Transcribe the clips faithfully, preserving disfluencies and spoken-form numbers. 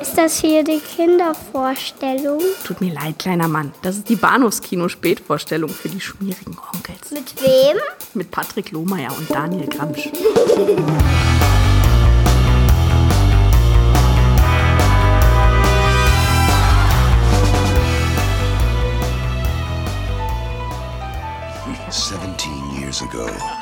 Ist das hier die Kindervorstellung? Tut mir leid, kleiner Mann. Das ist die Bahnhofskino-Spätvorstellung für die schmierigen Onkels. Mit wem? Mit Patrick Lohmeier und Daniel Gramsch. Seventeen years ago,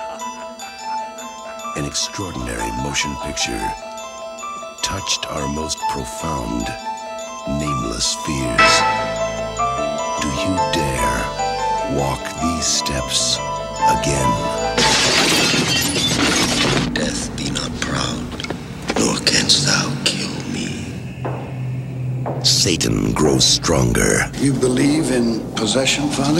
an extraordinary motion picture touched our most profound, nameless fears. Do you dare walk these steps again? Death, be not proud, nor canst thou kill me. Satan grows stronger. You believe in possession, Father?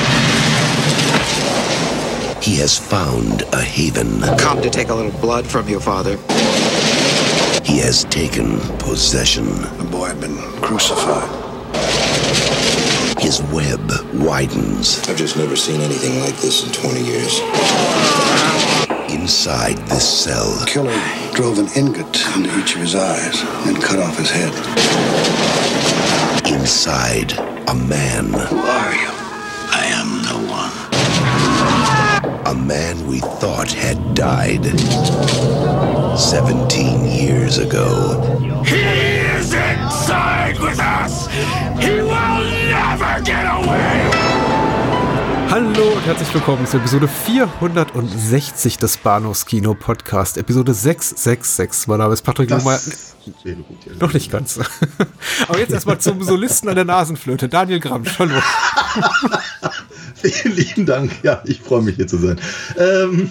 He has found a haven. Come to take a little blood from you, Father. He has taken possession. The boy had been crucified. His web widens. I've just never seen anything like this in twenty years. Inside this cell, The killer drove an ingot into each of his eyes and cut off his head. inside a man. Who are you? I am no one. A man we thought had died seventeen years ago. He is inside with us! He will never get away! Hallo und herzlich willkommen zur Episode vierhundertsechzig des Bahnhofskino-Podcast, Episode sechshundertsechsundsechzig. Mein Name ist Patrick Lohmeier. Noch nicht ganz. Aber jetzt erstmal zum Solisten an der Nasenflöte, Daniel Gramsch. Hallo. Vielen lieben Dank. Ja, ich freue mich, hier zu sein. Ähm,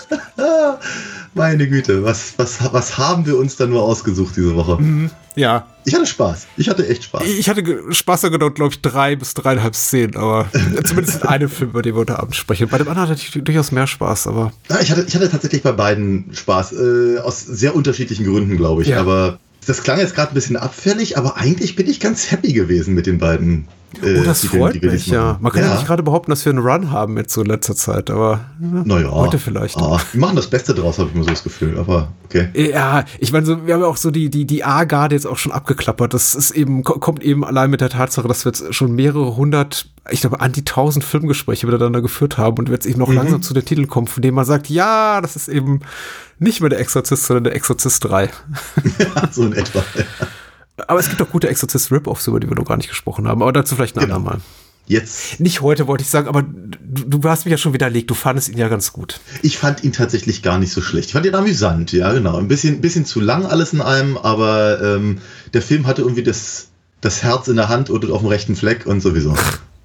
meine Güte, was, was, was haben wir uns da nur ausgesucht diese Woche? Mhm, ja. Ich hatte Spaß. Ich hatte echt Spaß. Ich hatte Spaß, da genau, glaube ich, drei bis dreieinhalb Szenen, aber zumindest in einem Film, über den wir heute Abend sprechen. Bei dem anderen hatte ich durchaus mehr Spaß, aber... Ja, ich, hatte, ich hatte tatsächlich bei beiden Spaß. Äh, aus sehr unterschiedlichen Gründen, glaube ich. Ja. Aber das klang jetzt gerade ein bisschen abfällig, aber eigentlich bin ich ganz happy gewesen mit den beiden. Äh, oh, das die freut den, die mich, ja. Man kann ja, ja nicht gerade behaupten, dass wir einen Run haben jetzt so in letzter Zeit, aber ja, naja, heute vielleicht. Ah, wir machen das Beste draus, habe ich mir so das Gefühl, aber okay. Ja, ich meine, so, wir haben ja auch so die, die, die A-Garde jetzt auch schon abgeklappert. Das ist eben, kommt eben allein mit der Tatsache, dass wir jetzt schon mehrere hundert, ich glaube, an die tausend Filmgespräche miteinander geführt haben und wir jetzt eben noch mhm. langsam zu den Titeln kommen, von denen man sagt, ja, das ist eben nicht mehr der Exorzist, sondern der Exorzist drei. Ja, so in etwa, ja. Aber es gibt auch gute Exorzist-Rip-Offs, über die wir noch gar nicht gesprochen haben. Aber dazu vielleicht ein genau. andermal. Jetzt. Nicht heute, wollte ich sagen, aber du, du hast mich ja schon widerlegt. Du fandest ihn ja ganz gut. Ich fand ihn tatsächlich gar nicht so schlecht. Ich fand ihn amüsant, ja, genau. Ein bisschen, bisschen zu lang alles in einem, aber ähm, der Film hatte irgendwie das, das Herz in der Hand und auf dem rechten Fleck und sowieso.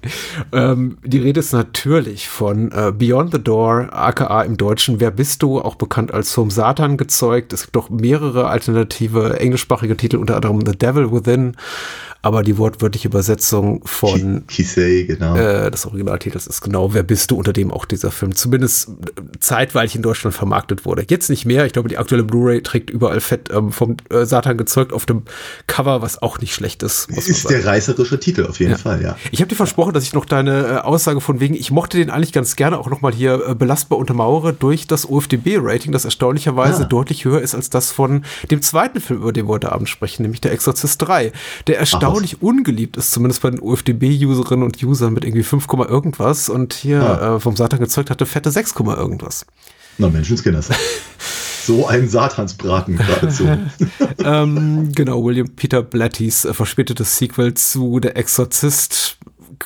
ähm, die Rede ist natürlich von äh, Beyond the Door, aka im Deutschen Wer bist du? Auch bekannt als Vom Satan gezeugt. Es gibt auch mehrere alternative englischsprachige Titel, unter anderem The Devil Within. Aber die wortwörtliche Übersetzung von Kisei, genau. äh, des Originaltitels ist genau Wer bist du, unter dem auch dieser Film zumindest zeitweilig in Deutschland vermarktet wurde. Jetzt nicht mehr. Ich glaube, die aktuelle Blu-ray trägt überall fett ähm, vom äh, Satan gezeugt auf dem Cover, was auch nicht schlecht ist. Muss ist der reißerische Titel auf jeden ja. Fall, ja. Ich habe dir versprochen, dass ich noch deine äh, Aussage von wegen, ich mochte den eigentlich ganz gerne auch nochmal hier äh, belastbar untermauere durch das O F D B-Rating, das erstaunlicherweise ah. deutlich höher ist als das von dem zweiten Film, über den wir heute Abend sprechen, nämlich der Exorzist drei. Der erstaunlich Ach, ungeliebt ist, zumindest bei den O F D B-Userinnen und Usern mit irgendwie fünf, irgendwas und hier ah. äh, vom Satan gezeugt hatte fette sechs, irgendwas. Na Menschenskinders. So ein Satansbraten geradezu. ähm, genau, William Peter Blattys äh, verspätetes Sequel zu Der Exorzist,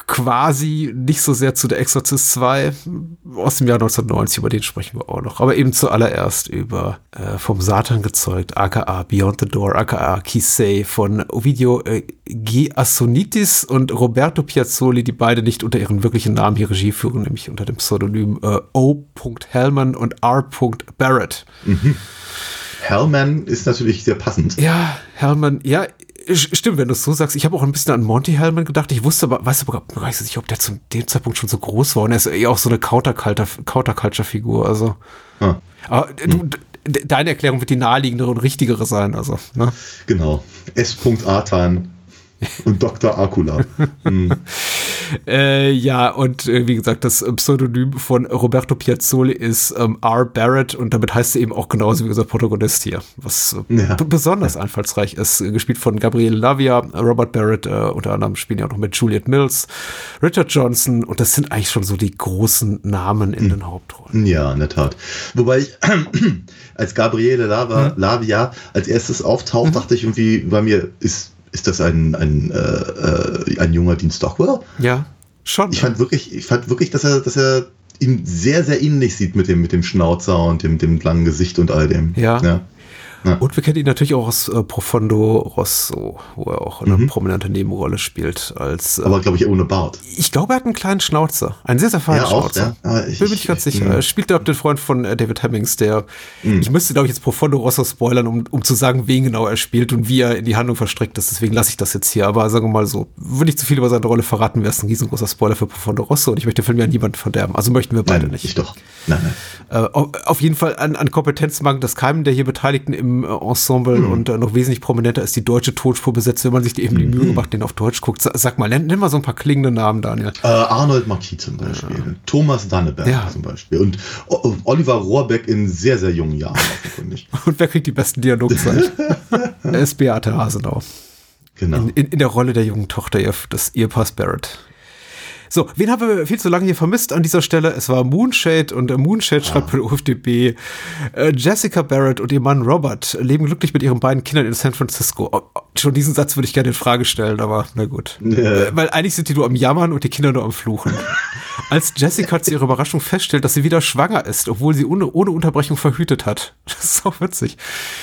quasi nicht so sehr zu Der Exorzist zwei aus dem Jahr neunzehnhundertneunzig, über den sprechen wir auch noch, aber eben zuallererst über äh, Vom Satan gezeugt, aka Beyond the Door, aka Kisei von Ovidio äh, G. Assonitis und Roberto Piazzoli, die beide nicht unter ihren wirklichen Namen hier Regie führen, nämlich unter dem Pseudonym äh, O. Hellman und R. Barrett. Mhm. Hellman ist natürlich sehr passend. Ja, Hellman, ja, stimmt, wenn du es so sagst. Ich habe auch ein bisschen an Monty Hellman gedacht. Ich wusste aber, weißt du, gar nicht, ob der zu dem Zeitpunkt schon so groß war. Und er ist eher auch so eine Counterculture-Figur. Also. Hm. Aber du, deine Erklärung wird die naheliegendere und richtigere sein. Also, ne? Genau. S. Artan und Doktor Akula. Hm. Äh, ja, und äh, wie gesagt, das Pseudonym von Roberto Piazzoli ist ähm, R. Barrett und damit heißt er eben auch genauso wie unser Protagonist hier, was äh, ja. b- besonders einfallsreich ist. Äh, gespielt von Gabriele Lavia, Robert Barrett, äh, unter anderem spielen ja auch noch mit Juliette Mills, Richard Johnson und das sind eigentlich schon so die großen Namen in mhm. den Hauptrollen. Ja, in der Tat. Wobei ich als Gabriele Lava, mhm. Lavia als erstes auftaucht, mhm. dachte ich irgendwie, bei mir ist Ist das ein, ein, äh, ein junger Dean Stockwell? Ja, schon. Ich fand wirklich, ich fand wirklich, dass er, dass er ihn sehr, sehr ähnlich sieht mit dem, mit dem Schnauzer und dem, dem langen Gesicht und all dem. Ja. ja. Ja. Und wir kennen ihn natürlich auch aus äh, Profondo Rosso, wo er auch eine mhm. prominente Nebenrolle spielt. Als, äh, Aber glaube ich ohne Bart. Ich glaube, er hat einen kleinen Schnauzer. Einen sehr, sehr feinen ja, Schnauzer. Auch, ja. ich, Bin mir nicht ganz sicher. Ich, er spielt, glaube ich, den Freund von äh, David Hemmings, der, mhm. ich müsste, glaube ich, jetzt Profondo Rosso spoilern, um, um zu sagen, wen genau er spielt und wie er in die Handlung verstrickt ist. Deswegen lasse ich das jetzt hier. Aber sagen wir mal so, würde ich zu viel über seine Rolle verraten, wäre es ein riesengroßer Spoiler für Profondo Rosso und ich möchte den Film ja niemanden verderben. Also möchten wir beide nein, nicht. Ich doch. Nein, nein. Äh, auf, auf jeden Fall an, an Kompetenz mangelt es keinem der hier Beteiligten im äh, Ensemble mhm. und äh, noch wesentlich prominenter ist die deutsche Tonspurbesetzung, wenn man sich die eben die Mühe gemacht, den auf Deutsch guckt. Sag, sag mal, nenn, nenn mal so ein paar klingende Namen, Daniel. Äh, Arnold Marquis zum Beispiel, ja. Thomas Danneberg ja. zum Beispiel und o- Oliver Rohrbeck in sehr, sehr jungen Jahren offenkundig. Und wer kriegt die besten Dialogzeit? Er ist Beate Hasenau. Genau. In, in, in der Rolle der jungen Tochter des Ehepaars Barrett. So, wen haben wir viel zu lange hier vermisst an dieser Stelle? Es war Moonshade und Moonshade schreibt bei der O F D B, äh, Jessica Barrett und ihr Mann Robert leben glücklich mit ihren beiden Kindern in San Francisco. Oh, oh, schon diesen Satz würde ich gerne in Frage stellen, aber na gut. Ja. Weil eigentlich sind die nur am Jammern und die Kinder nur am Fluchen. Als Jessica zu ihrer Überraschung feststellt, dass sie wieder schwanger ist, obwohl sie ohne, ohne Unterbrechung verhütet hat. Das ist auch witzig.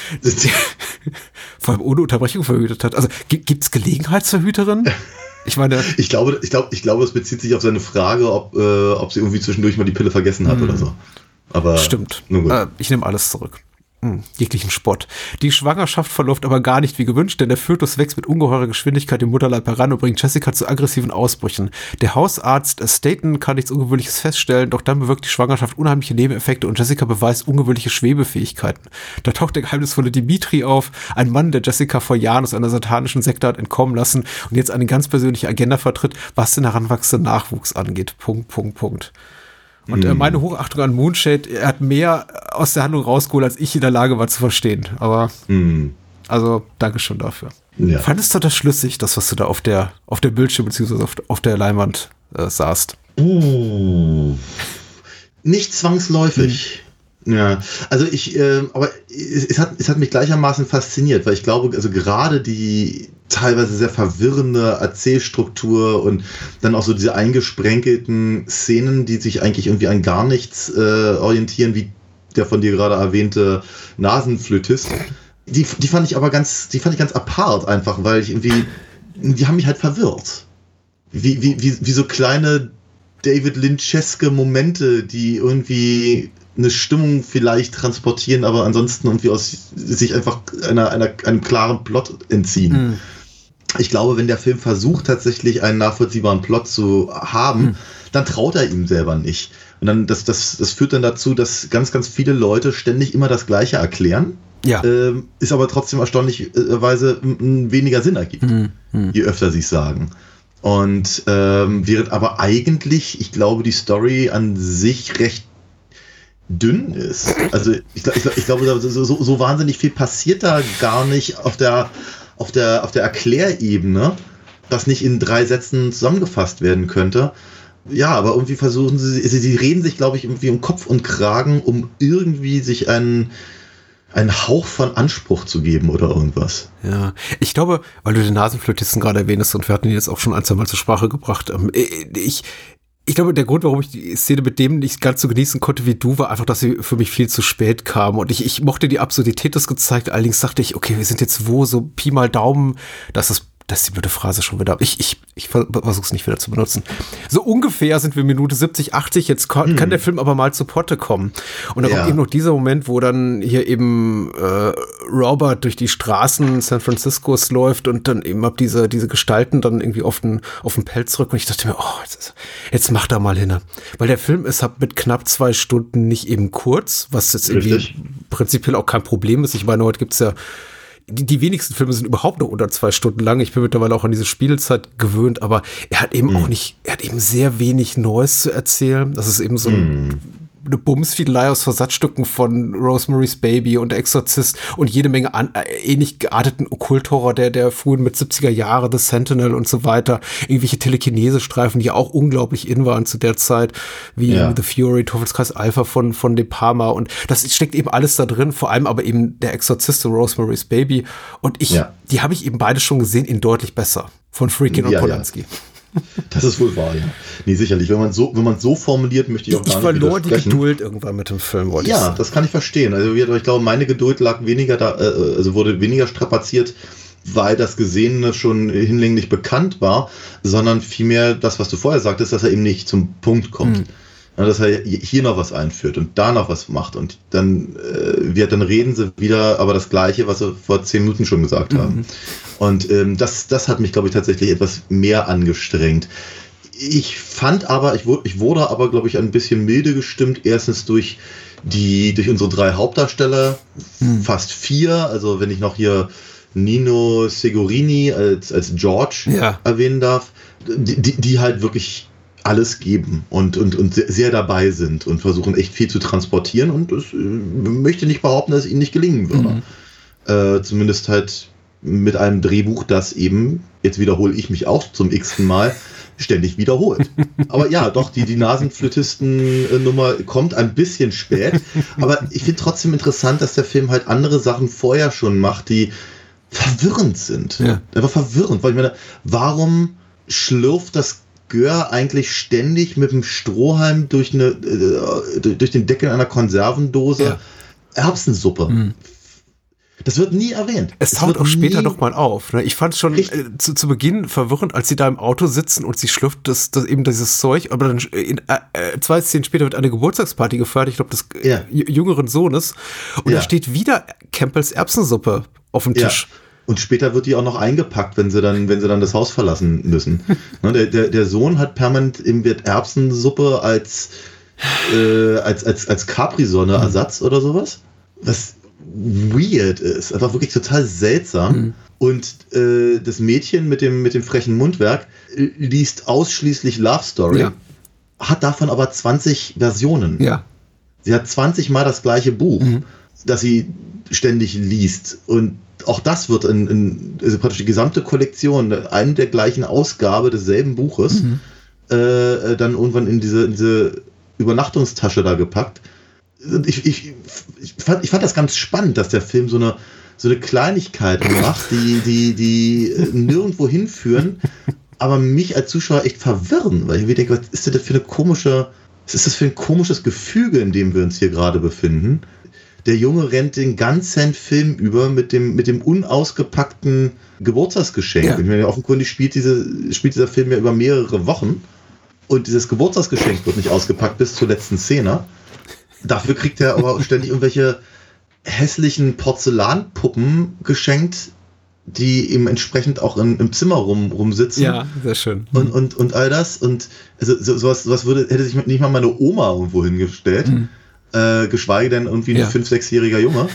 Vor allem ohne Unterbrechung verhütet hat. Also gibt es Gelegenheitsverhüterinnen? Ich meine, ich glaube, ich glaube, ich glaube, es bezieht sich auf seine Frage, ob, äh, ob sie irgendwie zwischendurch mal die Pille vergessen hat hm. oder so. Aber stimmt. Äh, ich nehme alles zurück. Hm, jeglichen Spott. Die Schwangerschaft verläuft aber gar nicht wie gewünscht, denn der Fötus wächst mit ungeheurer Geschwindigkeit im Mutterleib heran und bringt Jessica zu aggressiven Ausbrüchen. Der Hausarzt Staten kann nichts Ungewöhnliches feststellen, doch dann bewirkt die Schwangerschaft unheimliche Nebeneffekte und Jessica beweist ungewöhnliche Schwebefähigkeiten. Da taucht der geheimnisvolle Dimitri auf, ein Mann, der Jessica vor Jahren aus einer satanischen Sekte hat entkommen lassen und jetzt eine ganz persönliche Agenda vertritt, was den heranwachsenden Nachwuchs angeht. Punkt, Punkt, Punkt. Und äh, meine Hochachtung an Moonshade, er hat mehr aus der Handlung rausgeholt, als ich in der Lage war zu verstehen. Aber, mm. also, danke schon dafür. Ja. Fandest du das schlüssig, das, was du da auf der, auf der Bildschirm bzw. auf, auf der Leinwand äh, sahst? Uh, nicht zwangsläufig. Hm. Ja, also ich, äh, aber es, es, hat, es hat mich gleichermaßen fasziniert, weil ich glaube, also gerade die teilweise sehr verwirrende Erzählstruktur und dann auch so diese eingesprenkelten Szenen, die sich eigentlich irgendwie an gar nichts äh, orientieren, wie der von dir gerade erwähnte Nasenflötist, die, die fand ich aber ganz, die fand ich ganz apart einfach, weil ich irgendwie, die haben mich halt verwirrt. Wie, wie, wie, wie so kleine David Lyncheske Momente, die irgendwie eine Stimmung vielleicht transportieren, aber ansonsten irgendwie aus sich einfach einer, einer, einem klaren Plot entziehen. Mhm. Ich glaube, wenn der Film versucht, tatsächlich einen nachvollziehbaren Plot zu haben, mhm. dann traut er ihm selber nicht. Und dann, das, das, das führt dann dazu, dass ganz, ganz viele Leute ständig immer das Gleiche erklären. Ja. Ähm, ist aber trotzdem erstaunlicherweise weniger Sinn ergibt, mhm. Mhm. je öfter sie es sagen. Und ähm, während aber eigentlich, ich glaube, die Story an sich recht dünn ist. Also ich, ich, ich glaube, so, so, so wahnsinnig viel passiert da gar nicht auf der, auf der, auf der Erklärebene, das nicht in drei Sätzen zusammengefasst werden könnte. Ja, aber irgendwie versuchen sie, sie, sie reden sich, glaube ich, irgendwie um Kopf und Kragen, um irgendwie sich einen, einen Hauch von Anspruch zu geben oder irgendwas. Ja, ich glaube, weil du den Nasenflötisten gerade erwähnst und wir hatten ihn jetzt auch schon ein, zwei Mal zur Sprache gebracht, ich Ich glaube, der Grund, warum ich die Szene mit dem nicht ganz so genießen konnte wie du, war einfach, dass sie für mich viel zu spät kam. Und ich, ich mochte die Absurdität des gezeigt. Allerdings dachte ich, okay, wir sind jetzt wo, so Pi mal Daumen, dass das, das ist die blöde Phrase schon wieder. Ich, ich, ich versuche es nicht wieder zu benutzen. So ungefähr sind wir Minute siebzig, achtzig. Jetzt kann, hm. kann der Film aber mal zu Potte kommen. Und da ja. kommt eben noch dieser Moment, wo dann hier eben äh, Robert durch die Straßen San Franciscos läuft und dann eben ab diese, diese Gestalten dann irgendwie auf den, auf den Pelz rücken. Und ich dachte mir, oh, jetzt, ist, jetzt mach da mal hin. Weil der Film ist halt mit knapp zwei Stunden nicht eben kurz, was jetzt irgendwie Richtig. prinzipiell auch kein Problem ist. Ich meine, heute gibt's ja die, die wenigsten Filme sind überhaupt noch unter zwei Stunden lang. Ich bin mittlerweile auch an diese Spielzeit gewöhnt, aber er hat eben mm. auch nicht, er hat eben sehr wenig Neues zu erzählen. Das ist eben so ein mm. eine Bumsfiedelei aus Versatzstücken von Rosemary's Baby und Exorzist und jede Menge an, äh, ähnlich gearteten Okkulthorror der, der frühen mit siebziger Jahre, The Sentinel und so weiter. Irgendwelche Telekinese-Streifen, die ja auch unglaublich in waren zu der Zeit, wie ja. The Fury, Teufelskreis Alpha von, von De Palma, und das steckt eben alles da drin, vor allem aber eben der Exorzist und Rosemary's Baby, und ich, ja. die habe ich eben beide schon gesehen in deutlich besser, von Friedkin und ja, Polanski. Ja. Das ist wohl wahr, ja. Nee, sicherlich. Wenn man so, wenn man so formuliert, möchte ich auch ich gar nicht Ich verlor die Geduld irgendwann mit dem Film, wollte ja, ich sagen. Das kann ich verstehen. Also ich glaube, meine Geduld lag weniger da, also wurde weniger strapaziert, weil das Gesehene schon hinlänglich bekannt war, sondern vielmehr das, was du vorher sagtest, dass er eben nicht zum Punkt kommt. Mhm. Dass er hier noch was einführt und da noch was macht, und dann, äh, wir, dann reden sie wieder aber das Gleiche, was sie vor zehn Minuten schon gesagt mhm. haben. Und ähm, das, das hat mich, glaube ich, tatsächlich etwas mehr angestrengt. Ich fand aber, ich wurde, ich wurde aber, glaube ich, ein bisschen milde gestimmt. Erstens durch die, durch unsere drei Hauptdarsteller, mhm. fast vier. Also wenn ich noch hier Nino Segurini als, als George ja. erwähnen darf, die, die, die halt wirklich alles geben und, und, und sehr dabei sind und versuchen echt viel zu transportieren, und ich möchte nicht behaupten, dass es ihnen nicht gelingen würde. Mhm. Äh, zumindest halt mit einem Drehbuch, das eben, jetzt wiederhole ich mich auch zum x-ten Mal, ständig wiederholt. Aber ja, doch, die, die Nasenflötisten-Nummer kommt ein bisschen spät, aber ich finde trotzdem interessant, dass der Film halt andere Sachen vorher schon macht, die verwirrend sind. Ja. Einfach verwirrend, weil ich meine, warum schlürft das Gör eigentlich ständig mit dem Strohhalm durch, eine, äh, durch den Deckel einer Konservendose ja. Erbsensuppe? Mhm. Das wird nie erwähnt. Es taucht auch später noch mal auf. Ne? Ich fand es schon äh, zu, zu Beginn verwirrend, als sie da im Auto sitzen und sie schlürft das, das eben dieses Zeug, aber dann in, äh, zwei Szenen später wird eine Geburtstagsparty gefeiert, ich glaube des ja. äh, jüngeren Sohnes, und ja. da steht wieder Campbells Erbsensuppe auf dem Tisch. Ja. Und später wird die auch noch eingepackt, wenn sie dann, wenn sie dann das Haus verlassen müssen. Ne, der, der, der Sohn hat permanent im wird Erbsensuppe als, äh, als, als, als Capri-Sonne-Ersatz mhm. oder sowas. Was weird ist. Einfach wirklich total seltsam. Mhm. Und äh, das Mädchen mit dem, mit dem frechen Mundwerk äh, liest ausschließlich Love Story, ja. hat davon aber zwanzig Versionen. Ja. Sie hat zwanzig Mal das gleiche Buch, mhm. das sie ständig liest. Und auch das wird in, in also praktisch die gesamte Kollektion, eine der gleichen Ausgabe desselben Buches, mhm. äh, dann irgendwann in diese, in diese Übernachtungstasche da gepackt. Ich, ich, ich, fand, ich fand das ganz spannend, dass der Film so eine, so eine Kleinigkeit macht, die, die, die nirgendwo hinführen, aber mich als Zuschauer echt verwirren, weil ich mir denke, was ist das für eine komische, was ist das für ein komisches Gefüge, in dem wir uns hier gerade befinden? Der Junge rennt den ganzen Film über mit dem, mit dem unausgepackten Geburtstagsgeschenk. Ja. Ich meine, offenkundig spielt, diese, spielt dieser Film ja über mehrere Wochen, und dieses Geburtstagsgeschenk wird nicht ausgepackt bis zur letzten Szene. Dafür kriegt er aber ständig irgendwelche hässlichen Porzellanpuppen geschenkt, die ihm entsprechend auch in, im Zimmer rum, rumsitzen. Ja, sehr schön. Mhm. Und, und, und all das. Und also so, sowas, sowas würde, hätte sich nicht mal meine Oma irgendwo hingestellt. Mhm. Äh, geschweige denn irgendwie ein ja. fünf-, sechsjähriger Junge.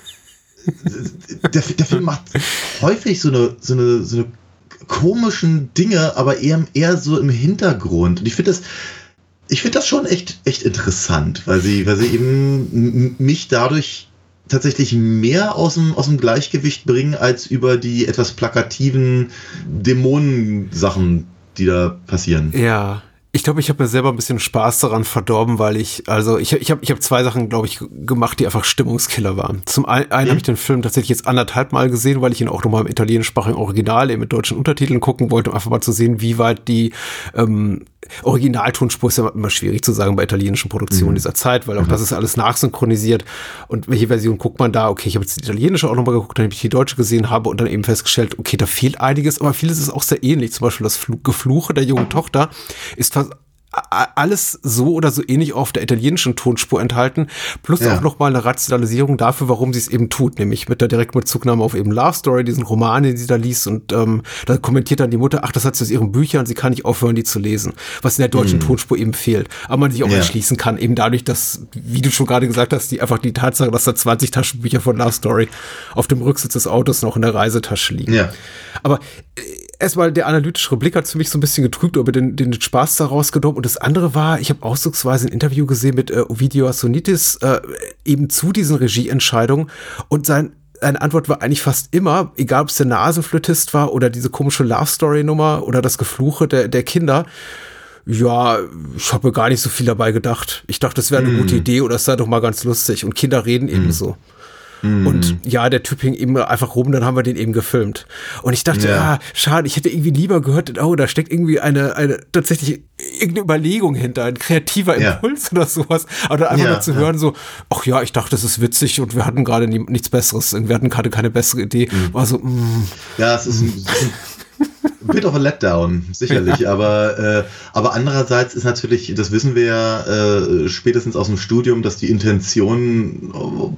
der, der Film macht häufig so eine, so eine, so eine komischen Dinge, aber eher, eher so im Hintergrund. Und ich finde das, ich finde das schon echt, echt interessant, weil sie, weil sie eben mich dadurch tatsächlich mehr aus dem, aus dem Gleichgewicht bringen, als über die etwas plakativen Dämonensachen, die da passieren. Ja. Ich glaube, ich habe mir selber ein bisschen Spaß daran verdorben, weil ich, also ich, ich habe ich hab zwei Sachen, glaube ich, gemacht, die einfach Stimmungskiller waren. Zum einen mhm. habe ich den Film tatsächlich jetzt anderthalb Mal gesehen, weil ich ihn auch nochmal im italienischsprachigen Original eben mit deutschen Untertiteln gucken wollte, um einfach mal zu sehen, wie weit die ähm, Originaltonspur ist ja immer schwierig zu sagen bei italienischen Produktionen mhm. dieser Zeit, weil auch mhm. das ist alles nachsynchronisiert. Und welche Version guckt man da? Okay, ich habe jetzt die italienische auch nochmal geguckt, dann habe ich die deutsche gesehen habe und dann eben festgestellt, okay, da fehlt einiges, aber vieles ist auch sehr ähnlich. Zum Beispiel das Gefluche der jungen Tochter ist fast alles so oder so ähnlich auf der italienischen Tonspur enthalten, plus ja. auch nochmal eine Rationalisierung dafür, warum sie es eben tut, nämlich mit der Direktbezugnahme auf eben Love Story, diesen Roman, den sie da liest, und ähm, da kommentiert dann die Mutter, ach, das hat sie aus ihren Büchern, sie kann nicht aufhören, die zu lesen, was in der deutschen hm. Tonspur eben fehlt, aber man sich auch ja. entschließen kann, eben dadurch, dass, wie du schon gerade gesagt hast, die einfach die Tatsache, dass da zwanzig Taschenbücher von Love Story auf dem Rücksitz des Autos noch in der Reisetasche liegen. Ja. Aber äh, erstmal der analytischere Blick hat für mich so ein bisschen getrübt, aber den, den Spaß daraus genommen. Und das andere war, ich habe ausdrucksweise ein Interview gesehen mit äh, Ovidio Assonitis, äh, eben zu diesen Regieentscheidungen. Und sein, seine Antwort war eigentlich fast immer, egal ob es der Nasenflötist war oder diese komische Love-Story-Nummer oder das Gefluche der, der Kinder, ja, ich habe mir gar nicht so viel dabei gedacht. Ich dachte, das wäre eine mm. gute Idee oder es sei doch mal ganz lustig. Und Kinder reden mm. eben so. Und ja, der Typ hing eben einfach rum, dann haben wir den eben gefilmt. Und ich dachte, ja, ah, schade, ich hätte irgendwie lieber gehört, oh, da steckt irgendwie eine, eine tatsächlich irgendeine Überlegung hinter, ein kreativer Impuls ja. oder sowas. Aber dann einfach ja, nur zu ja. hören, so, ach ja, ich dachte, das ist witzig und wir hatten gerade nie, nichts Besseres. Wir hatten gerade keine bessere Idee. Mhm. War so, mm. Ja, es ist ein, ein bit of a letdown, sicherlich. Ja. Aber, äh, aber andererseits ist natürlich, das wissen wir ja äh, spätestens aus dem Studium, dass die Intention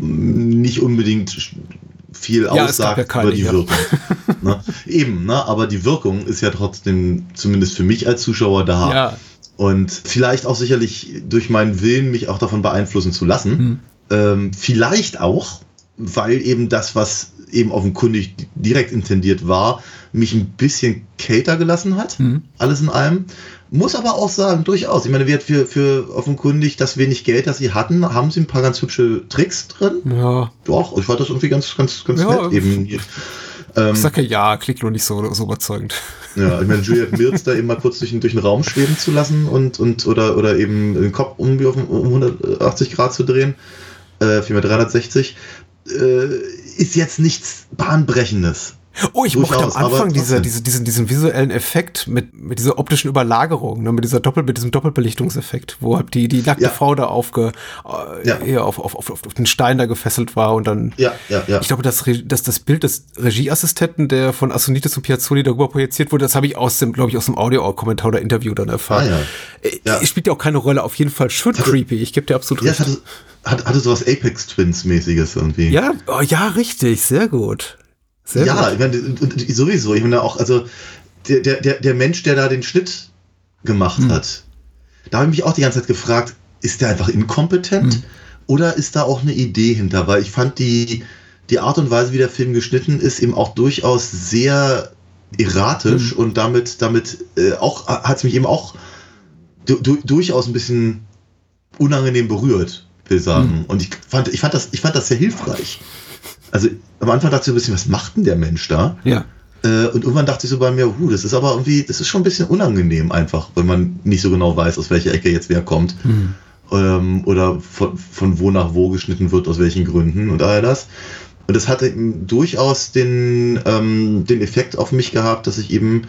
nicht unbedingt viel ja, aussagt ja keine, über die ja. Wirkung. Ne? Eben, ne? Aber die Wirkung ist ja trotzdem, zumindest für mich als Zuschauer, da. Ja. Und vielleicht auch sicherlich durch meinen Willen, mich auch davon beeinflussen zu lassen. Hm. Ähm, vielleicht auch, weil eben das, was eben offenkundig direkt intendiert war, mich ein bisschen cater gelassen hat, mhm. alles in allem. Muss aber auch sagen, durchaus. Ich meine, wir für, für offenkundig das wenig Geld, das sie hatten, haben sie ein paar ganz hübsche Tricks drin. Ja. Doch, ich fand das irgendwie ganz, ganz, ganz ja. nett eben hier. Ähm, ich sage ja, klingt nur nicht so, so überzeugend. Ja, ich meine, Juliette Mills da eben mal kurz durch, durch den Raum schweben zu lassen und, und oder, oder eben den Kopf um, um hundertachtzig Grad zu drehen, äh, vielmehr dreihundertsechzig, äh, ist jetzt nichts Bahnbrechendes. Oh, ich mochte am Anfang diese, diese, diesen, diesen visuellen Effekt mit, mit dieser optischen Überlagerung, ne, mit dieser Doppel, mit diesem Doppelbelichtungseffekt, wo halt die, die nackte ja. Frau da aufge, äh, ja. auf, auf, auf, auf den Stein da gefesselt war und dann, ja, ja, ja. ich glaube, das, das, das Bild des Regieassistenten, der von Assonitis und Piazzoli darüber projiziert wurde, das habe ich aus dem, glaube ich, aus dem Audio-Kommentar oder Interview dann erfahren. Ah, ja. Ja. Spielt ja auch keine Rolle, auf jeden Fall schön hatte, creepy, ich gebe dir absolut ja, recht. Hatte, hatte, hatte sowas Apex-Twins-mäßiges irgendwie. Ja, oh, ja, richtig, sehr gut. Sehr ja, gut. Ich meine, sowieso. Ich meine auch, also der, der, der Mensch, der da den Schnitt gemacht hm. hat, da habe ich mich auch die ganze Zeit gefragt, ist der einfach inkompetent hm. oder ist da auch eine Idee hinter? Weil ich fand die, die Art und Weise, wie der Film geschnitten ist, eben auch durchaus sehr erratisch hm. und damit, damit äh, auch hat es mich eben auch du, du, durchaus ein bisschen unangenehm berührt, will ich sagen. Hm. Und ich fand, ich fand das, ich fand das sehr hilfreich. Also am Anfang dachte ich so ein bisschen, was macht denn der Mensch da? Ja. Äh, und irgendwann dachte ich so bei mir, huh, das ist aber irgendwie, das ist schon ein bisschen unangenehm einfach, wenn man nicht so genau weiß, aus welcher Ecke jetzt wer kommt. Mhm. Ähm, oder von, von wo nach wo geschnitten wird, aus welchen Gründen und all das. Und das hatte eben durchaus den, ähm, den Effekt auf mich gehabt, dass ich eben,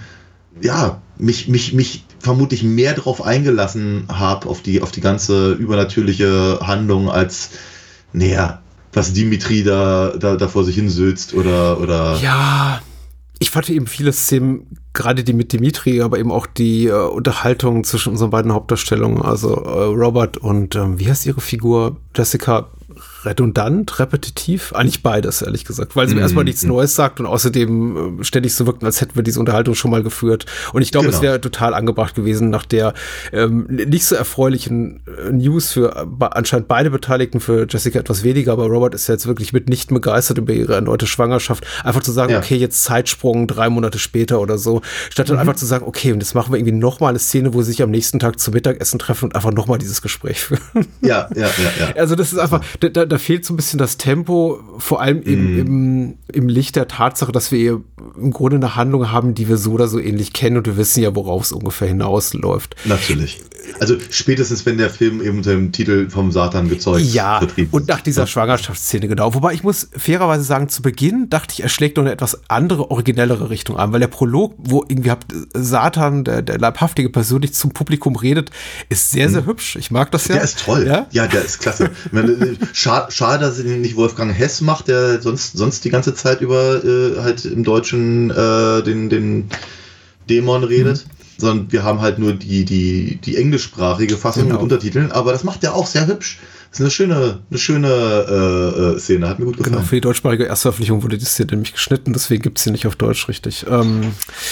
ja, mich, mich, mich vermutlich mehr darauf eingelassen habe, auf die, auf die ganze übernatürliche Handlung als, naja, was Dimitri da, da, da vor sich hin sülzt oder, oder. Ja, ich fand eben viele Szenen, gerade die mit Dimitri, aber eben auch die äh, Unterhaltung zwischen unseren beiden Hauptdarstellungen, also äh, Robert und, ähm, wie heißt ihre Figur? Jessica, redundant, repetitiv? Eigentlich beides, ehrlich gesagt, weil sie mir mm, erstmal nichts mm. Neues sagt und außerdem äh, ständig so wirken, als hätten wir diese Unterhaltung schon mal geführt. Und ich glaube, genau. es wäre total angebracht gewesen, nach der ähm, nicht so erfreulichen äh, News für äh, anscheinend beide Beteiligten, für Jessica etwas weniger, aber Robert ist ja jetzt wirklich mitnichten begeistert über ihre erneute Schwangerschaft, einfach zu sagen, ja. okay, jetzt Zeitsprung drei Monate später oder so, statt dann mhm. einfach zu sagen, okay, und jetzt machen wir irgendwie nochmal eine Szene, wo sie sich am nächsten Tag zum Mittagessen treffen und einfach nochmal dieses Gespräch führen. Ja, ja, ja, ja. Also das ist einfach, da, da, da fehlt so ein bisschen das Tempo, vor allem eben mm. im, im Licht der Tatsache, dass wir im Grunde eine Handlung haben, die wir so oder so ähnlich kennen und wir wissen ja, worauf es ungefähr hinausläuft. Natürlich. Also spätestens, wenn der Film eben unter dem Titel vom Satan gezeugt ja, und nach dieser ja. Schwangerschaftsszene, genau. Wobei ich muss fairerweise sagen, zu Beginn dachte ich, er schlägt noch eine etwas andere, originellere Richtung an, weil der Prolog, wo irgendwie habt Satan, der, der leibhaftige persönlich zum Publikum redet, ist sehr, sehr hm. hübsch. Ich mag das ja. Der ist toll. Ja, ja der ist klasse. Schade, schade, dass ihn nicht Wolfgang Hess macht, der sonst, sonst die ganze Zeit über äh, halt im Deutschen äh, den, den Dämon redet. sondern wir haben halt nur die, die, die englischsprachige Fassung Genau. mit Untertiteln, aber das macht er auch sehr hübsch. Das ist eine schöne, eine schöne äh, äh, Szene, hat mir gut gefallen. Genau, für die deutschsprachige Erstveröffentlichung wurde das hier nämlich geschnitten, deswegen gibt's hier nicht auf Deutsch richtig. Ähm,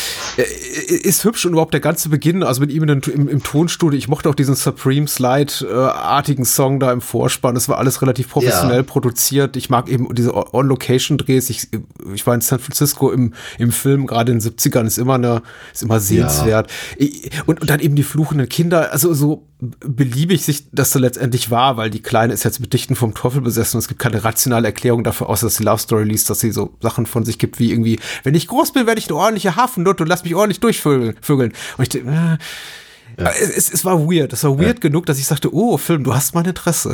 ist hübsch und überhaupt der ganze Beginn, also mit ihm in den, im, im Tonstudio, ich mochte auch diesen Supreme Slide-artigen Song da im Vorspann, das war alles relativ professionell Ja. produziert. Ich mag eben diese On-Location-Drehs, ich, ich war in San Francisco im, im Film, gerade in den siebzigern, ist immer eine, ist immer sehenswert. Ich, und, und dann eben die fluchenden Kinder, also so beliebig sich das so letztendlich war, weil die Kleine ist jetzt mit Dichten vom Teufel besessen und es gibt keine rationale Erklärung dafür, außer dass die Love Story liest, dass sie so Sachen von sich gibt, wie irgendwie, wenn ich groß bin, werde ich eine ordentliche Hafennutte und lass mich ordentlich durchvögeln. Und ich denke, äh, ja. es, es war weird. Es war weird ja. genug, dass ich sagte, oh, Film, du hast mein Interesse.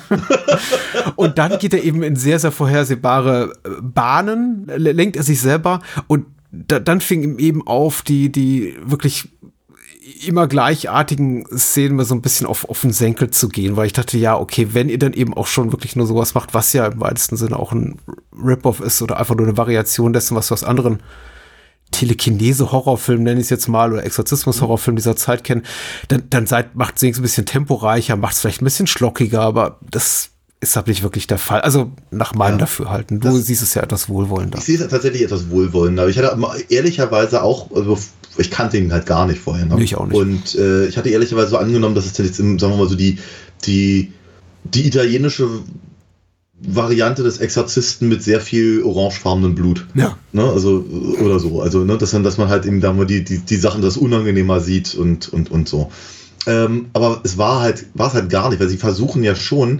Und dann geht er eben in sehr, sehr vorhersehbare Bahnen, lenkt er sich selber und da, dann fing ihm eben auf, die, die wirklich immer gleichartigen Szenen mir so ein bisschen auf, auf den Senkel zu gehen, weil ich dachte, ja, okay, wenn ihr dann eben auch schon wirklich nur sowas macht, was ja im weitesten Sinne auch ein Rip-Off ist oder einfach nur eine Variation dessen, was wir aus anderen Telekinese-Horrorfilmen, nenne ich es jetzt mal, oder Exorzismus-Horrorfilmen dieser Zeit kennen, dann, dann seid, macht es ein bisschen temporeicher, macht es vielleicht ein bisschen schlockiger, aber das ist halt nicht wirklich der Fall. Also nach meinem ja, Dafürhalten. Du siehst es ja etwas wohlwollender. Ich sehe es tatsächlich etwas wohlwollender. Aber ich hatte ehrlicherweise auch, also ich kannte ihn halt gar nicht vorher. Ne? Ich auch nicht. Und äh, ich hatte ehrlicherweise so angenommen, dass es jetzt, sagen wir mal so, die, die, die italienische Variante des Exorzisten mit sehr viel orangefarbenem Blut. Ja. Ne? Also, oder so. Also, ne? dass, man, dass man halt eben da mal die, die, die Sachen das unangenehmer sieht und, und, und so. Ähm, aber es war halt, war es halt gar nicht, weil sie versuchen ja schon,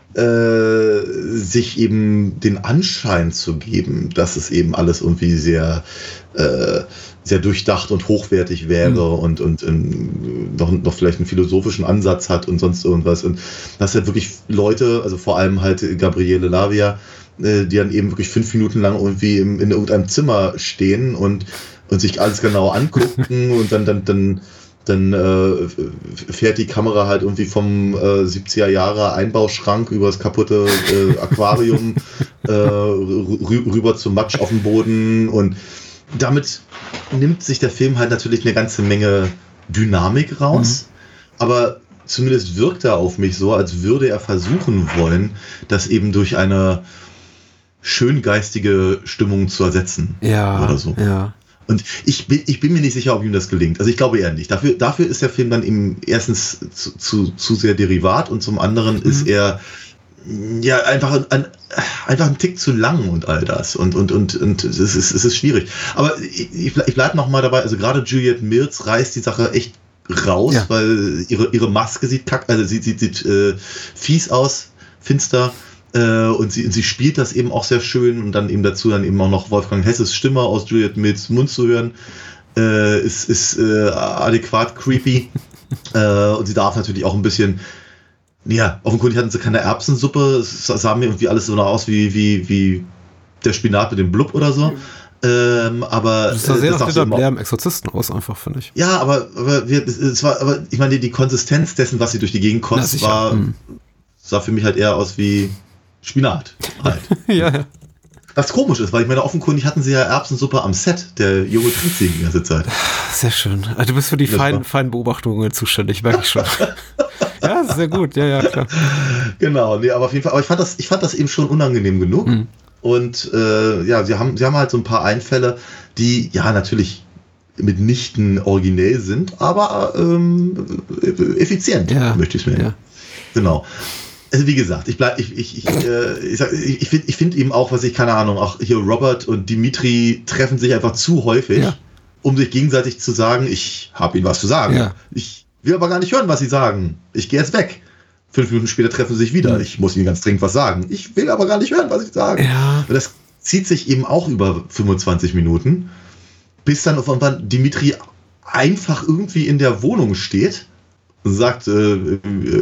Äh, sich eben den Anschein zu geben, dass es eben alles irgendwie sehr äh, sehr durchdacht und hochwertig wäre mhm. und, und, und noch, noch vielleicht einen philosophischen Ansatz hat und sonst irgendwas. Und das halt wirklich Leute, also vor allem halt Gabriele Lavia, äh, die dann eben wirklich fünf Minuten lang irgendwie im, in irgendeinem Zimmer stehen und, und sich alles genau angucken und dann, dann, dann Dann äh, fährt die Kamera halt irgendwie vom äh, siebziger Jahre Einbauschrank über das kaputte äh, Aquarium äh, rü- rüber zum Matsch auf dem Boden. Und damit nimmt sich der Film halt natürlich eine ganze Menge Dynamik raus. Mhm. Aber zumindest wirkt er auf mich so, als würde er versuchen wollen, das eben durch eine schöngeistige Stimmung zu ersetzen. Ja, oder so. Ja. Und ich bin, ich bin mir nicht sicher, ob ihm das gelingt. Also ich glaube eher nicht. Dafür, dafür ist der Film dann eben erstens zu, zu, zu sehr Derivat und zum anderen mhm. ist er ja einfach ein, einfach ein Tick zu lang und all das. Und, und, und, und es ist, es ist schwierig. Aber ich, ich bleibe noch mal dabei. Also gerade Juliette Mills reißt die Sache echt raus, ja. weil ihre, ihre Maske sieht kack, also sieht, sieht, sieht äh, fies aus, finster. Äh, und sie, sie spielt das eben auch sehr schön und dann eben dazu dann eben auch noch Wolfgang Hesses Stimme aus Juliette Mills Mund zu hören, äh, ist, ist äh, adäquat creepy. äh, und sie darf natürlich auch ein bisschen, ja, offenkundig hatten sie keine Erbsensuppe, es sah mir irgendwie alles so noch aus wie, wie, wie der Spinat mit dem Blub oder so. Ähm, aber das sah sehr nach Peter Blair im Exorzisten aus, einfach, finde ich. Ja, aber, aber, wir, es war, aber ich meine, die Konsistenz dessen, was sie durch die Gegend kotzt, war, hm. sah für mich halt eher aus wie Spinat halt. ja, ja. Was komisch ist, weil ich meine, offenkundig hatten sie ja Erbsensuppe am Set. Der Junge trinkt sie die ganze Zeit. Sehr schön. Also du bist für die feinen, feinen Beobachtungen zuständig, merke ich schon. Ja, sehr gut. Ja, ja, klar. Genau, nee, aber auf jeden Fall, aber ich fand das, ich fand das eben schon unangenehm genug. Mhm. Und äh, ja, sie haben, sie haben halt so ein paar Einfälle, die ja natürlich mitnichten originell sind, aber ähm, effizient, ja, möchte ich es nennen. Ja. Genau. Also wie gesagt, ich bleib, ich, ich, ich, äh, ich, sag, ich, ich finde ich find eben auch, was ich, keine Ahnung, auch hier Robert und Dimitri treffen sich einfach zu häufig, ja. um sich gegenseitig zu sagen, ich habe ihnen was zu sagen. Ja. Ich will aber gar nicht hören, was sie sagen. Ich gehe jetzt weg. Fünf Minuten später treffen sie sich wieder. Ich muss ihnen ganz dringend was sagen. Ich will aber gar nicht hören, was sie sagen. Ja. Und das zieht sich eben auch über fünfundzwanzig Minuten, bis dann auf einmal Dimitri einfach irgendwie in der Wohnung steht und sagt, äh, äh,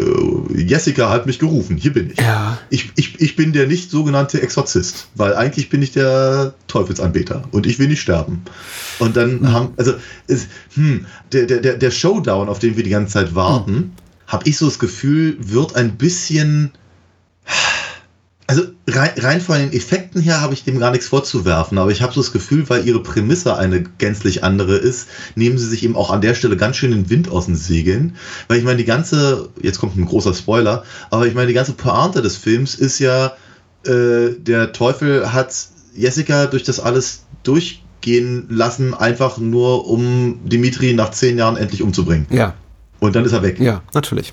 Jessica hat mich gerufen, hier bin ich. Ja. ich. Ich ich bin der nicht sogenannte Exorzist, weil eigentlich bin ich der Teufelsanbeter und ich will nicht sterben. Und dann mhm. haben, also es, hm, der, der, der Showdown, auf den wir die ganze Zeit warten, mhm. habe ich so das Gefühl, wird ein bisschen Also rein, rein von den Effekten her habe ich dem gar nichts vorzuwerfen, aber ich habe so das Gefühl, weil ihre Prämisse eine gänzlich andere ist, nehmen sie sich eben auch an der Stelle ganz schön den Wind aus den Segeln. Weil ich meine, die ganze, jetzt kommt ein großer Spoiler, aber ich meine, die ganze Pointe des Films ist ja, äh, der Teufel hat Jessica durch das alles durchgehen lassen, einfach nur um Dimitri nach zehn Jahren endlich umzubringen. Ja. Und dann ist er weg. Ja, natürlich.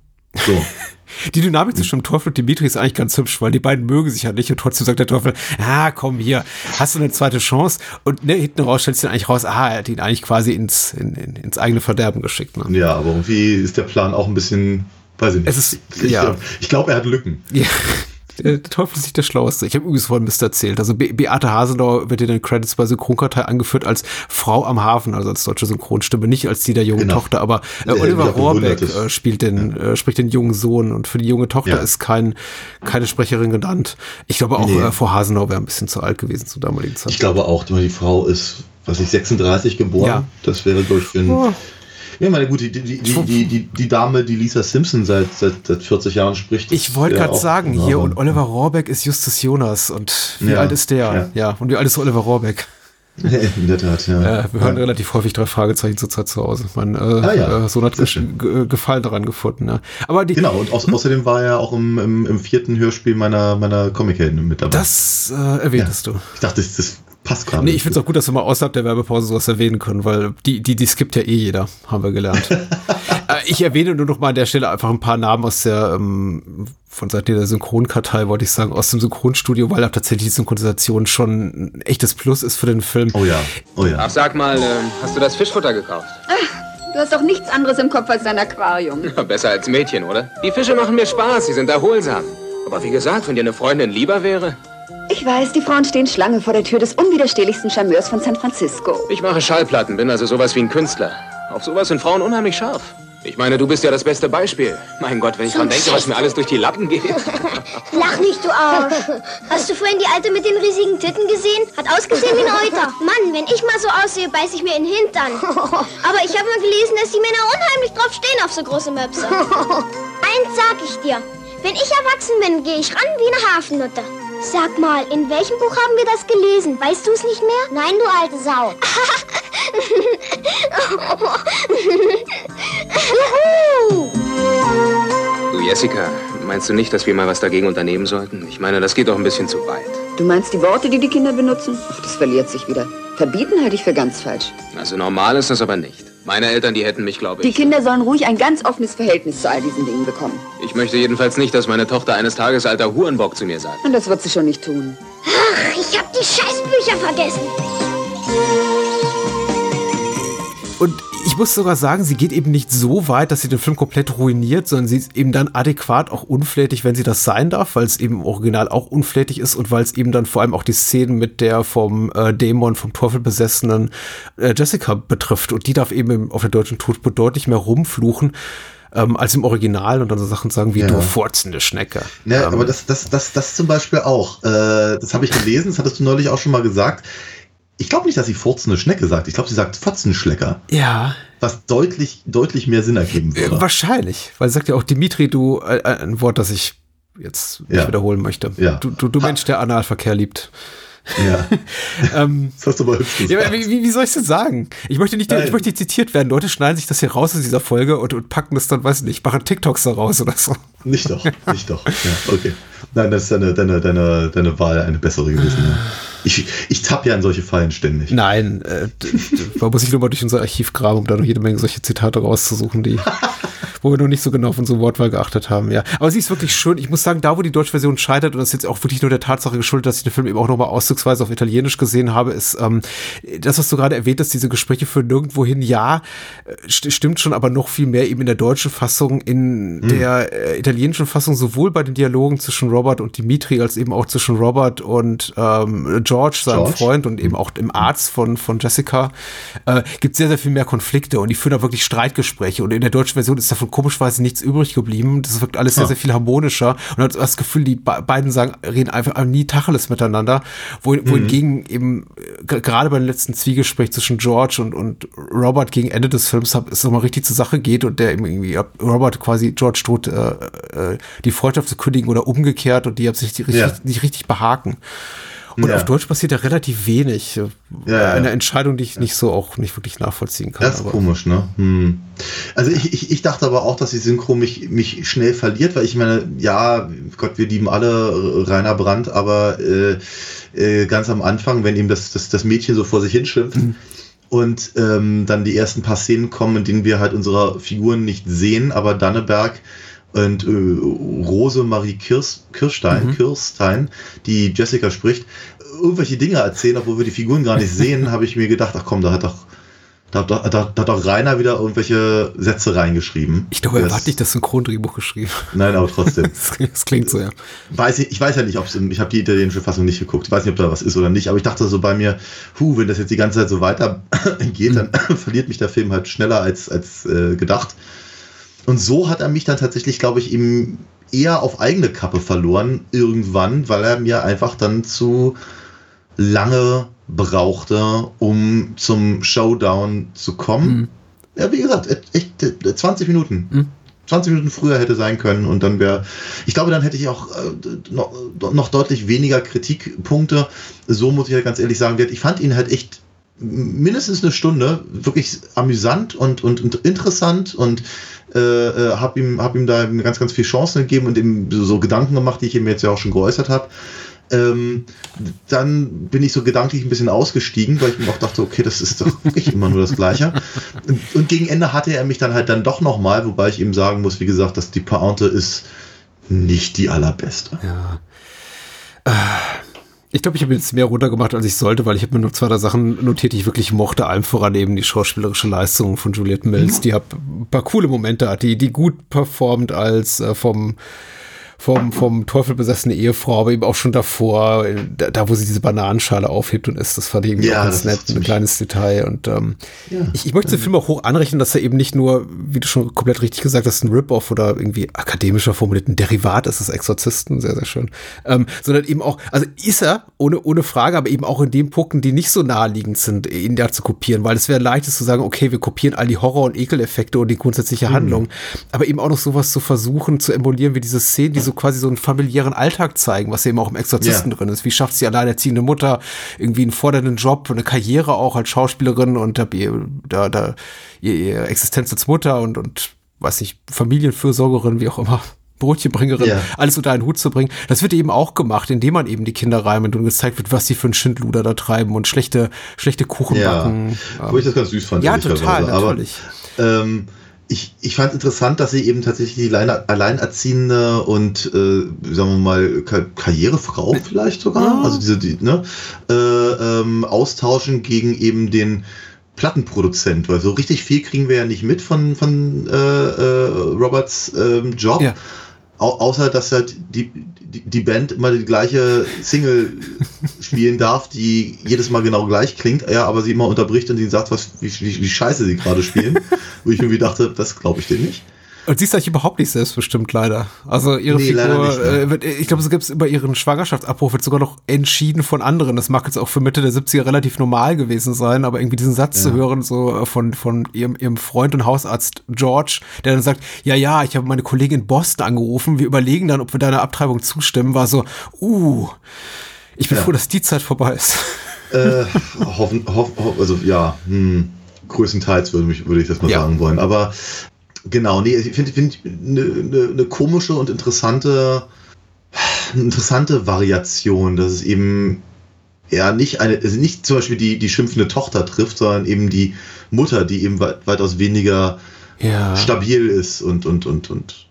So. Die Dynamik zwischen Teufel und Dimitri ist eigentlich ganz hübsch, weil die beiden mögen sich ja nicht und trotzdem sagt der Teufel, ah, komm hier, hast du eine zweite Chance? Und ne, hinten raus stellst du ihn eigentlich raus, ah, er hat ihn eigentlich quasi ins, in, in, ins eigene Verderben geschickt. Ne? Ja, aber irgendwie ist der Plan auch ein bisschen, weiß ich nicht. Es ist, ich ja. ich glaube, er hat Lücken. Ja. Der, der Teufel ist nicht der Schlauste. Ich habe übrigens vorhin Mist erzählt. Also Be- Beate Hasenauer wird in den Credits bei Synchronkartei angeführt als Frau am Hafen, also als deutsche Synchronstimme, nicht als die der jungen Genau. Tochter. Aber äh, Ja, Oliver ich Rohrbeck gewundert, äh, spielt den, äh, spricht den jungen Sohn und für die junge Tochter Ja. ist kein, keine Sprecherin genannt. Ich glaube auch, Nee. äh, Frau Hasenauer wäre ein bisschen zu alt gewesen zur damaligen Zeit. Ich glaube auch, die Frau ist, was ich, sechsunddreißig geboren. Ja. Das wäre, glaube ich, für ein, Oh. ja, meine gut, die, die, die, die, die, die Dame, die Lisa Simpson seit, seit, seit vierzig Jahren spricht. Ich wollte ja gerade auch- sagen, ja, hier, aber- und Oliver Rohrbeck ist Justus Jonas. Und wie Ja, alt ist der? ja. Ja. Und wie alt ist Oliver Rohrbeck? In der Tat, ja. Äh, wir hören ja. relativ häufig drei Fragezeichen zurzeit zu Hause. Mein äh, Ah, ja. äh, Sohn hat Sehr ges- schön. ge- Gefallen daran gefunden. Ja. Aber die, Genau, und au außerdem war er auch im, im, im vierten Hörspiel meiner, meiner Comic-Helden mit dabei. das äh, erwähntest du. Ich dachte, das, das passt gerade. Nee, ich finde es auch gut, dass wir mal außerhalb der Werbepause sowas erwähnen können, weil die, die, die skippt ja eh jeder, haben wir gelernt. äh, ich erwähne nur noch mal an der Stelle einfach ein paar Namen aus der, ähm, von Seiten der Synchronkartei, wollte ich sagen, aus dem Synchronstudio, weil da tatsächlich die Synchronisation schon ein echtes Plus ist für den Film. Oh ja, oh ja. Ach, sag mal, äh, hast du das Fischfutter gekauft? Du hast doch nichts anderes im Kopf als dein Aquarium. Besser als Mädchen, oder? Die Fische machen mir Spaß, sie sind erholsam. Aber wie gesagt, wenn dir eine Freundin lieber wäre... Ich weiß, die Frauen stehen Schlange vor der Tür des unwiderstehlichsten Charmeurs von San Francisco. Ich mache Schallplatten, bin also sowas wie ein Künstler. Auf sowas sind Frauen unheimlich scharf. Ich meine, du bist ja das beste Beispiel. Mein Gott, wenn ich dran denke, was mir alles durch die Lappen geht. Lach nicht, du Arsch. Hast du vorhin die Alte mit den riesigen Titten gesehen? Hat ausgesehen wie ein Euter. Mann, wenn ich mal so aussehe, beiß ich mir in den Hintern. Aber ich habe mal gelesen, dass die Männer unheimlich drauf stehen auf so große Möpse. Eins sag ich dir. Wenn ich erwachsen bin, gehe ich ran wie eine Hafennutte. Sag mal, in welchem Buch haben wir das gelesen? Weißt du es nicht mehr? Nein, du alte Sau. Juhu! Du, Jessica, meinst du nicht, dass wir mal was dagegen unternehmen sollten? Ich meine, das geht doch ein bisschen zu weit. Du meinst die Worte, die die Kinder benutzen? Ach, das verliert sich wieder. Verbieten halte ich für ganz falsch. Also normal ist das aber nicht. Meine Eltern, die hätten mich, glaube Die ich... Kinder sollen ruhig ein ganz offenes Verhältnis zu all diesen Dingen bekommen. Ich möchte jedenfalls nicht, dass meine Tochter eines Tages alter Hurenbock zu mir sagt. Und das wird sie schon nicht tun. Ach, ich hab die Scheißbücher vergessen. Und ich muss sogar sagen, sie geht eben nicht so weit, dass sie den Film komplett ruiniert, sondern sie ist eben dann adäquat auch unflätig, wenn sie das sein darf, weil es eben im Original auch unflätig ist und weil es eben dann vor allem auch die Szenen mit der vom äh, Dämon, vom Teufel besessenen äh, Jessica betrifft. Und die darf eben im, auf der deutschen Tonspur deutlich mehr rumfluchen ähm, als im Original und dann so Sachen sagen wie Ja. du furzende Schnecke. Ja, ähm, aber das, das, das, das zum Beispiel auch. Äh, das habe ich gelesen, das hattest du neulich auch schon mal gesagt. Ich glaube nicht, dass sie furzende Schnecke sagt. Ich glaube, sie sagt Fotzenschlecker. Ja. Was deutlich, deutlich mehr Sinn ergeben würde. Äh, wahrscheinlich, weil sagt ja auch Dimitri, du, äh, ein Wort, das ich jetzt nicht Ja. wiederholen möchte. Ja. Du, du, du Mensch, der Analverkehr liebt. Ja. ähm, Das hast du aber hübsch ja, gesagt. wie, wie, wie soll ich denn sagen? Ich möchte nicht, Nein. ich möchte nicht zitiert werden. Leute schneiden sich das hier raus aus dieser Folge und, und packen das dann, weiß ich nicht, machen TikToks daraus oder so. Nicht doch, nicht doch. Ja, okay. Nein, das ist deine, deine, deine, deine Wahl eine bessere gewesen. Ja. Ich, ich tapp ja in solche Fallen ständig. Nein, äh, d- d- man muss sich nur mal durch unser Archiv graben, um da noch jede Menge solche Zitate rauszusuchen, die, wo wir noch nicht so genau auf unsere Wortwahl geachtet haben, ja. Aber sie ist wirklich schön. Ich muss sagen, da, wo die deutsche Version scheitert, und das ist jetzt auch wirklich nur der Tatsache geschuldet, dass ich den Film eben auch nochmal auszugsweise auf Italienisch gesehen habe, ist ähm, das, was du gerade erwähnt hast, diese Gespräche führen nirgendwohin, ja, st- stimmt schon, aber noch viel mehr eben in der deutschen Fassung, in Mhm. der äh, italienischen Fassung, sowohl bei den Dialogen zwischen Robert und Dimitri, als eben auch zwischen Robert und ähm, George, seinem George. Freund, und eben auch im Arzt von, von Jessica, äh, gibt sehr, sehr viel mehr Konflikte und die führen da wirklich Streitgespräche. Und in der deutschen Version ist davon komischerweise nichts übrig geblieben. Das wirkt alles sehr, sehr viel harmonischer. Und man hat das Gefühl, die be- beiden sagen, reden einfach nie Tacheles miteinander. Wo, mhm. wohingegen eben g- gerade beim letzten Zwiegespräch zwischen George und, und Robert gegen Ende des Films es nochmal richtig zur Sache geht und der eben irgendwie Robert quasi George droht, äh, äh, die Freundschaft zu kündigen oder umgekehrt und die haben sich die richtig, ja. nicht richtig behaken. Und ja. auf Deutsch passiert da relativ wenig. Ja, ja. Eine Entscheidung, die ich nicht so auch nicht wirklich nachvollziehen kann. Das ist aber komisch, ne? Hm. Also ich, ich, ich dachte aber auch, dass die Synchro mich, mich schnell verliert, weil ich meine, ja, Gott, wir lieben alle Rainer Brandt, aber äh, äh, ganz am Anfang, wenn ihm das, das, das Mädchen so vor sich hinschimpft mhm. und ähm, dann die ersten paar Szenen kommen, in denen wir halt unsere Figuren nicht sehen, aber Danneberg und äh, Rose Marie Kirs, Kirstein, mhm. Kirstein, die Jessica spricht, irgendwelche Dinge erzählen, obwohl wir die Figuren gar nicht sehen, habe ich mir gedacht, ach komm, da hat doch da, da, da, da hat doch Rainer wieder irgendwelche Sätze reingeschrieben. Ich glaube, er hat nicht das Synchrondrehbuch geschrieben. Nein, aber trotzdem. Das klingt so, ja. Weiß ich, ich weiß ja nicht, ob es, ich habe die italienische Fassung nicht geguckt, ich weiß nicht, ob da was ist oder nicht, aber ich dachte so bei mir, hu, wenn das jetzt die ganze Zeit so weiter geht, dann mhm. verliert mich der Film halt schneller als, als äh, gedacht. Und so hat er mich dann tatsächlich, glaube ich, eben eher auf eigene Kappe verloren irgendwann, weil er mir einfach dann zu lange brauchte, um zum Showdown zu kommen. Mhm. Ja, wie gesagt, echt zwanzig Minuten. Mhm. zwanzig Minuten früher hätte sein können und dann wäre, ich glaube, dann hätte ich auch äh, noch, noch deutlich weniger Kritikpunkte. So muss ich ja ganz ehrlich sagen, ich fand ihn halt echt mindestens eine Stunde wirklich amüsant und, und, und interessant und äh, habe ihm, hab ihm da ganz, ganz viel Chancen gegeben und ihm so, so Gedanken gemacht, die ich ihm jetzt ja auch schon geäußert habe. Ähm, dann bin ich so gedanklich ein bisschen ausgestiegen, weil ich mir auch dachte, okay, das ist doch wirklich immer nur das Gleiche. Und, und gegen Ende hatte er mich dann halt dann doch nochmal, wobei ich ihm sagen muss, wie gesagt, dass die Pointe ist nicht die allerbeste. Ja. Ich glaube, ich habe jetzt mehr runtergemacht, als ich sollte, weil ich habe mir nur zwei, drei Sachen notiert, die ich wirklich mochte. Allem voran eben die schauspielerische Leistung von Juliette Mills. Die hat ein paar coole Momente, hat die, die gut performt als äh, vom Vom, vom Teufel besessene Ehefrau, aber eben auch schon davor, da, da wo sie diese Bananenschale aufhebt und isst, das fand ich irgendwie ja, auch ganz nett, ein kleines Detail. Und ähm, ja, ich, ich möchte den Film auch hoch anrechnen, dass er eben nicht nur, wie du schon komplett richtig gesagt hast, ein Rip-Off oder irgendwie akademischer formuliert ein Derivat ist des Exorzisten, sehr, sehr schön, ähm, sondern eben auch, also ist er, ohne, ohne Frage, aber eben auch in den Punkten, die nicht so naheliegend sind, ihn da zu kopieren, weil es wäre leichtes zu sagen, okay, wir kopieren all die Horror- und Ekeleffekte und die grundsätzliche mhm. Handlung, aber eben auch noch sowas zu versuchen, zu emulieren, wie diese Szenen, die so quasi so einen familiären Alltag zeigen, was eben auch im Exorzisten ja. drin ist. Wie schafft sie alleinerziehende Mutter irgendwie einen fordernden Job, eine Karriere auch als Schauspielerin und da, da ihre Existenz als Mutter und, und weiß nicht, Familienfürsorgerin, wie auch immer, Brötchenbringerin, ja. alles unter einen Hut zu bringen. Das wird eben auch gemacht, indem man eben die Kinder reimt und gezeigt wird, was sie für einen Schindluder da treiben und schlechte, schlechte Kuchen ja. backen. Wo ich das ganz süß fand. Ja, total, natürlich. Aber, ähm, Ich, ich fand interessant, dass sie eben tatsächlich die Alleine, alleinerziehende und, äh, sagen wir mal, Ka- Karrierefrau vielleicht sogar, ja. also diese, die, ne, äh, ähm, austauschen gegen eben den Plattenproduzent, weil so richtig viel kriegen wir ja nicht mit von, von äh, äh, Roberts ähm, Job. Ja. Au- außer, dass halt die, die, die Band immer die gleiche Single spielen darf, die jedes Mal genau gleich klingt, ja, aber sie immer unterbricht und sie sagt, was, wie, wie, wie scheiße sie gerade spielen. Wo ich irgendwie dachte, das glaube ich dir nicht. Und sie ist eigentlich überhaupt nicht selbstbestimmt, leider. Also ihre nee, Figur, nicht, ne? äh, wird, ich glaube, es gibt über ihren Schwangerschaftsabbruch wird sogar noch entschieden von anderen. Das mag jetzt auch für Mitte der siebziger relativ normal gewesen sein, aber irgendwie diesen Satz ja. zu hören, so von, von ihrem, ihrem Freund und Hausarzt George, der dann sagt, ja, ja, ich habe meine Kollegin in Boston angerufen, wir überlegen dann, ob wir deiner Abtreibung zustimmen, war so, uh, ich bin ja. froh, dass die Zeit vorbei ist. Äh, hoffen, hoff, also ja, hm, größtenteils würde, mich, würde ich das mal ja. sagen wollen, aber genau, nee, ich finde find eine ne, ne komische und interessante, eine interessante Variation, dass es eben ja nicht eine, also nicht zum Beispiel die, die schimpfende Tochter trifft, sondern eben die Mutter, die eben weit, weitaus weniger ja. stabil ist und, und, und, und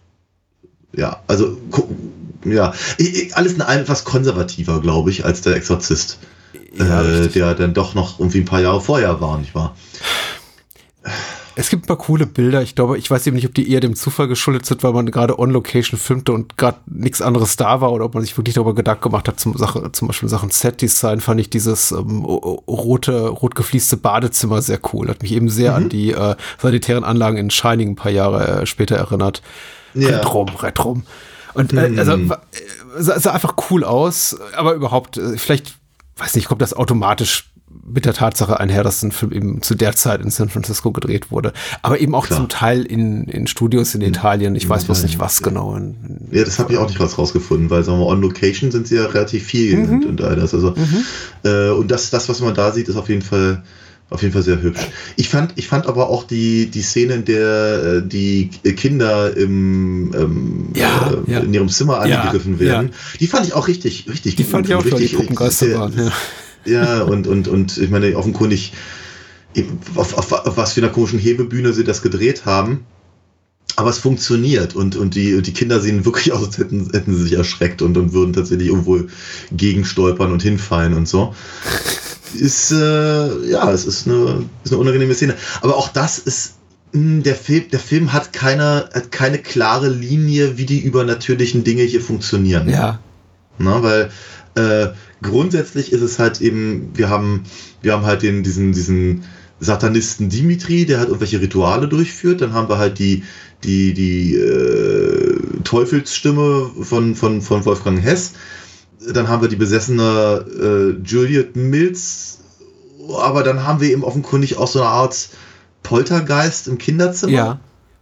ja, also ja, alles in allem etwas konservativer, glaube ich, als der Exorzist, ja, äh, der dann doch noch irgendwie ein paar Jahre vorher war, nicht wahr? Es gibt ein paar coole Bilder. Ich glaube, ich weiß eben nicht, ob die eher dem Zufall geschuldet sind, weil man gerade on-Location filmte und gerade nichts anderes da war oder ob man sich wirklich darüber Gedanken gemacht hat, zum, Sache, zum Beispiel in Sachen Set-Design fand ich dieses ähm, rote, rot geflieste Badezimmer sehr cool. Hat mich eben sehr mhm. an die äh, sanitären Anlagen in Shining ein paar Jahre äh, später erinnert. Ja. Retrom, Retrom. Und äh, also mhm. sah, sah einfach cool aus, aber überhaupt, äh, vielleicht, weiß nicht, kommt das automatisch mit der Tatsache einher, dass ein Film eben zu der Zeit in San Francisco gedreht wurde. Aber eben auch Klar. zum Teil in, in Studios in Italien. Ich in weiß bloß nicht, was ja. genau. In, in ja, das habe ich auch nicht was rausgefunden, weil sagen wir on Location sind sie ja relativ viel mhm. und all das. Also, mhm. äh, und das, das, was man da sieht, ist auf jeden Fall auf jeden Fall sehr hübsch. Ich fand, ich fand aber auch die, die Szene, in der die Kinder im, ähm, ja, äh, ja. in ihrem Zimmer ja, angegriffen werden, ja. die fand ich auch richtig, richtig die gut. Die fand ich auch richtig, die Puppengeister waren, ja. Ja, und, und, und ich meine, offenkundig, auf, auf, auf was für einer komischen Hebebühne sie das gedreht haben. Aber es funktioniert und, und, die, und die Kinder sehen wirklich aus, als hätten, hätten sie sich erschreckt und, und würden tatsächlich irgendwo gegenstolpern und hinfallen und so. Ist, äh, ja, es ist eine, ist eine unangenehme Szene. Aber auch das ist, mh, der Film, der Film hat keine, hat keine klare Linie, wie die übernatürlichen Dinge hier funktionieren. Ja. Na, weil, äh, grundsätzlich ist es halt eben, wir haben, wir haben halt den, diesen, diesen Satanisten Dimitri, der halt irgendwelche Rituale durchführt. Dann haben wir halt die, die, die äh, Teufelsstimme von, von, von Wolfgang Hess. Dann haben wir die besessene äh, Juliet Mills. Aber dann haben wir eben offenkundig auch so eine Art Poltergeist im Kinderzimmer. Ja.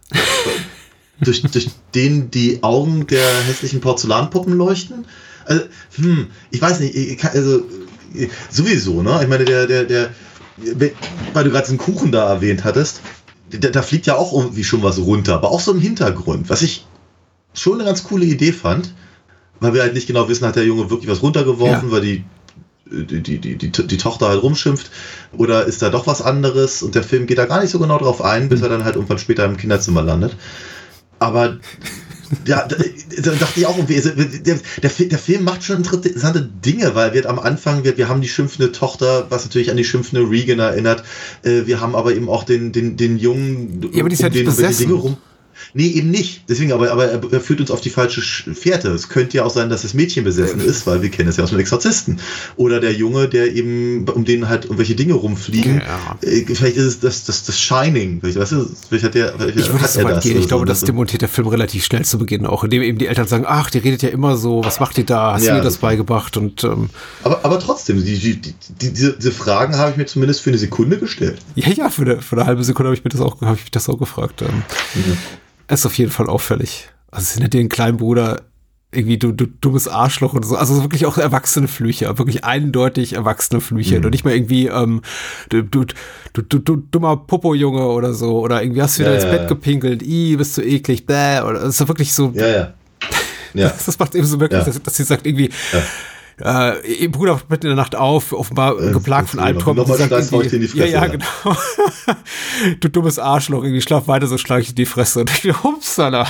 durch, durch den die Augen der hässlichen Porzellanpuppen leuchten. Also, hm, ich weiß nicht, ich kann, also sowieso, ne? Ich meine, der, der, der, weil du gerade den Kuchen da erwähnt hattest, da, da fliegt ja auch irgendwie schon was runter, aber auch so im Hintergrund, was ich schon eine ganz coole Idee fand, weil wir halt nicht genau wissen, hat der Junge wirklich was runtergeworfen, ja. weil die die, die, die, die, die Tochter halt rumschimpft, oder ist da doch was anderes und der Film geht da gar nicht so genau drauf ein, bis er dann halt irgendwann später im Kinderzimmer landet. Aber ja, da, da dachte ich auch, der, der, der Film macht schon interessante Dinge, weil wir am Anfang, wir, wir haben die schimpfende Tochter, was natürlich an die schimpfende Regan erinnert. Wir haben aber eben auch den, den, den Jungen, ja, aber die ist um ja nicht den, besessen. Die Dinge rum. Nee, eben nicht. Deswegen, aber, aber er führt uns auf die falsche Fährte. Es könnte ja auch sein, dass das Mädchen besessen ist, weil wir kennen es ja aus dem Exorzisten. Oder der Junge, der eben, um den halt irgendwelche Dinge rumfliegen. Ja. Vielleicht ist es das, das, das Shining. Weißt du, vielleicht hat der, vielleicht ich würde hat so weit das gehen. Ich glaube, so. das demontiert der Film relativ schnell zu Beginn auch, indem eben die Eltern sagen, ach, die redet ja immer so, was macht die da? Hast ja, du mir das beigebracht? Und, ähm, aber, aber trotzdem, die, die, die, diese, diese Fragen habe ich mir zumindest für eine Sekunde gestellt. Ja, ja, für eine, für eine halbe Sekunde habe ich mir das auch, habe ich mich das auch gefragt. Ähm. Mhm. Ist auf jeden Fall auffällig. Also es nennt den kleinen Bruder irgendwie du, du dummes Arschloch und so. Also wirklich auch erwachsene Flüche, wirklich eindeutig erwachsene Flüche. Mhm. Und nicht mal irgendwie ähm, du, du, du, du, du dummer Popo-Junge oder so. Oder irgendwie hast du wieder ja, ins ja, Bett ja. gepinkelt. Ih, bist du eklig. Bäh. Oder das ist wirklich so. Ja, ja. ja. Das, das macht eben so wirklich, ja. dass, dass sie sagt irgendwie, ja. Äh, ihr Bruder wacht mitten in der Nacht auf, offenbar äh, geplagt von Albträumen. Nochmal Scheiß in die Fresse. Ja, ja, genau. Du dummes Arschloch, irgendwie schlaf weiter, so schlag ich in die Fresse. Und ich dachte, upsala.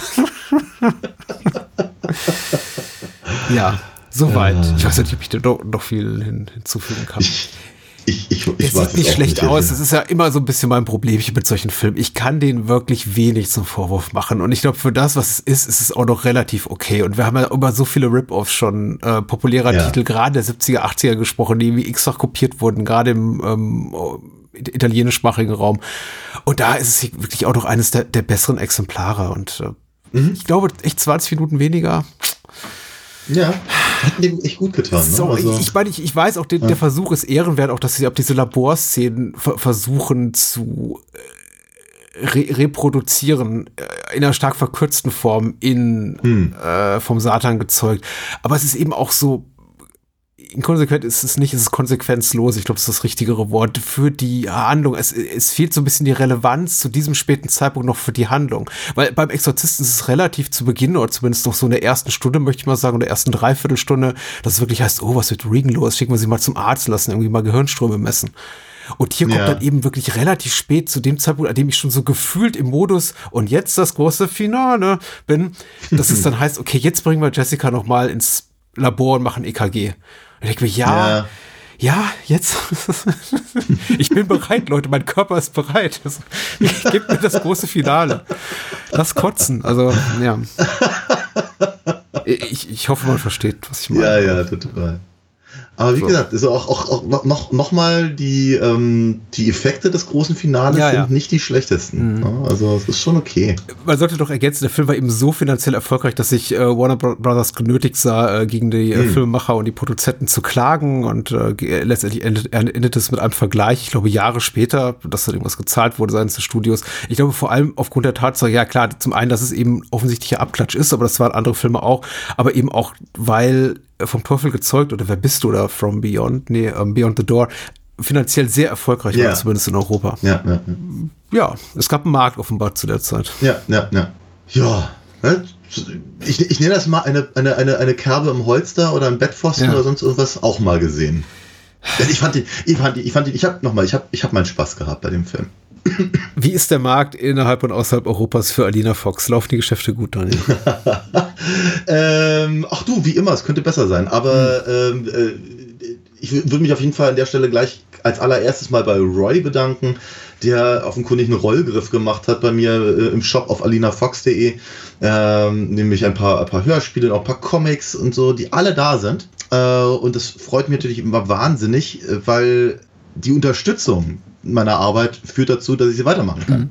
Ja, soweit. Ja. Ich weiß nicht, ob ich da noch, noch viel hin, hinzufügen kann. Ich, ich, ich, ich es sieht nicht schlecht nicht aus. Das ist ja immer so ein bisschen mein Problem mit solchen Filmen. Ich kann denen wirklich wenig zum Vorwurf machen. Und ich glaube, für das, was es ist, ist es auch noch relativ okay. Und wir haben ja über so viele Rip-Offs schon äh, populärer ja. Titel, gerade der siebziger, achtziger gesprochen, die wie x-fach kopiert wurden, gerade im ähm, italienischsprachigen Raum. Und da ist es wirklich auch noch eines der, der besseren Exemplare. Und äh, mhm. ich glaube, echt zwanzig Minuten weniger. Ja, hat dem echt gut getan. So, ne? also, ich, ich meine, ich, ich weiß auch, den, ja. der Versuch ist ehrenwert, auch dass sie auch diese Laborszenen ver- versuchen zu äh, re- reproduzieren, äh, in einer stark verkürzten Form in hm. äh, vom Satan gezeugt. Aber es ist eben auch so, inkonsequent ist es nicht, es ist konsequenzlos, ich glaube, das ist das richtigere Wort für die Handlung. Es, es fehlt so ein bisschen die Relevanz zu diesem späten Zeitpunkt noch für die Handlung. Weil beim Exorzisten ist es relativ zu Beginn, oder zumindest noch so in der ersten Stunde, möchte ich mal sagen, in der ersten Dreiviertelstunde, dass es wirklich heißt, oh, was wird Regan los? Schicken wir sie mal zum Arzt, lassen irgendwie mal Gehirnströme messen. Und hier ja. kommt dann eben wirklich relativ spät zu dem Zeitpunkt, an dem ich schon so gefühlt im Modus und jetzt das große Finale bin, dass es dann heißt, okay, jetzt bringen wir Jessica noch mal ins Labor und machen E K G. Und ich denke mir, ja, ja, Ja, jetzt. Ich bin bereit, Leute. Mein Körper ist bereit. Gebt mir das große Finale. Lass kotzen. Also, ja. Ich, ich hoffe, man versteht, was ich meine. Ja, ja, total. Aber wie so. gesagt, also auch, auch, auch noch, noch mal die, ähm, die Effekte des großen Finales ja, sind ja. nicht die schlechtesten. Mhm. Also es ist schon okay. Man sollte doch ergänzen, der Film war eben so finanziell erfolgreich, dass sich äh, Warner Brothers genötigt sah, äh, gegen die äh, mhm. Filmemacher und die Produzenten zu klagen. Und äh, letztendlich endet, endet es mit einem Vergleich, ich glaube Jahre später, dass dann irgendwas gezahlt wurde seitens des Studios. Ich glaube vor allem aufgrund der Tatsache, ja klar, zum einen, dass es eben offensichtlicher Abklatsch ist, aber das waren andere Filme auch, aber eben auch, weil Vom Teufel gezeugt oder Wer bist du oder From Beyond, nee, um, Beyond the Door, finanziell sehr erfolgreich yeah. war, zumindest in Europa. Ja, ja, ja. ja, es gab einen Markt offenbar zu der Zeit. Ja, ja, ja. Ja, ich, ich nenne das mal eine, eine, eine, eine Kerbe im Holster oder ein Bettpfosten ja. oder sonst irgendwas auch mal gesehen. Ich fand den, ich fand den, ich fand den, ich hab nochmal, ich hab, ich hab meinen Spaß gehabt bei dem Film. Wie ist der Markt innerhalb und außerhalb Europas für Alina Fox? Laufen die Geschäfte gut, Daniel? ähm, ach du, wie immer, es könnte besser sein. Aber hm. ähm, äh, ich würde mich auf jeden Fall an der Stelle gleich als allererstes mal bei Roy bedanken, der offenkundig einen Rollgriff gemacht hat bei mir äh, im Shop auf alina fox punkt de. Ähm, nämlich ein paar, ein paar Hörspiele, auch ein paar Comics und so, die alle da sind. Äh, und das freut mich natürlich immer wahnsinnig, weil die Unterstützung meiner Arbeit führt dazu, dass ich sie weitermachen kann. Mhm.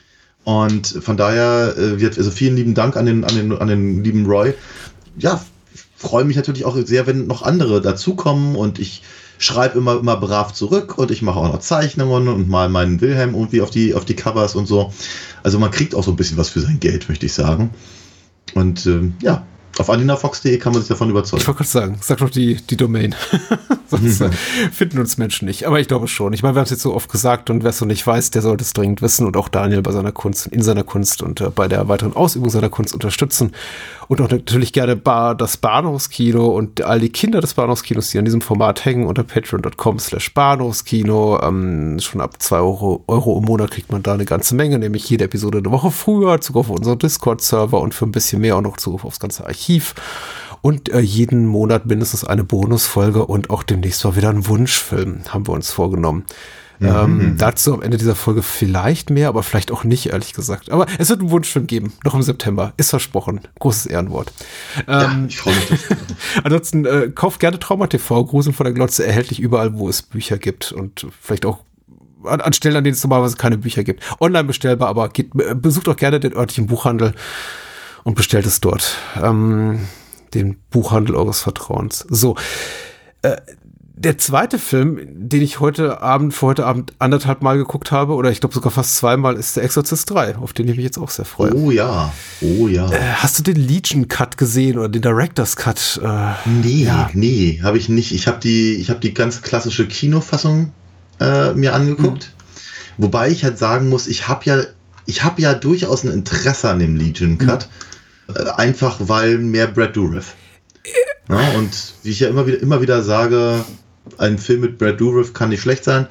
Und von daher, äh, wird, also vielen lieben Dank an den, an den, an den lieben Roy. Ja, freue mich natürlich auch sehr, wenn noch andere dazukommen und ich schreibe immer, immer brav zurück und ich mache auch noch Zeichnungen und mal meinen Wilhelm irgendwie auf die, auf die Covers und so. Also man kriegt auch so ein bisschen was für sein Geld, möchte ich sagen. Und ähm, ja, auf alina fox punkt de kann man sich davon überzeugen. Ich wollte gerade sagen, sag doch die, die Domain. Sonst mhm. finden uns Menschen nicht. Aber ich glaube schon. Ich meine, wir haben es jetzt so oft gesagt und wer es noch nicht weiß, der sollte es dringend wissen und auch Daniel bei seiner Kunst, in seiner Kunst und äh, bei der weiteren Ausübung seiner Kunst unterstützen. Und auch natürlich gerne bar, das Bahnhofskino und all die Kinder des Bahnhofskinos, die an diesem Format hängen, unter patreon punkt com slash Bahnhofskino. Ähm, schon ab zwei Euro, Euro im Monat kriegt man da eine ganze Menge, nämlich jede Episode eine Woche früher, Zugriff auf unseren Discord-Server und für ein bisschen mehr auch noch Zugriff aufs ganze Archiv. Und äh, jeden Monat mindestens eine Bonusfolge und auch demnächst mal wieder einen Wunschfilm, haben wir uns vorgenommen. Mhm. Ähm, dazu am Ende dieser Folge vielleicht mehr, aber vielleicht auch nicht, ehrlich gesagt. Aber es wird einen Wunschfilm geben, noch im September. Ist versprochen. Großes Ehrenwort. Ähm, ja, ich freue mich. Ansonsten äh, kauft gerne Trauma T V, Gruseln vor der Glotze, erhältlich überall, wo es Bücher gibt und vielleicht auch an, an Stellen, an denen es normalerweise keine Bücher gibt. Online bestellbar, aber geht, besucht auch gerne den örtlichen Buchhandel und bestellt es dort. Ähm, den Buchhandel eures Vertrauens. So, äh, der zweite Film, den ich heute Abend, für heute Abend anderthalb Mal geguckt habe, oder ich glaube sogar fast zweimal, ist der Exorzist drei, auf den ich mich jetzt auch sehr freue. Oh ja, oh ja. Äh, hast du den Legion Cut gesehen oder den Director's Cut? Äh, nee, ja. nee, habe ich nicht. Ich habe die, ich habe die ganz klassische Kinofassung äh, mir angeguckt. Mhm. Wobei ich halt sagen muss, ich habe ja, ich habe ja durchaus ein Interesse an dem Legion Cut. Mhm. Einfach weil mehr Brad Dourif. Ja, und wie ich ja immer wieder, immer wieder sage, ein Film mit Brad Dourif kann nicht schlecht sein.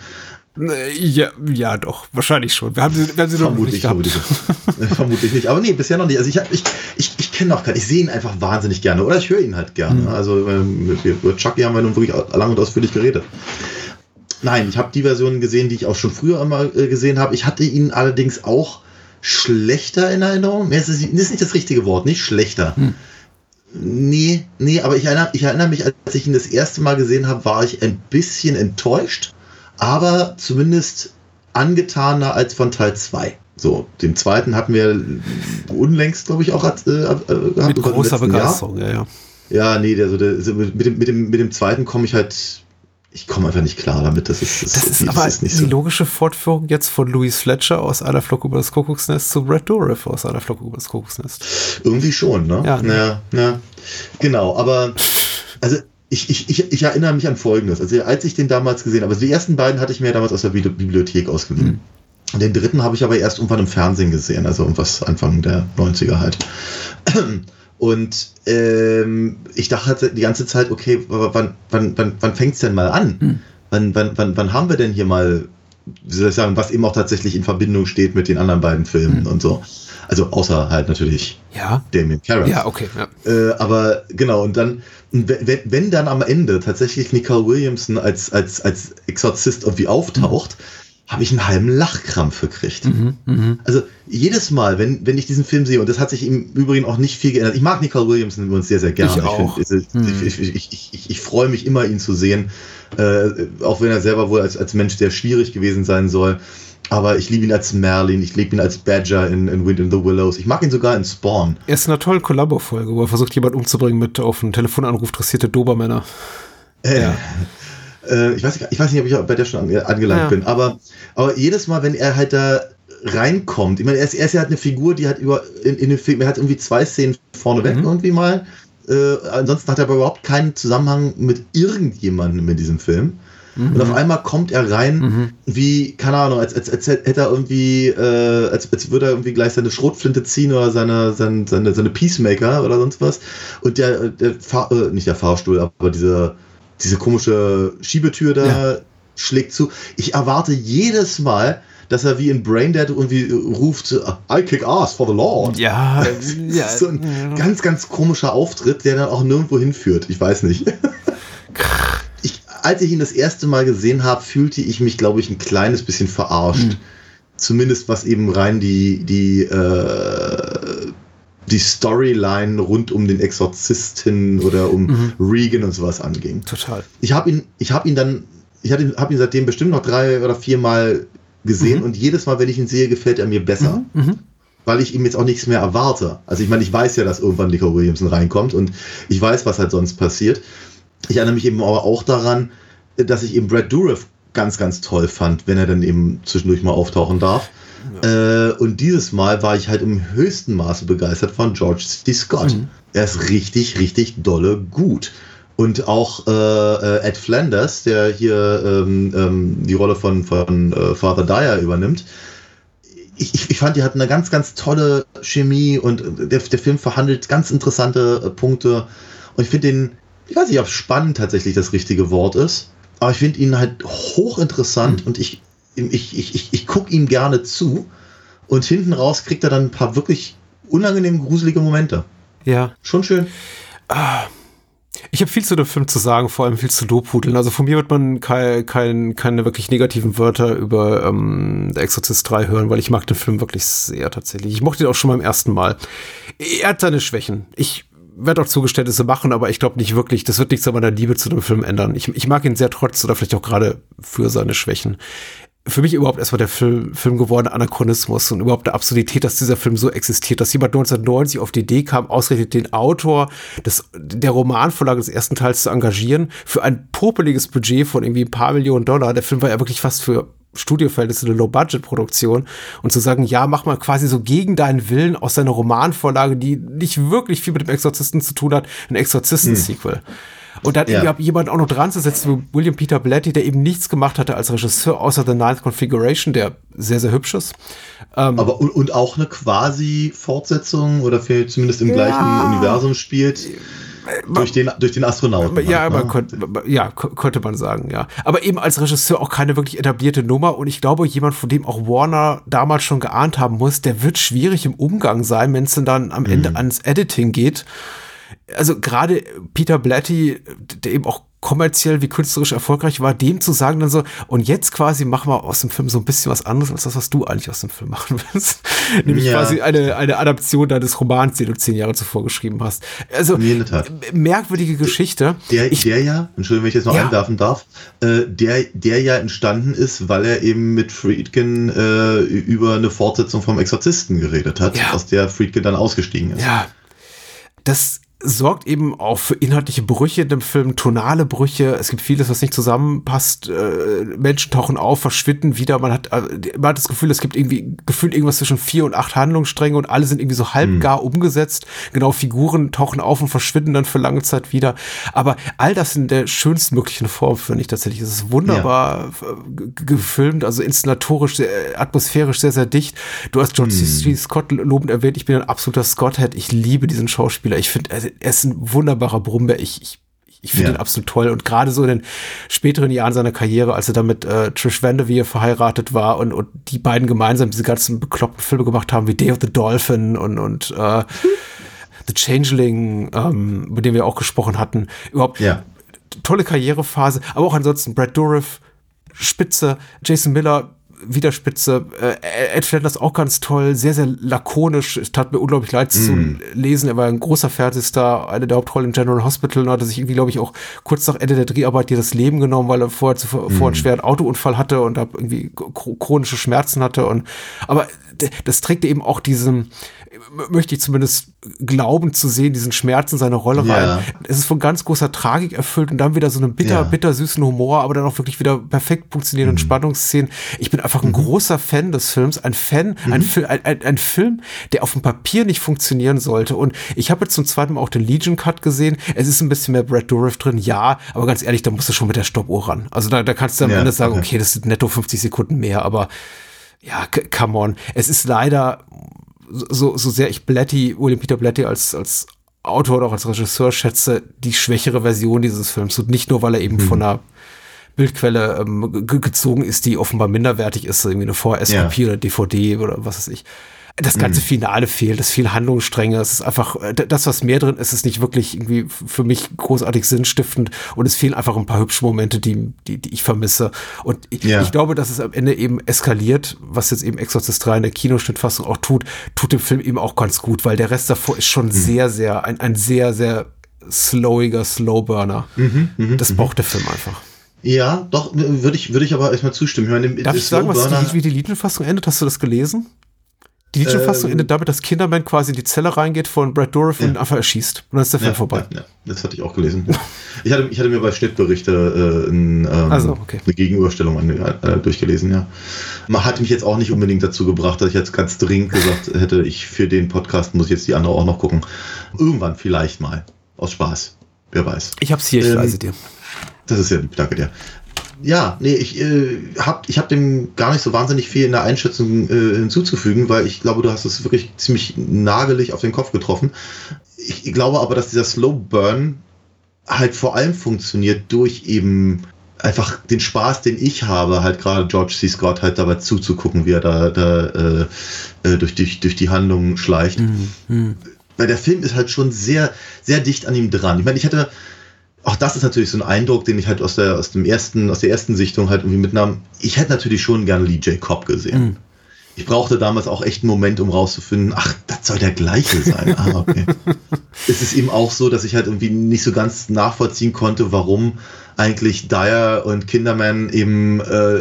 Ja, ja doch, wahrscheinlich schon. Wir haben sie, wir haben sie vermutlich, noch nicht vermutlich, vermutlich nicht. Aber nee, bisher noch nicht. Also ich, ich, ich, ich kenne auch keinen. Ich sehe ihn einfach wahnsinnig gerne. Oder ich höre ihn halt gerne. Mhm. Also ähm, über Chucky haben wir nun wirklich lang und ausführlich geredet. Nein, ich habe die Versionen gesehen, die ich auch schon früher immer äh, gesehen habe. Ich hatte ihn allerdings auch schlechter in Erinnerung. Das ist, das ist nicht das richtige Wort, nicht schlechter. Hm. Nee, nee, aber ich erinnere, ich erinnere mich, als ich ihn das erste Mal gesehen habe, war ich ein bisschen enttäuscht, aber zumindest angetaner als von Teil zwei. So, den zweiten hatten wir unlängst, glaube ich, auch äh, äh, gehabt. Mit großer Begeisterung, ja, ja. Ja, nee, der, so der, mit, dem, mit, dem, mit dem zweiten komme ich halt Ich komme einfach nicht klar damit. Das ist, das das ist, ist aber ist nicht die so. Logische Fortführung jetzt von Louise Fletcher aus Einer Flocke über das Kuckucksnest zu Brad Dourif aus Einer Flocke über das Kuckucksnest. Irgendwie schon, ne? Ja, ne? Ja, ja. Genau, aber also ich, ich, ich, ich erinnere mich an Folgendes. Also als ich den damals gesehen habe, also die ersten beiden hatte ich mir damals aus der Bibliothek ausgeliehen. Mhm. Den dritten habe ich aber erst irgendwann im Fernsehen gesehen, also irgendwas Anfang der neunziger halt. Und ähm, ich dachte halt die ganze Zeit, okay, wann, wann, wann, wann fängt es denn mal an? Hm. Wann, wann, wann, wann haben wir denn hier mal wie soll ich sagen, was eben auch tatsächlich in Verbindung steht mit den anderen beiden Filmen mhm. und so. Also außer halt natürlich ja. Damien Carrot. Ja, okay. Ja. Äh, aber genau, und dann, wenn, wenn dann am Ende tatsächlich Nicole Williamson als, als, als Exorzist irgendwie auftaucht, mhm. habe ich einen halben Lachkrampf gekriegt. Mhm, mh. Also jedes Mal, wenn, wenn ich diesen Film sehe, und das hat sich im Übrigen auch nicht viel geändert. Ich mag Nicole Williamson übrigens sehr, sehr gerne. Ich auch. Ich, find, mhm. ich, ich, ich, ich, ich freue mich immer, ihn zu sehen, äh, auch wenn er selber wohl als, als Mensch sehr schwierig gewesen sein soll. Aber ich liebe ihn als Merlin, ich liebe ihn als Badger in, in Wind in the Willows. Ich mag ihn sogar in Spawn. Er ist in einer tollen Kollabo-Folge, wo er versucht, jemanden umzubringen mit auf einen Telefonanruf dressierte Dobermänner. Äh, ja. äh, ich, weiß nicht, ich weiß nicht, ob ich bei der schon angelangt ja. bin, aber, aber jedes Mal, wenn er halt da reinkommt, ich meine, er ist, er ist ja halt eine Figur, die hat über in, in dem Film, er hat irgendwie zwei Szenen vorneweg mhm. irgendwie mal. Äh, ansonsten hat er aber überhaupt keinen Zusammenhang mit irgendjemandem in diesem Film. Und auf einmal kommt er rein, mhm. wie, keine Ahnung, als, als, als hätte er irgendwie, äh, als, als würde er irgendwie gleich seine Schrotflinte ziehen oder seine, seine, seine, seine Peacemaker oder sonst was. Und der, der Fahr, äh, nicht der Fahrstuhl, aber diese, diese komische Schiebetür da ja. schlägt zu. Ich erwarte jedes Mal, dass er wie in Braindead irgendwie ruft, I kick ass for the Lord. Ja, das ist so ein ja. ganz, ganz komischer Auftritt, der dann auch nirgendwo hinführt. Ich weiß nicht. Ich, als ich ihn das erste Mal gesehen habe, fühlte ich mich, glaube ich, ein kleines bisschen verarscht. Mhm. Zumindest was eben rein die, die, äh, die Storyline rund um den Exorzisten oder um mhm. Regan und sowas anging. Total. Ich habe ihn, ich habe ihn dann, ich habe ihn, hab ihn seitdem bestimmt noch drei oder vier Mal gesehen mhm. und jedes Mal, wenn ich ihn sehe, gefällt er mir besser. Mhm. Mhm. Weil ich ihm jetzt auch nichts mehr erwarte. Also ich meine, ich weiß ja, dass irgendwann Nicole Williamson reinkommt und ich weiß, was halt sonst passiert. Ich erinnere mich eben aber auch daran, dass ich eben Brad Dourif ganz, ganz toll fand, wenn er dann eben zwischendurch mal auftauchen darf. Ja. Äh, und dieses Mal war ich halt im höchsten Maße begeistert von George C. Scott. Mhm. Er ist richtig, richtig dolle gut. Und auch äh, Ed Flanders, der hier ähm, ähm, die Rolle von, von äh, Father Dyer übernimmt. Ich, ich, ich fand, die hatten eine ganz, ganz tolle Chemie und der, der Film verhandelt ganz interessante äh, Punkte. Und ich finde den, ich weiß nicht, ob spannend tatsächlich das richtige Wort ist, aber ich finde ihn halt hochinteressant mhm. und ich, ich, ich, ich, ich gucke ihm gerne zu und hinten raus kriegt er dann ein paar wirklich unangenehm gruselige Momente. Ja. Schon schön. Ah. Ich habe viel zu dem Film zu sagen, vor allem viel zu lobhudeln. Also von mir wird man kein, kein, keine wirklich negativen Wörter über ähm, Der Exorzist drei hören, weil ich mag den Film wirklich sehr tatsächlich. Ich mochte ihn auch schon beim ersten Mal. Er hat seine Schwächen. Ich werde auch Zugeständnisse machen, aber ich glaube nicht wirklich, das wird nichts an meiner Liebe zu dem Film ändern. Ich, ich mag ihn sehr trotz oder vielleicht auch gerade für seine Schwächen. Für mich überhaupt erstmal der Film, Film gewordene Anachronismus und überhaupt der Absurdität, dass dieser Film so existiert, dass jemand neunzehnhundertneunzig auf die Idee kam, ausgerechnet den Autor des, der Romanvorlage des ersten Teils zu engagieren für ein popeliges Budget von irgendwie ein paar Millionen Dollar. Der Film war ja wirklich fast für Studioverhältnisse eine Low-Budget-Produktion und zu sagen, ja, mach mal quasi so gegen deinen Willen aus deiner Romanvorlage, die nicht wirklich viel mit dem Exorzisten zu tun hat, ein Exorzisten-Sequel. Hm. Und dann ja. irgendwie jemanden auch noch dran zu setzen, wie William Peter Blatty, der eben nichts gemacht hatte als Regisseur, außer The Ninth Configuration, der sehr, sehr hübsch ist. Ähm, Aber und, und auch eine quasi Fortsetzung oder zumindest im ja. gleichen Universum spielt. Durch den, durch den Astronauten. Ja, halt, man ne? konnte, ja, könnte man sagen, ja. Aber eben als Regisseur auch keine wirklich etablierte Nummer. Und ich glaube, jemand, von dem auch Warner damals schon geahnt haben muss, der wird schwierig im Umgang sein, wenn es dann am Ende mhm. ans Editing geht. Also gerade Peter Blatty, der eben auch kommerziell wie künstlerisch erfolgreich war, dem zu sagen dann so, und jetzt quasi machen wir aus dem Film so ein bisschen was anderes, als das, was du eigentlich aus dem Film machen willst. Nämlich ja. quasi eine, eine Adaption deines Romans, den du zehn Jahre zuvor geschrieben hast. Also, merkwürdige Geschichte. Der, ich, der ja, Entschuldigung, wenn ich jetzt noch ja. einwerfen darf, äh, der, der ja entstanden ist, weil er eben mit Friedkin äh, über eine Fortsetzung vom Exorzisten geredet hat, ja. aus der Friedkin dann ausgestiegen ist. Ja, das sorgt eben auch für inhaltliche Brüche in dem Film, tonale Brüche. Es gibt vieles, was nicht zusammenpasst. Äh, Menschen tauchen auf, verschwinden wieder. Man hat, äh, man hat das Gefühl, es gibt irgendwie gefühlt irgendwas zwischen vier und acht Handlungsstränge und alle sind irgendwie so halbgar mhm. umgesetzt. Genau, Figuren tauchen auf und verschwinden dann für lange Zeit wieder. Aber all das in der schönstmöglichen Form, finde ich tatsächlich. Es ist wunderbar ja. g- gefilmt, also inszenatorisch, sehr, atmosphärisch sehr, sehr dicht. Du hast George C. Mhm. Scott lobend erwähnt. Ich bin ein absoluter Scott-Head. Ich liebe diesen Schauspieler. Ich finde, er ist ein wunderbarer Brummbär. Ich, ich, ich finde Ja. ihn absolut toll. Und gerade so in den späteren Jahren seiner Karriere, als er dann mit äh, Trish Vanderveer verheiratet war und, und die beiden gemeinsam diese ganzen bekloppten Filme gemacht haben, wie Day of the Dolphin und, und äh, The Changeling, ähm, über den wir auch gesprochen hatten. Überhaupt Ja. tolle Karrierephase, aber auch ansonsten Brad Dourif, Spitze, Jason Miller, wieder Spitze, äh, Ed Flanders auch ganz toll, sehr, sehr lakonisch, es tat mir unglaublich leid mm. zu lesen, er war ein großer Fernsehstar, eine der Hauptrollen in General Hospital und hatte sich irgendwie, glaube ich, auch kurz nach Ende der Dreharbeit hier das Leben genommen, weil er vorher zuvor mm. einen schweren Autounfall hatte und da irgendwie chronische Schmerzen hatte und, aber das trägt eben auch diesen, möchte ich zumindest glauben zu sehen, diesen Schmerz in seine Rolle Ja. rein. Es ist von ganz großer Tragik erfüllt und dann wieder so einem bitter, Ja. bitter süßen Humor, aber dann auch wirklich wieder perfekt funktionierenden Mhm. Spannungsszenen. Ich bin einfach ein mhm. großer Fan des Films, ein Fan, mhm. ein, Fil- ein, ein, ein Film, der auf dem Papier nicht funktionieren sollte. Und ich habe jetzt zum zweiten Mal auch den Legion Cut gesehen. Es ist ein bisschen mehr Brad Dourif drin, ja, aber ganz ehrlich, da musst du schon mit der Stoppuhr ran. Also da, da kannst du am Ja, Ende sagen, okay. okay, das sind netto fünfzig Sekunden mehr, aber ja, c- come on. Es ist leider, so, so sehr ich Blatty, William Peter Blatty als, als Autor oder auch als Regisseur schätze, die schwächere Version dieses Films. Und nicht nur, weil er eben mhm. von einer Bildquelle ähm, ge- gezogen ist, die offenbar minderwertig ist, irgendwie eine V H S-Kopie ja. oder D V D oder was weiß ich. Das ganze Finale fehlt, es fehlen Handlungsstränge, es ist einfach, das, was mehr drin ist, ist nicht wirklich irgendwie für mich großartig sinnstiftend und es fehlen einfach ein paar hübsche Momente, die, die, die ich vermisse. Und ich, ja. ich glaube, dass es am Ende eben eskaliert, was jetzt eben Exorcist drei in der Kinoschnittfassung auch tut, tut dem Film eben auch ganz gut, weil der Rest davor ist schon mhm. sehr, sehr, ein, ein sehr, sehr slowiger Slowburner. Mhm, mh, das braucht der Film einfach. Ja, doch, würde ich, würde ich aber erstmal zustimmen. Ich meine, Darf ich sagen, was die, wie die Legion-Fassung endet? Hast du das gelesen? Die Legion-Fassung ähm, endet damit, dass Kinderman quasi in die Zelle reingeht von Brad Dourif ja. und einfach erschießt. Und dann ist der Film ja, vorbei. Ja, ja, das hatte ich auch gelesen. ich, hatte, ich hatte mir bei Schnittberichte äh, ein, ähm, also, okay. eine Gegenüberstellung an, äh, durchgelesen, ja. Man hat mich jetzt auch nicht unbedingt dazu gebracht, dass ich jetzt ganz dringend gesagt hätte, ich für den Podcast muss ich jetzt die andere auch noch gucken. Irgendwann vielleicht mal. Aus Spaß. Wer weiß. Ich hab's hier, ich ähm, leise dir. Das ist ja lieb, danke dir. Ja, nee, ich äh, hab, ich hab dem gar nicht so wahnsinnig viel in der Einschätzung äh, hinzuzufügen, weil ich glaube, du hast es wirklich ziemlich nagelig auf den Kopf getroffen. Ich, ich glaube aber, dass dieser Slow Burn halt vor allem funktioniert durch eben einfach den Spaß, den ich habe, halt gerade George C. Scott halt dabei zuzugucken, wie er da, da äh, durch, die, durch die Handlung schleicht. Mhm. Weil der Film ist halt schon sehr, sehr dicht an ihm dran. Ich meine, ich hätte Auch das ist natürlich so ein Eindruck, den ich halt aus der, aus dem ersten, aus der ersten Sichtung halt irgendwie mitnahm. Ich hätte natürlich schon gerne Lee J. Cobb gesehen. Mhm. Ich brauchte damals auch echt einen Moment, um rauszufinden, ach, das soll der gleiche sein. Ah, okay. Es ist eben auch so, dass ich halt irgendwie nicht so ganz nachvollziehen konnte, warum eigentlich Dyer und Kinderman eben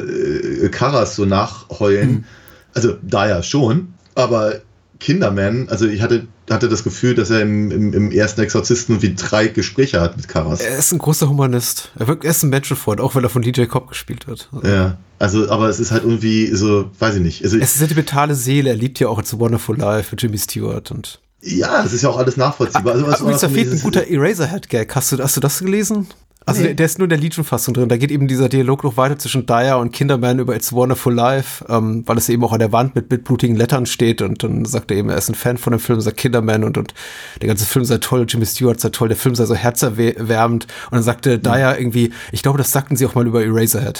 äh, Karras so nachheulen. Mhm. Also Dyer schon, aber Kinderman, also ich hatte, hatte das Gefühl, dass er im, im, im ersten Exorzisten wie drei Gespräche hat mit Karras. Er ist ein großer Humanist. Er wirkt erst ein Menschenfreund, auch wenn er von D J Cobb gespielt wird. Also ja, also, aber es ist halt irgendwie so, weiß ich nicht. Also, es ist eine sentimentale Seele. Er liebt ja auch It's a Wonderful Life mit Jimmy Stewart und. Ja, das ist ja auch alles nachvollziehbar. Also, also, übrigens, da fehlt ein guter Eraserhead-Gag. Hast du, hast du das gelesen? Also nee. der, der ist nur in der Legion-Fassung drin. Da geht eben dieser Dialog noch weiter zwischen Dyer und Kinderman über It's a Wonderful Life, ähm, weil es eben auch an der Wand mit, mit blutigen Lettern steht und dann sagt er eben, er ist ein Fan von dem Film, sagt Kinderman und, und der ganze Film sei toll, Jimmy Stewart sei toll, der Film sei so herzerwärmend und dann sagte mhm. Dyer irgendwie, ich glaube, das sagten sie auch mal über Eraserhead.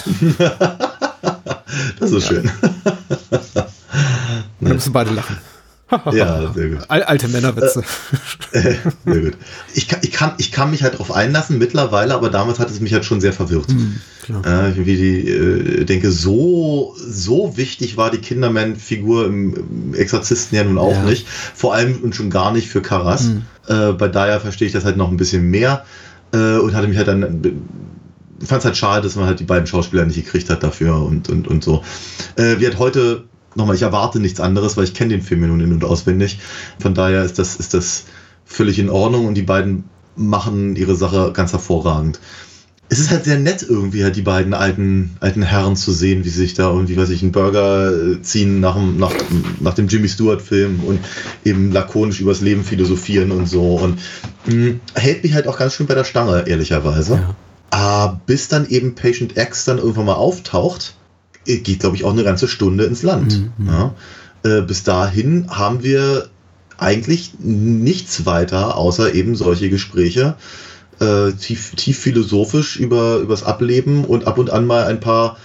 Das ist ja. schön. Und dann müssen beide lachen. Ja, sehr gut. Alte Männerwitze. Äh, sehr gut. Ich kann, ich, kann, ich kann mich halt darauf einlassen mittlerweile, aber damals hat es mich halt schon sehr verwirrt. Mhm, äh, ich wie die, äh, denke, so, so wichtig war die Kinderman-Figur im, im Exorzisten ja nun auch ja. nicht. Vor allem und schon gar nicht für Karras. Mhm. Äh, bei Dyer verstehe ich das halt noch ein bisschen mehr äh, und hatte mich halt dann... Ich fand es halt schade, dass man halt die beiden Schauspieler nicht gekriegt hat dafür und, und, und so. Äh, wie halt heute... Nochmal, ich erwarte nichts anderes, weil ich kenne den Film ja nun in- und auswendig. Von daher ist das, ist das völlig in Ordnung und die beiden machen ihre Sache ganz hervorragend. Es ist halt sehr nett irgendwie halt die beiden alten, alten Herren zu sehen, wie sie sich da irgendwie, weiß ich, einen Burger ziehen nach dem, nach, nach dem Jimmy Stewart Film und eben lakonisch übers Leben philosophieren und so und mh, hält mich halt auch ganz schön bei der Stange, ehrlicherweise. Ja. Aber bis dann eben Patient X dann irgendwann mal auftaucht, geht, glaube ich, auch eine ganze Stunde ins Land. Mhm. Ja. Äh, bis dahin haben wir eigentlich nichts weiter, außer eben solche Gespräche äh, tief, tief philosophisch über übers Ableben und ab und an mal ein paar,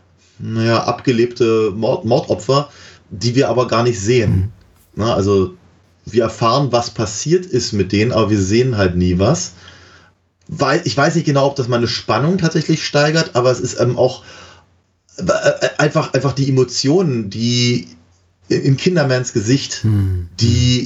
naja, abgelebte Mord, Mordopfer, die wir aber gar nicht sehen. Mhm. Na, also wir erfahren, was passiert ist mit denen, aber wir sehen halt nie was. Weil, ich weiß nicht genau, ob das meine Spannung tatsächlich steigert, aber es ist ähm, auch äh, einfach, einfach die Emotionen, die in Kindermans Gesicht, mhm. die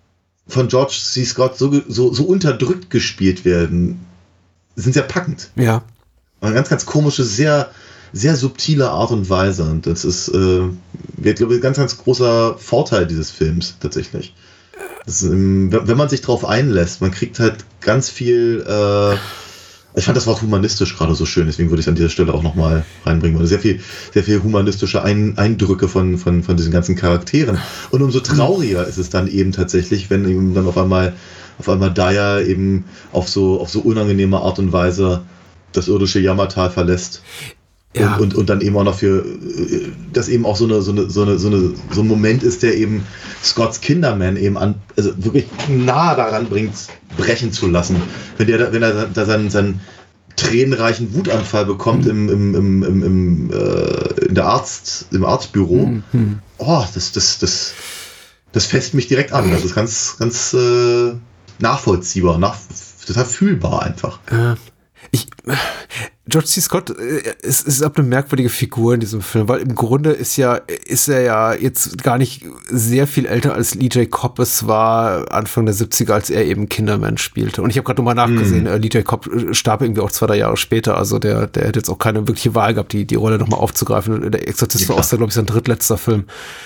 von George C. Scott so, so, so unterdrückt gespielt werden, sind sehr packend. Ja. Eine ganz, ganz komische, sehr, sehr subtile Art und Weise. Und das ist, äh, wird, glaube ich, ein ganz, ganz großer Vorteil dieses Films tatsächlich. Das ist, ähm, wenn man sich drauf einlässt, man kriegt halt ganz viel, äh, ich fand das Wort humanistisch gerade so schön, deswegen würde ich es an dieser Stelle auch nochmal reinbringen. Sehr viel, sehr viel humanistische Ein- Eindrücke von, von, von diesen ganzen Charakteren. Und umso trauriger ist es dann eben tatsächlich, wenn eben dann auf einmal, auf einmal Daya eben auf so, auf so unangenehme Art und Weise das irdische Jammertal verlässt. Ja. Und, und, und dann eben auch noch für, dass eben auch so eine, so eine, so eine, so eine, so ein Moment ist, der eben Scotts Kinderman eben an, also wirklich nah daran bringt, brechen zu lassen. Wenn der, wenn er da seinen, seinen tränenreichen Wutanfall bekommt im, im, im, im, im äh, in der Arzt, im Arztbüro, mhm. oh, das, das, das, das fässt mich direkt an. Das ist ganz, ganz äh, nachvollziehbar, nach, total fühlbar einfach. Äh, ich, George C. Scott äh, ist, ist eine merkwürdige Figur in diesem Film, weil im Grunde ist ja, ist er ja jetzt gar nicht sehr viel älter als Lee J. Cobb es war Anfang der siebziger, als er eben Kinderman spielte. Und ich habe gerade nochmal nachgesehen, mm. Lee J. Cobb starb irgendwie auch zwei, drei Jahre später, also der, der hätte jetzt auch keine wirkliche Wahl gehabt, die, die Rolle nochmal aufzugreifen. Der Exorzist ja, war auch, glaube ich, sein drittletzter Film.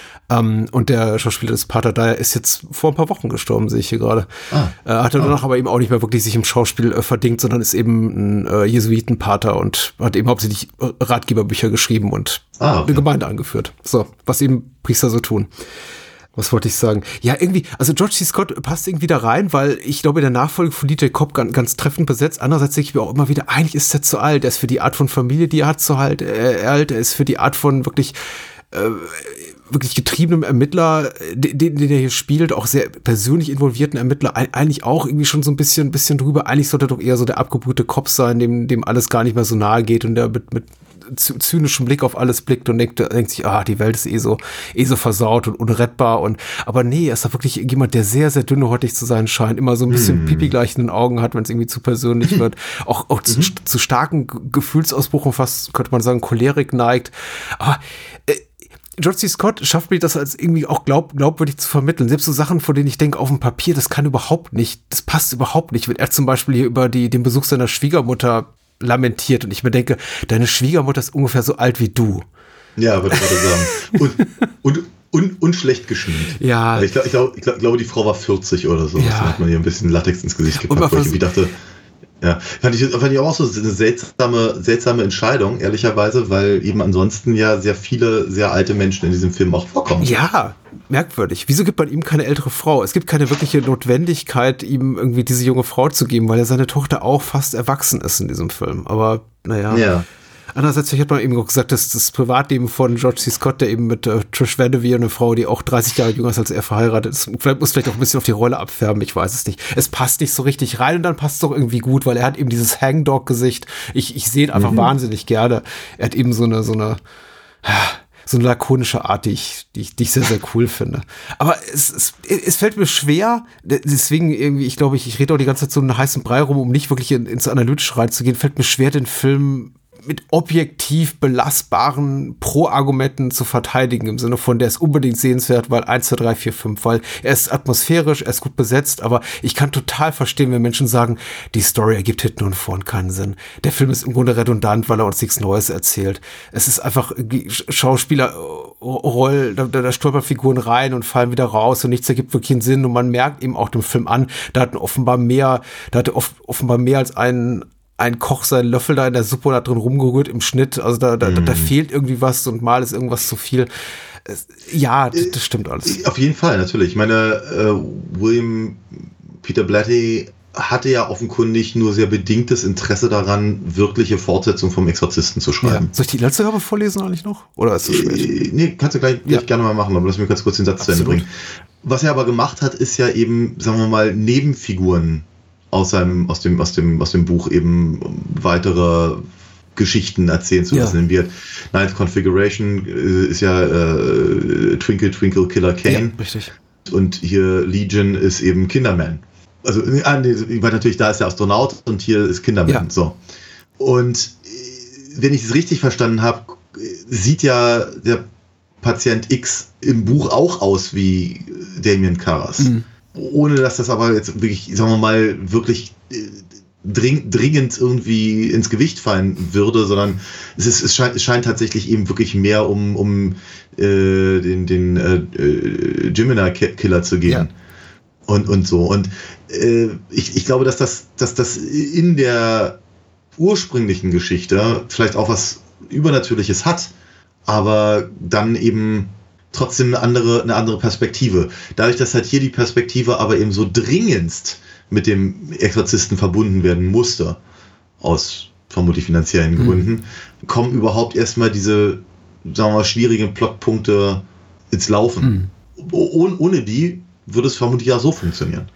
Um, und der Schauspieler des Pater Daya ist jetzt vor ein paar Wochen gestorben, sehe ich hier gerade. Ah, äh, hat er ah. danach aber eben auch nicht mehr wirklich sich im Schauspiel äh, verdingt, sondern ist eben ein äh, Jesuitenpater und hat eben hauptsächlich Ratgeberbücher geschrieben und ah, okay. eine Gemeinde angeführt. So, was eben Priester so tun. Was wollte ich sagen? Ja, irgendwie, also George C. Scott passt irgendwie da rein, weil ich glaube, der Nachfolger von Lee J. Cobb ganz, ganz treffend besetzt. Andererseits denke ich mir auch immer wieder, eigentlich ist er zu alt. Er ist für die Art von Familie, die er hat, zu alt. Er, alt. Er ist für die Art von wirklich äh, wirklich getriebenem Ermittler, den, den er hier spielt, auch sehr persönlich involvierten Ermittler, eigentlich auch irgendwie schon so ein bisschen, bisschen drüber. Eigentlich sollte er doch eher so der abgebrühte Cop sein, dem, dem alles gar nicht mehr so nahe geht und der mit, mit zynischem Blick auf alles blickt und denkt, denkt sich, ah, die Welt ist eh so, eh so versaut und unrettbar und, aber nee, er ist da wirklich jemand, der sehr, sehr dünnhäutig zu sein scheint, immer so ein bisschen hm. Pipi gleich in den Augen hat, wenn es irgendwie zu persönlich wird, auch, auch zu, mhm. zu starken Gefühlsausbrüchen, fast, könnte man sagen, Cholerik neigt, aber, äh, George C. Scott schafft mir das als irgendwie auch glaub, glaubwürdig zu vermitteln. Selbst so Sachen, von denen ich denke, auf dem Papier, das kann überhaupt nicht, das passt überhaupt nicht. Wenn er zum Beispiel hier über die, den Besuch seiner Schwiegermutter lamentiert und ich mir denke, deine Schwiegermutter ist ungefähr so alt wie du. Ja, würde ich gerade sagen. Und, und, und, und schlecht geschminkt. Ja. Ich, glaub, ich, glaub, ich glaub, glaube, die Frau war vierzig oder so. Ja. Da hat man ihr ein bisschen Latex ins Gesicht gepackt, weil ich irgendwie dachte, ja, fand ich, fand ich auch so eine seltsame, seltsame Entscheidung, ehrlicherweise, weil eben ansonsten ja sehr viele, sehr alte Menschen in diesem Film auch vorkommen. Ja, merkwürdig. Wieso gibt man ihm keine ältere Frau? Es gibt keine wirkliche Notwendigkeit, ihm irgendwie diese junge Frau zu geben, weil ja seine Tochter auch fast erwachsen ist in diesem Film. Aber, naja. Ja. Andererseits hat man eben gesagt, dass das Privatleben von George C. Scott, der eben mit äh, Trish Vanderveer, eine Frau, die auch dreißig Jahre jünger ist als er, verheiratet ist, vielleicht muss vielleicht auch ein bisschen auf die Rolle abfärben, ich weiß es nicht. Es passt nicht so richtig rein und dann passt es doch irgendwie gut, weil er hat eben dieses Hangdog-Gesicht. Ich, ich sehe ihn einfach mhm. wahnsinnig gerne. Er hat eben so eine, so eine, so eine lakonische Art, die ich, die ich, die ich sehr, sehr cool finde. Aber es, es, es fällt mir schwer, deswegen irgendwie, ich glaube, ich, ich rede auch die ganze Zeit so einen heißen Brei rum, um nicht wirklich in, ins Analytische reinzugehen, fällt mir schwer, den Film mit objektiv belastbaren Pro-Argumenten zu verteidigen, im Sinne von, der ist unbedingt sehenswert, weil eins, zwei, drei, vier, fünf, weil er ist atmosphärisch, er ist gut besetzt, aber ich kann total verstehen, wenn Menschen sagen, die Story ergibt hinten und vorn keinen Sinn. Der Film ist im Grunde redundant, weil er uns nichts Neues erzählt. Es ist einfach Schauspielerroll, da, da stolpern Figuren rein und fallen wieder raus und nichts ergibt wirklich einen Sinn und man merkt eben auch dem Film an, da hat offenbar mehr, da hatte oft, offenbar mehr als einen ein Koch seinen Löffel da in der Suppe und hat drin rumgerührt im Schnitt, also da, da, mm. da fehlt irgendwie was und mal ist irgendwas zu viel. Ja, das, das stimmt alles. Auf jeden Fall, natürlich. Ich meine, äh, William Peter Blatty hatte ja offenkundig nur sehr bedingtes Interesse daran, wirkliche Fortsetzung vom Exorzisten zu schreiben. Ja. Soll ich die letzte Gabe vorlesen eigentlich noch? Oder ist es spät? Äh, nee, kannst du gleich, ja. gleich gerne mal machen, aber lass mich ganz kurz den Satz Absolut. zu Ende bringen. Was er aber gemacht hat, ist ja eben, sagen wir mal, Nebenfiguren aus seinem, aus dem, aus dem, aus dem Buch eben weitere Geschichten erzählen zu lassen. Ja. Ninth Configuration äh, ist ja äh, Twinkle Twinkle Killer Kane. Ja, richtig. Und hier Legion ist eben Kinderman. Also ah, nee, weil natürlich da ist der Astronaut und hier ist Kinderman. Ja. So. Und wenn ich es richtig verstanden habe, sieht ja der Patient X im Buch auch aus wie Damien Karras. Mhm. Ohne dass das aber jetzt wirklich, sagen wir mal, wirklich dring, dringend irgendwie ins Gewicht fallen würde, sondern es, ist, es, scheint, es scheint tatsächlich eben wirklich mehr um, um äh, den, den äh, Gemini-Killer zu gehen. Ja. Und, und so. Und äh, ich, ich glaube, dass das, dass das in der ursprünglichen Geschichte vielleicht auch was Übernatürliches hat, aber dann eben trotzdem eine andere, eine andere Perspektive. Dadurch, dass halt hier die Perspektive aber eben so dringendst mit dem Exorzisten verbunden werden musste, aus vermutlich finanziellen mhm. Gründen, kommen überhaupt erstmal diese, sagen wir mal, schwierigen Plotpunkte ins Laufen. Mhm. Oh, ohne die würde es vermutlich auch so funktionieren.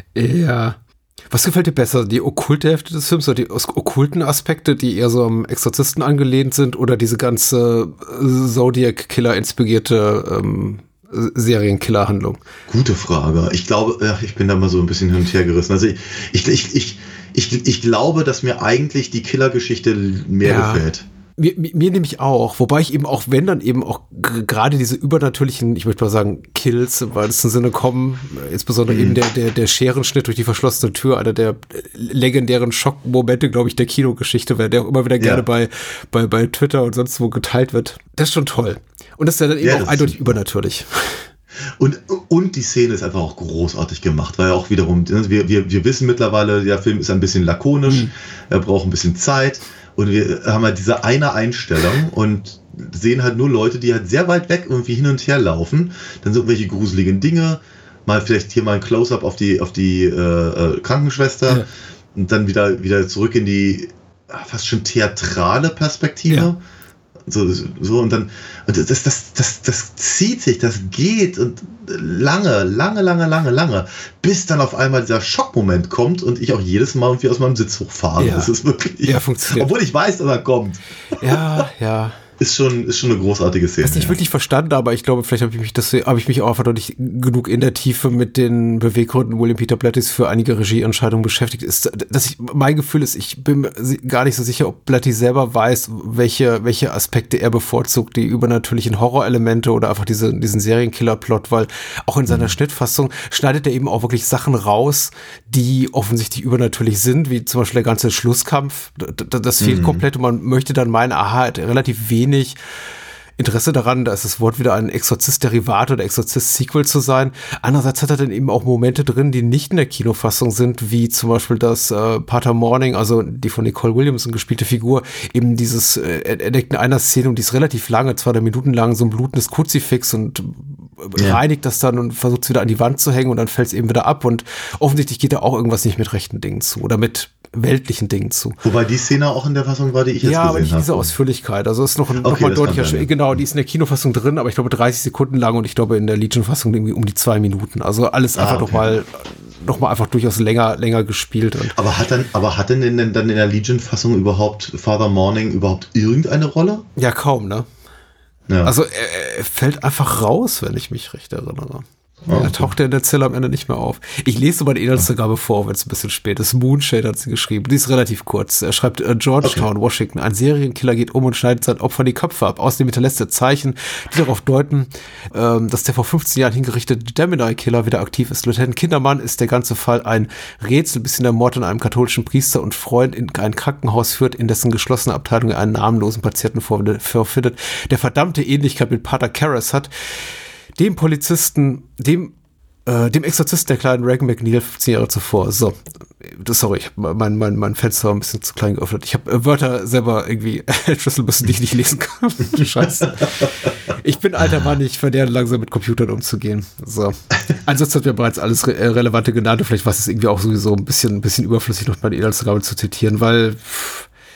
Ja. Was gefällt dir besser? Die okkulte Hälfte des Films oder die okkulten Aspekte, die eher so am Exorzisten angelehnt sind, oder diese ganze Zodiac-Killer inspirierte ähm, Serienkiller-Handlung? Gute Frage. Ich glaube, ja, ich bin da mal so ein bisschen hin und her gerissen. Also ich, ich, ich, ich, ich, ich glaube, dass mir eigentlich die Killergeschichte mehr ja. gefällt. Mir, mir, mir nämlich auch, wobei ich eben auch, wenn dann eben auch g- gerade diese übernatürlichen, ich möchte mal sagen, Kills im weitesten Sinne kommen, insbesondere mhm. eben der, der, der Scherenschnitt durch die verschlossene Tür, einer der legendären Schockmomente, glaube ich, der Kinogeschichte, der auch immer wieder gerne ja. bei, bei, bei Twitter und sonst wo geteilt wird. Das ist schon toll. Und das ist ja dann eben ja, auch eindeutig übernatürlich. Und, und die Szene ist einfach auch großartig gemacht, weil auch wiederum, wir, wir, wir wissen mittlerweile, der Film ist ein bisschen lakonisch, mhm. er braucht ein bisschen Zeit. Und wir haben halt diese eine Einstellung und sehen halt nur Leute, die halt sehr weit weg irgendwie hin und her laufen. Dann so irgendwelche gruseligen Dinge. Mal vielleicht hier mal ein Close-up auf die, auf die äh, Krankenschwester. Ja. Und dann wieder, wieder zurück in die fast schon theatrale Perspektive. Ja. So, so, und dann, und das, das, das, das zieht sich, das geht und lange, lange, lange, lange, lange, bis dann auf einmal dieser Schockmoment kommt und ich auch jedes Mal irgendwie aus meinem Sitz hochfahre. Ja. Das ist wirklich, ja, funktioniert. Obwohl ich weiß, dass er kommt. Ja, ja. Ist schon, ist schon eine großartige Szene. Ich habe es nicht ja. wirklich verstanden, aber ich glaube, vielleicht habe ich mich das, habe ich mich auch einfach noch nicht genug in der Tiefe mit den Beweggründen William Peter Blatty für einige Regieentscheidungen beschäftigt. Ist, dass ich, mein Gefühl ist, ich bin mir gar nicht so sicher, ob Blatty selber weiß, welche, welche Aspekte er bevorzugt, die übernatürlichen Horrorelemente oder einfach diese, diesen Serienkiller-Plot, weil auch in seiner mhm. Schnittfassung schneidet er eben auch wirklich Sachen raus, die offensichtlich übernatürlich sind, wie zum Beispiel der ganze Schlusskampf. Das, das fehlt mhm. komplett und man möchte dann meinen, aha, er hat relativ wenig Interesse daran, da ist das Wort wieder ein Exorzist-Derivat oder Exorzist-Sequel zu sein. Andererseits hat er dann eben auch Momente drin, die nicht in der Kinofassung sind, wie zum Beispiel das äh, Pater Morning, also die von Nicole Williamson gespielte Figur, eben dieses, äh, er entdeckt in einer Szene, und die ist relativ lange, zwei, drei Minuten lang, so ein blutendes Kruzifix und ja. reinigt das dann und versucht es wieder an die Wand zu hängen und dann fällt es eben wieder ab und offensichtlich geht da auch irgendwas nicht mit rechten Dingen zu oder mit weltlichen Dingen zu. Wobei die Szene auch in der Fassung war, die ich jetzt ja, gesehen habe. aber nicht diese Ausführlichkeit. Also ist noch, okay, noch mal deutlicher. Sein, ja. Genau, die ist in der Kinofassung drin, aber ich glaube dreißig Sekunden lang und ich glaube in der Legion-Fassung irgendwie um die zwei Minuten. Also alles einfach ah, okay. noch mal noch mal einfach durchaus länger länger gespielt. Und aber hat dann aber hat denn in, dann in der Legion-Fassung überhaupt Father Morning überhaupt irgendeine Rolle? Ja, kaum, ne? Ja. Also er, er fällt einfach raus, wenn ich mich recht erinnere. Oh, okay. Er taucht ja in der Zelle am Ende nicht mehr auf. Ich lese mal die Inhaltsangabe vor, wenn es ein bisschen spät ist. Moonshade hat sie geschrieben. Die ist relativ kurz. Er schreibt, äh, Georgetown, okay. Washington. Ein Serienkiller geht um und schneidet seinen Opfern die Köpfe ab. Außerdem hinterlässt er Zeichen, die darauf deuten, ähm, dass der vor fünfzehn Jahren hingerichtete Gemini-Killer wieder aktiv ist. Lieutenant Kindermann ist der ganze Fall ein Rätsel, bis ihn der Mord an einem katholischen Priester und Freund in ein Krankenhaus führt, in dessen geschlossene Abteilung er einen namenlosen Patienten vorfindet, der verdammte Ähnlichkeit mit Pater Karras hat. Dem Polizisten, dem, äh, dem Exorzisten der kleinen Regan McNeil fünfzehn Jahre zuvor. So, sorry, ich hab mein, mein, mein Fenster war ein bisschen zu klein geöffnet. Ich habe äh, Wörter selber irgendwie, Schlüsselbüssen, die ich nicht lesen kann. Du Scheiße. Ich bin alter Mann, ich verlerne langsam mit Computern umzugehen. So. Ansonsten hat mir bereits alles Re- Relevante genannt und vielleicht war es irgendwie auch sowieso ein bisschen, ein bisschen überflüssig, noch meine Inhaltsangabe zu zitieren, weil pff,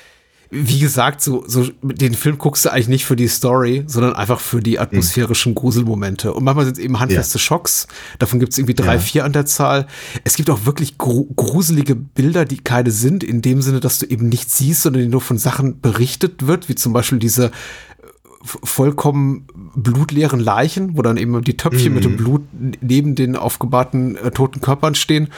wie gesagt, so, so den Film guckst du eigentlich nicht für die Story, sondern einfach für die atmosphärischen Gruselmomente. Und manchmal sind es eben handfeste ja. Schocks. Davon gibt es irgendwie drei, ja. vier an der Zahl. Es gibt auch wirklich gru- gruselige Bilder, die keine sind, in dem Sinne, dass du eben nichts siehst, sondern nur von Sachen berichtet wird, wie zum Beispiel diese vollkommen blutleeren Leichen, wo dann eben die Töpfchen mhm. mit dem Blut neben den aufgebahrten äh, toten Körpern stehen.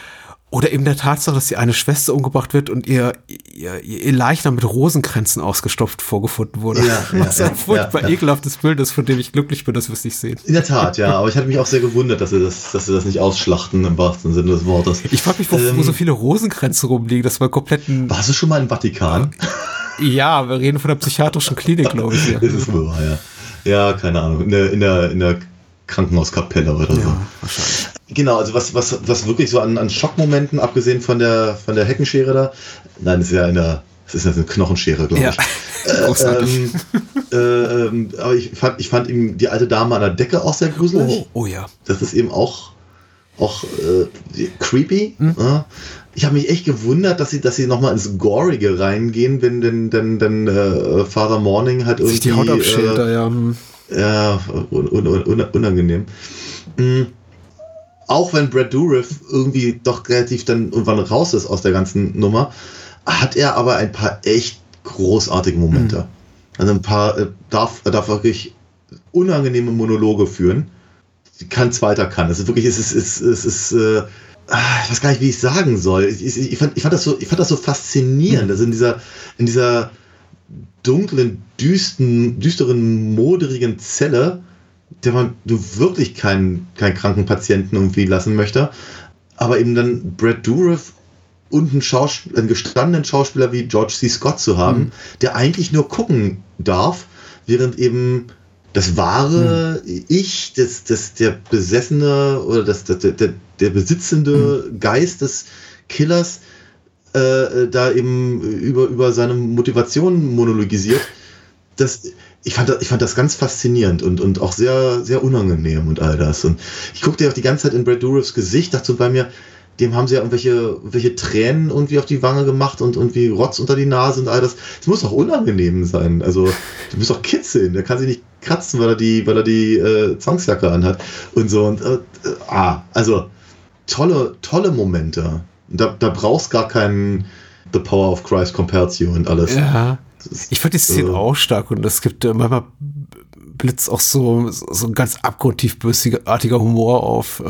Oder eben der Tatsache, dass die eine Schwester umgebracht wird und ihr, ihr, ihr Leichnam mit Rosenkränzen ausgestopft vorgefunden wurde. Ja, was ja, ein furchtbar ja, ja. ekelhaftes Bild ist, von dem ich glücklich bin, dass wir es nicht sehen. In der Tat, ja. Aber ich hatte mich auch sehr gewundert, dass sie das, dass sie das nicht ausschlachten im wahrsten Sinne des Wortes. Ich frage mich, wo, ähm, wo so viele Rosenkränze rumliegen. Das war komplett ein... Warst du schon mal im Vatikan? Ja, wir reden von der psychiatrischen Klinik, glaube ich. Ja. Das ist wohl wahr, ja. Ja, keine Ahnung. In der, in der, in der Krankenhauskapelle oder so. Ja, wahrscheinlich. Genau, also was, was, was wirklich so an, an Schockmomenten, abgesehen von der, von der Heckenschere da, nein, das ist ja eine, das ist eine Knochenschere, glaube ja. ich. Äh, ähm, äh, ähm, aber ich fand, ich fand eben die alte Dame an der Decke auch sehr gruselig. Oh, oh ja. Das ist eben auch, auch äh, creepy. Mhm. Ja. Ich habe mich echt gewundert, dass sie, dass sie nochmal ins Gorige reingehen, wenn denn, denn, denn äh, Father Morning halt irgendwie... Sich die Haut abschält, äh, ja. Ja, un, un, un, unangenehm. Mhm. Auch wenn Brad Dourif irgendwie doch relativ dann irgendwann raus ist aus der ganzen Nummer, hat er aber ein paar echt großartige Momente. Mhm. Also ein paar, äh, darf, er darf wirklich unangenehme Monologe führen, die kein zweiter kann. Es ist wirklich, es ist, es ist, es ist äh, ich weiß gar nicht, wie ich sagen soll. Ich, ich, ich, fand, ich, fand das so, ich fand das so faszinierend, mhm. dass in dieser, in dieser dunklen, düsten, düsteren, moderigen Zelle, der man du wirklich keinen, keinen kranken Patienten irgendwie lassen möchte, aber eben dann Brad Dourif und einen, Schausp- einen gestandenen Schauspieler wie George C. Scott zu haben, mhm. der eigentlich nur gucken darf, während eben das wahre mhm. Ich, das, das, der besessene oder das, das, der, der besitzende mhm. Geist des Killers äh, da eben über, über seine Motivation monologisiert. Das, ich, fand das, ich fand das ganz faszinierend und, und auch sehr, sehr unangenehm und all das. Und ich guckte ja auch die ganze Zeit in Brad Dourifs Gesicht, dachte so bei mir, dem haben sie ja irgendwelche, irgendwelche Tränen irgendwie auf die Wange gemacht und irgendwie Rotz unter die Nase und all das. Es muss doch unangenehm sein. Also, du musst doch kitzeln. Der kann sich nicht kratzen, weil er die, weil er die äh, Zwangsjacke anhat und so. Und, äh, ah, also, tolle, tolle Momente. Da, da brauchst gar keinen The Power of Christ compels you und alles. Ja. Ich fand die Szene äh, auch stark und es gibt äh, manchmal blitzt auch so, so ein ganz abgrundtief bösartiger Humor auf. Äh,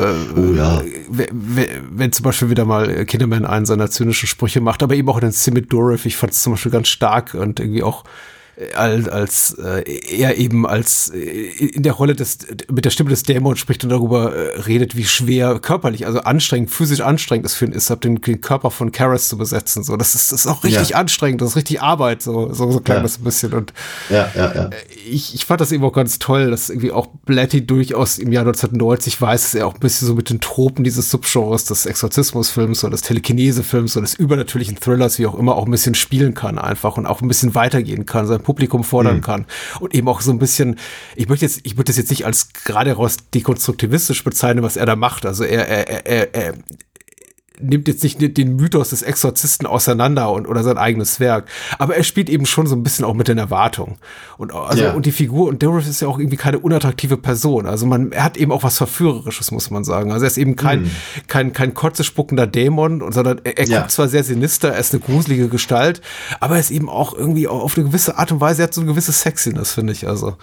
oh ja. Wenn, wenn zum Beispiel wieder mal Kinnaman einen seiner zynischen Sprüche macht, aber eben auch in den Szene mit Dourif, ich fand es zum Beispiel ganz stark und irgendwie auch als, als äh, er eben als äh, in der Rolle des mit der Stimme des Dämons spricht und darüber äh, redet, wie schwer körperlich, also anstrengend, physisch anstrengend es für ihn ist, den, den Körper von Karras zu besetzen. So, das ist, das ist auch richtig ja. anstrengend, das ist richtig Arbeit, so, so, so klang ja. das ein bisschen. Und ja, ja, ja. Ich, ich fand das eben auch ganz toll, dass irgendwie auch Blatty durchaus im Jahr neunzehnhundertneunzig weiß, dass er auch ein bisschen so mit den Tropen dieses Subgenres des Exorzismusfilms oder des Telekinese-Films oder des übernatürlichen Thrillers, wie auch immer, auch ein bisschen spielen kann einfach und auch ein bisschen weitergehen kann, sein Publikum fordern mhm. kann. Und eben auch so ein bisschen, ich möchte jetzt, ich würde das jetzt nicht als gerade raus dekonstruktivistisch bezeichnen, was er da macht. Also er, er, er, er nimmt jetzt nicht den Mythos des Exorzisten auseinander und oder sein eigenes Werk, aber er spielt eben schon so ein bisschen auch mit den Erwartungen und also ja. und die Figur und Dourif ist ja auch irgendwie keine unattraktive Person, also man er hat eben auch was Verführerisches, muss man sagen, also er ist eben kein mhm. kein kein kotzespuckender Dämon, sondern er, er ja. guckt zwar sehr sinister, er ist eine gruselige Gestalt, aber er ist eben auch irgendwie auf eine gewisse Art und Weise, er hat so eine gewisse Sexiness, finde ich, also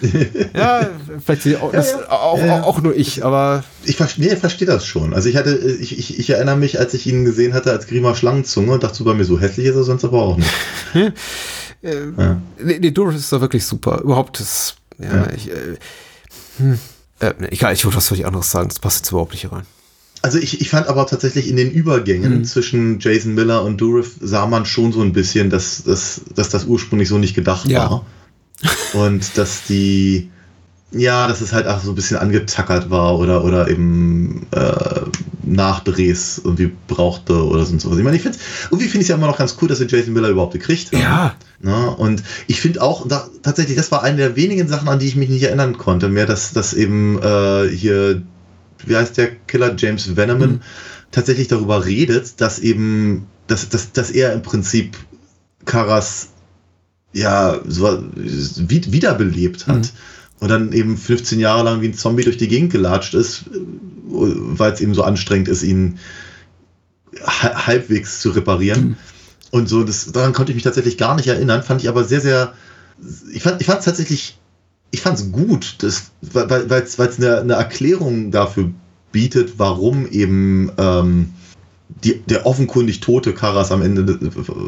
ja, vielleicht auch, das, ja, ja. Auch, auch, auch nur ich, aber ich verstehe, nee, verstehe das schon. Also ich hatte, ich, ich, ich erinnere mich, als ich ihn gesehen hatte als Grima Schlangenzunge, dachte so bei mir, so hässlich ist er sonst aber auch nicht. Hm. Äh, ja. Nee, nee, Dourif ist doch wirklich super. Überhaupt ist, ja, ja. ich, äh, hm. äh, egal, ich wollte was völlig anderes sagen, das passt jetzt überhaupt nicht hier rein. Also ich, ich fand aber tatsächlich in den Übergängen mhm. zwischen Jason Miller und Dourif sah man schon so ein bisschen, dass, dass, dass das ursprünglich so nicht gedacht ja. war. Und dass die, ja, dass es halt auch so ein bisschen angetackert war oder, oder eben äh, Nachdrehs irgendwie brauchte oder so. Ich meine, ich finde irgendwie finde ich es ja immer noch ganz cool, dass wir Jason Miller überhaupt gekriegt haben. Ja. Na, und ich finde auch, da, tatsächlich, das war eine der wenigen Sachen, an die ich mich nicht erinnern konnte, mehr, dass, dass eben äh, hier, wie heißt der Killer, James Veneman, mhm. tatsächlich darüber redet, dass eben, dass, dass, dass er im Prinzip Karras ja so wiederbelebt hat. Mhm. Und dann eben fünfzehn Jahre lang wie ein Zombie durch die Gegend gelatscht ist, weil es eben so anstrengend ist, ihn halbwegs zu reparieren. Mhm. Und so, das, daran konnte ich mich tatsächlich gar nicht erinnern, fand ich aber sehr, sehr, ich fand ich fand es tatsächlich, ich fand es gut, das, weil es eine, eine Erklärung dafür bietet, warum eben ähm, die, der offenkundig tote Karras am Ende des,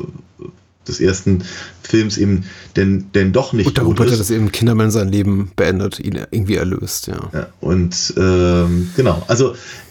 des ersten Films eben denn, denn doch nicht und tot ist. Und darüber hat er das eben Kinderman sein Leben beendet, ihn irgendwie erlöst, ja. ja und ähm, genau, also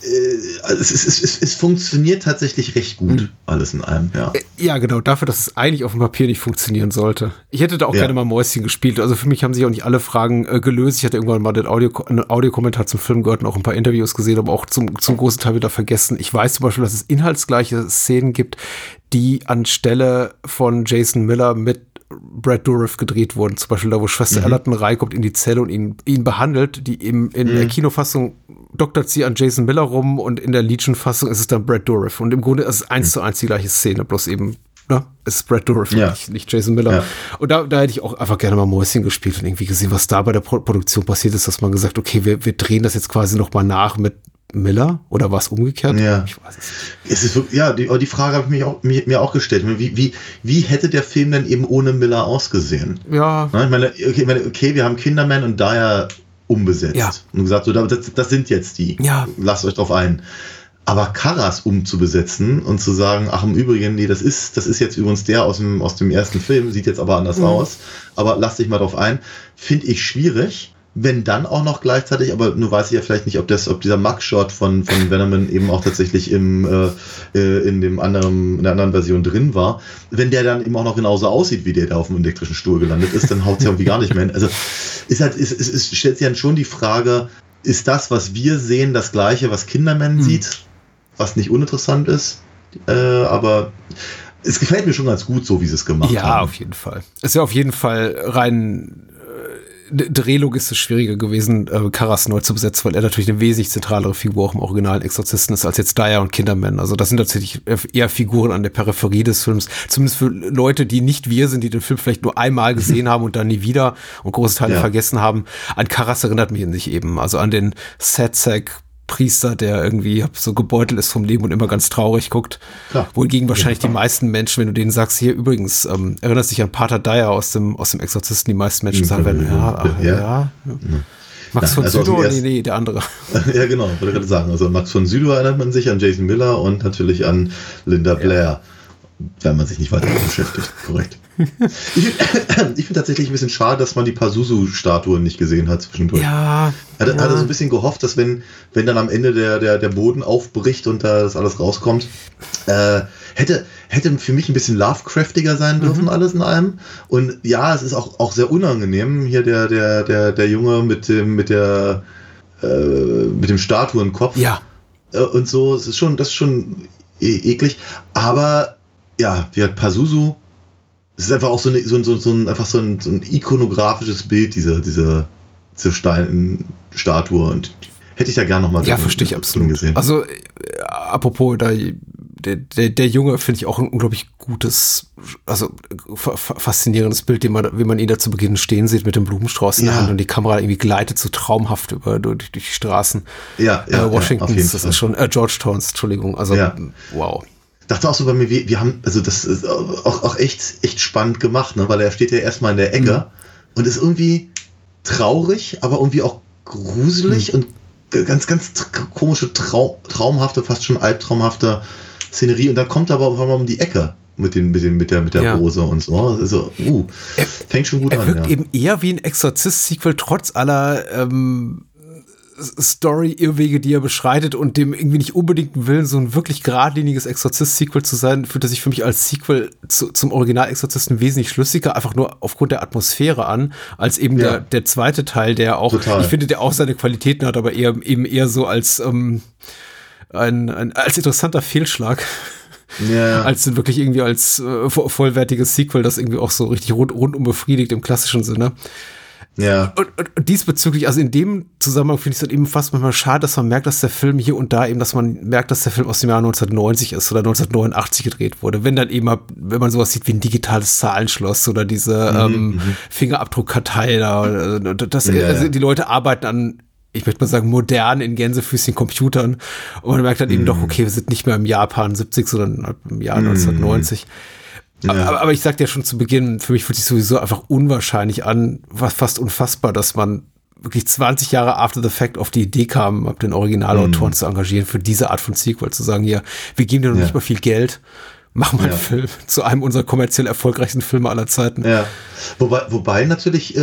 äh, es, es, es, es funktioniert tatsächlich recht gut, mhm. alles in einem, ja. Ja, genau, dafür, dass es eigentlich auf dem Papier nicht funktionieren sollte. Ich hätte da auch ja. gerne mal Mäuschen gespielt, also für mich haben sich auch nicht alle Fragen äh, gelöst. Ich hatte irgendwann mal den Audio, einen Audiokommentar zum Film gehört und auch ein paar Interviews gesehen, aber auch zum, zum großen Teil wieder vergessen. Ich weiß zum Beispiel, dass es inhaltsgleiche Szenen gibt, die anstelle von Jason Miller mit Brad Dourif gedreht wurden. Zum Beispiel da, wo Schwester mhm. Allerton reinkommt in die Zelle und ihn, ihn behandelt. Die im, in mhm. der Kinofassung doktert sie an Jason Miller rum und in der Legion-Fassung ist es dann Brad Dourif. Und im Grunde ist es eins mhm. zu eins die gleiche Szene, bloß eben, ne, es ist Brad Dourif, ja. nicht, nicht Jason Miller. Ja. Und da, da hätte ich auch einfach gerne mal Mäuschen gespielt und irgendwie gesehen, was da bei der Pro- Produktion passiert ist, dass man gesagt, okay, wir, wir drehen das jetzt quasi nochmal nach mit Miller oder war es umgekehrt? Ja, ich weiß es nicht. Es ist wirklich, ja, die, die Frage habe ich mich auch, mir, mir auch gestellt. Wie, wie, wie hätte der Film denn eben ohne Miller ausgesehen? Ja. Ich meine, okay, ich meine, okay wir haben Kinderman und Dyer umbesetzt. Ja. Und gesagt, so, das, das sind jetzt die. Ja. Lasst euch drauf ein. Aber Karras umzubesetzen und zu sagen, ach im Übrigen, nee, das ist, das ist jetzt übrigens der aus dem, aus dem ersten Film, sieht jetzt aber anders mhm. aus, aber lasst dich mal drauf ein, finde ich schwierig. Wenn dann auch noch gleichzeitig, aber nur weiß ich ja vielleicht nicht, ob das, ob dieser Mugshot von, von Venom eben auch tatsächlich im, äh, in dem anderen, in der anderen Version drin war. Wenn der dann eben auch noch genauso aussieht, wie der da auf dem elektrischen Stuhl gelandet ist, dann haut es ja irgendwie gar nicht mehr hin. Also, ist halt, ist, ist, ist, stellt sich dann schon die Frage, ist das, was wir sehen, das Gleiche, was Kinderman hm. sieht? Was nicht uninteressant ist. Äh, aber es gefällt mir schon ganz gut, so wie sie es gemacht ja, haben. Ja, auf jeden Fall. Es ist ja auf jeden Fall rein drehlogistisch schwieriger gewesen, äh, Karras neu zu besetzen, weil er natürlich eine wesentlich zentralere Figur auch im originalen Exorzisten ist, als jetzt Dyer und Kinderman. Also das sind tatsächlich eher Figuren an der Peripherie des Films, zumindest für Leute, die nicht wir sind, die den Film vielleicht nur einmal gesehen haben und dann nie wieder und große Teile ja. vergessen haben. An Karras erinnert mich nicht eben, also an den Sad-Sack Priester, der irgendwie so gebeutelt ist vom Leben und immer ganz traurig guckt. Klar. Wohingegen wahrscheinlich ja. die meisten Menschen, wenn du denen sagst, hier übrigens, ähm, erinnerst dich an Pater Dyer aus dem, aus dem Exorzisten, die meisten Menschen sagen werden, ja, ach, ja, ja. ja. Max ja, von also Sydow? Nee, nee, der andere. Ja, genau, wollte ich gerade sagen. Also Max von Sydow erinnert man sich, an Jason Miller und natürlich an Linda Blair. Ja. Wenn man sich nicht weiter damit beschäftigt, korrekt. Ich, ich finde tatsächlich ein bisschen schade, dass man die Pazuzu-Statue nicht gesehen hat zwischendurch. Ja. Hat, ja. hat er so ein bisschen gehofft, dass wenn, wenn dann am Ende der, der, der Boden aufbricht und da das alles rauskommt, äh, hätte, hätte für mich ein bisschen Lovecraftiger sein dürfen, mhm. alles in allem. Und ja, es ist auch, auch sehr unangenehm. Hier der, der, der, der Junge mit dem, mit der, äh, mit dem Statuenkopf. Ja. Äh, und so, es ist schon, das ist schon e- eklig. Aber ja, die hat Pazuzu. Es ist einfach auch so, eine, so, so, so, ein, einfach so, ein, so ein ikonografisches Bild, diese, diese, diese Steinstatue. Und hätte ich ja gerne nochmal ja, verstehe ich absolut gesehen. Also, äh, apropos, da, der, der, der Junge finde ich auch ein unglaublich gutes, also fa- faszinierendes Bild, den man, wie man ihn da zu Beginn stehen sieht mit dem Blumenstrauß in ja. der Hand und die Kamera irgendwie gleitet so traumhaft über durch, durch die Straßen. Ja, ja, äh, Washingtons, ja, das Fall. Ist schon, äh, Georgetowns, Entschuldigung, also ja. wow. Dachte auch so bei mir, wir, wir haben, also das ist auch, auch echt, echt spannend gemacht, ne? Weil er steht ja erstmal in der Ecke mhm. und ist irgendwie traurig, aber irgendwie auch gruselig mhm. und ganz, ganz komische, trau, traumhafte, fast schon albtraumhafte Szenerie. Und dann kommt er aber auch mal um die Ecke mit, den, mit, den, mit der, mit der ja. Rose und so. Also, uh, er, fängt schon gut er an. Er wirkt ja. eben eher wie ein Exorzist-Sequel, trotz aller ähm, Story-Irrwege, die er beschreitet und dem irgendwie nicht unbedingten Willen, so ein wirklich geradliniges Exorzist-Sequel zu sein, fühlt er sich für mich als Sequel zu, zum Original-Exorzisten wesentlich schlüssiger, einfach nur aufgrund der Atmosphäre an, als eben ja. der, der zweite Teil, der auch, Total. ich finde, der auch seine Qualitäten hat, aber eher, eben eher so als, ähm, ein, ein, als interessanter Fehlschlag. Ja. Als wirklich irgendwie als äh, vollwertiges Sequel, das irgendwie auch so richtig rund, rundum befriedigt im klassischen Sinne. Ja. Und, und, und diesbezüglich, also in dem Zusammenhang finde ich es dann eben fast manchmal schade, dass man merkt, dass der Film hier und da eben, dass man merkt, dass der Film aus dem Jahr neunzehnhundertneunzig ist oder neunzehnhundertneunundachtzig gedreht wurde. Wenn dann eben, wenn man sowas sieht wie ein digitales Zahlenschloss oder diese mhm, ähm, Fingerabdruckkartei da, das, ja, also die Leute arbeiten an, ich möchte mal sagen, modern in Gänsefüßchen Computern und man merkt dann eben mm. doch, okay, wir sind nicht mehr im Japan siebzig, sondern im Jahr mm. neunzehnhundertneunzig. Ja. Aber, aber ich sagte ja schon zu Beginn, für mich fühlt sich sowieso einfach unwahrscheinlich an, was fast unfassbar, dass man wirklich zwanzig Jahre after the fact auf die Idee kam, den Originalautoren mm. zu engagieren für diese Art von Sequel, zu sagen, hier, wir geben dir noch ja. nicht mal viel Geld, mach mal einen ja. Film zu einem unserer kommerziell erfolgreichsten Filme aller Zeiten. Ja, wobei, wobei natürlich, äh,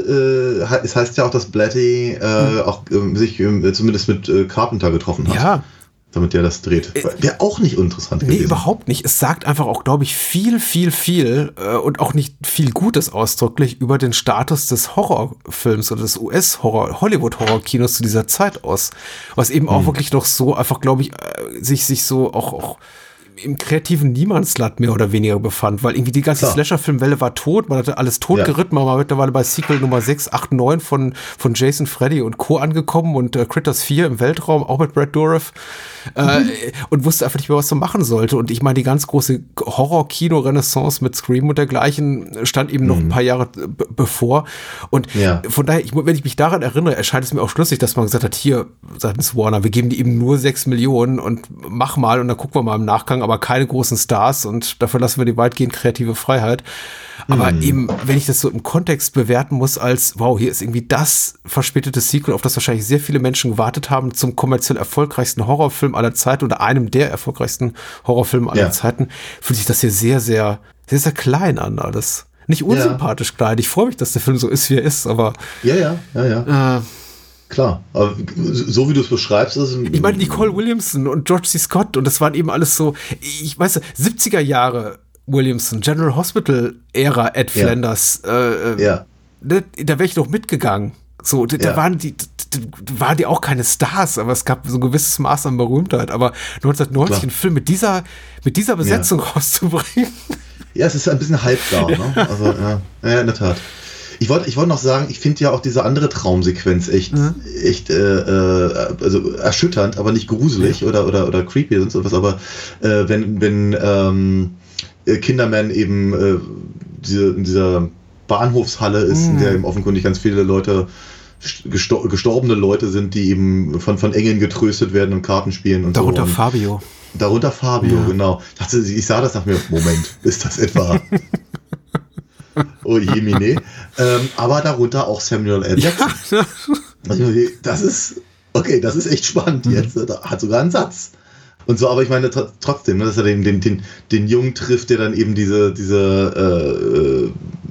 äh, es heißt ja auch, dass Blatty äh, hm. auch äh, sich äh, zumindest mit äh, Carpenter getroffen hat. Ja. Damit der das dreht. Wäre auch nicht interessant gewesen. Nee, überhaupt nicht. Es sagt einfach auch, glaube ich, viel, viel, viel äh, und auch nicht viel Gutes ausdrücklich über den Status des Horrorfilms oder des U S-Horror, Hollywood-Horror-Kinos zu dieser Zeit aus. Was eben auch hm. wirklich noch so einfach, glaube ich, äh, sich, sich so auch, auch im kreativen Niemandsland mehr oder weniger befand, weil irgendwie die ganze Slasher-Filmwelle war tot, man hatte alles tot ja. geritten, man war mittlerweile bei Sequel Nummer sechs, acht, neun von, von Jason, Freddy und Co. angekommen und äh, Critters vier im Weltraum, auch mit Brad Dourif äh, mhm. und wusste einfach nicht mehr, was man machen sollte. Und ich meine, die ganz große Horror-Kino-Renaissance mit Scream und dergleichen stand eben noch mhm. ein paar Jahre b- bevor. Und ja. von daher, ich, wenn ich mich daran erinnere, erscheint es mir auch schlüssig, dass man gesagt hat, hier, seitens Warner, wir geben die eben nur sechs Millionen und mach mal und dann gucken wir mal im Nachgang, aber keine großen Stars und dafür lassen wir die weitgehend kreative Freiheit. Aber mm. eben, wenn ich das so im Kontext bewerten muss als, wow, hier ist irgendwie das verspätete Sequel, auf das wahrscheinlich sehr viele Menschen gewartet haben, zum kommerziell erfolgreichsten Horrorfilm aller Zeiten oder einem der erfolgreichsten Horrorfilme aller ja. Zeiten, fühlt sich das hier sehr, sehr, sehr, sehr klein an alles. Nicht unsympathisch ja. klein. Ich freue mich, dass der Film so ist, wie er ist, aber ja, ja, ja, ja. Äh, Klar, aber so wie du es beschreibst, ist ich meine, Nicole Williamson und George C. Scott und das waren eben alles so, ich weiß, siebziger Jahre Williamson, General Hospital Ära Ed ja. Flanders, äh, ja. da, da wäre ich noch mitgegangen. So, da, ja. da waren die, da, da waren die auch keine Stars, aber es gab so ein gewisses Maß an Berühmtheit. Aber neunzehnhundertneunzig einen Film mit dieser, mit dieser Besetzung ja. rauszubringen. Ja, es ist ein bisschen halbgar, ja. ne? Also, ja. ja, in der Tat. Ich wollte ich wollte noch sagen, ich finde ja auch diese andere Traumsequenz echt, mhm. echt äh, äh, also erschütternd, aber nicht gruselig ja. oder, oder, oder creepy und sowas, aber äh, wenn, wenn ähm, Kinderman eben äh, diese, in dieser Bahnhofshalle ist, mhm. in der eben offenkundig ganz viele Leute, gestor- gestorbene Leute sind, die eben von, von Engeln getröstet werden und Karten spielen und darunter so. Darunter Fabio. Darunter Fabio, ja. genau. Ich dachte, ich sah das nach mir, Moment, ist das etwa... Oh je, Mine. ähm, aber darunter auch Samuel L. Jackson. Ja. Das ist, okay, das ist echt spannend jetzt. Da hat sogar einen Satz. Und so, aber ich meine tr- trotzdem, ne, dass er den, den, den, den Jungen trifft, der dann eben diese, diese äh,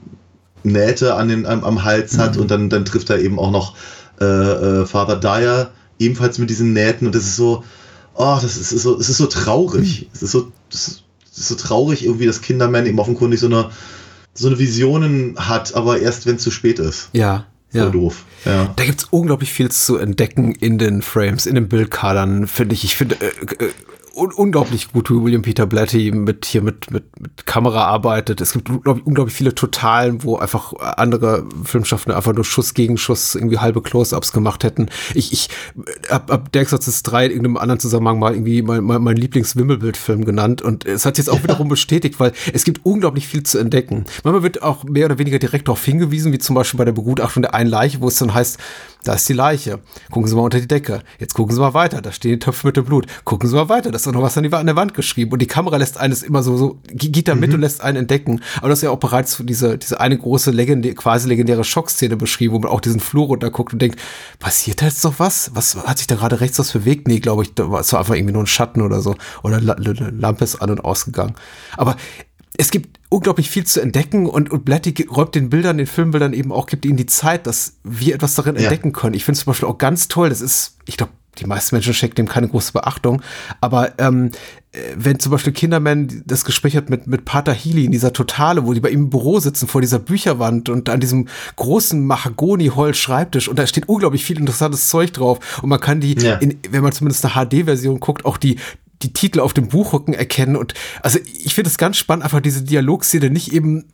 Nähte an den, am, am Hals hat mhm. und dann, dann trifft er eben auch noch äh, äh, Father Dyer, ebenfalls mit diesen Nähten und das ist so, oh, das ist, ist so, es ist so traurig. Mhm. Es ist so, das ist, das ist so traurig irgendwie, dass Kinderman eben offenkundig so eine so eine Visionen hat, aber erst wenn es zu spät ist. Ja, so ja. doof. Ja. Da gibt es unglaublich viel zu entdecken in den Frames, in den Bildkadern, finde ich. Ich finde äh, äh, un- unglaublich gut, wie William Peter Blatty mit hier mit, mit, mit Kamera arbeitet. Es gibt unglaublich, unglaublich viele Totalen, wo einfach andere Filmschaffende einfach nur Schuss gegen Schuss irgendwie halbe Close-Ups gemacht hätten. Ich, ich hab, hab Der Exorzist drei in irgendeinem anderen Zusammenhang mal irgendwie mein, mein, mein Lieblings-Wimmelbild-Film genannt und es hat jetzt auch ja. wiederum bestätigt, weil es gibt unglaublich viel zu entdecken. Manchmal wird auch mehr oder weniger direkt darauf hingewiesen, wie zum Beispiel bei der Begutachtung der einen Leiche, wo es dann heißt, da ist die Leiche. Gucken Sie mal unter die Decke. Jetzt gucken Sie mal weiter. Da stehen die Töpfe mit dem Blut. Gucken Sie mal weiter. Da ist doch noch was an, die, an der Wand geschrieben. Und die Kamera lässt eines immer so, so geht da mit mhm. und lässt einen entdecken. Aber das ist ja auch bereits diese, diese eine große, legendä- quasi legendäre Schockszene beschrieben, wo man auch diesen Flur runterguckt und denkt, passiert da jetzt noch was? Was hat sich da gerade rechts was bewegt? Nee, glaube ich, da war es einfach irgendwie nur ein Schatten oder so. Oder eine Lampe ist an und ausgegangen. Aber es gibt unglaublich viel zu entdecken und, und Blatty räumt den Bildern, den Filmbildern eben auch, gibt ihnen die Zeit, dass wir etwas darin ja. entdecken können. Ich finde es zum Beispiel auch ganz toll, das ist, ich glaube, die meisten Menschen schenken dem keine große Beachtung, aber ähm, wenn zum Beispiel Kinderman das Gespräch hat mit, mit Pater Healy in dieser Totale, wo die bei ihm im Büro sitzen, vor dieser Bücherwand und an diesem großen Mahagoni-Holz-Schreibtisch und da steht unglaublich viel interessantes Zeug drauf und man kann die, ja. in, wenn man zumindest eine H D-Version guckt, auch die die Titel auf dem Buchrücken erkennen und also ich finde es ganz spannend, einfach diese Dialogszene nicht eben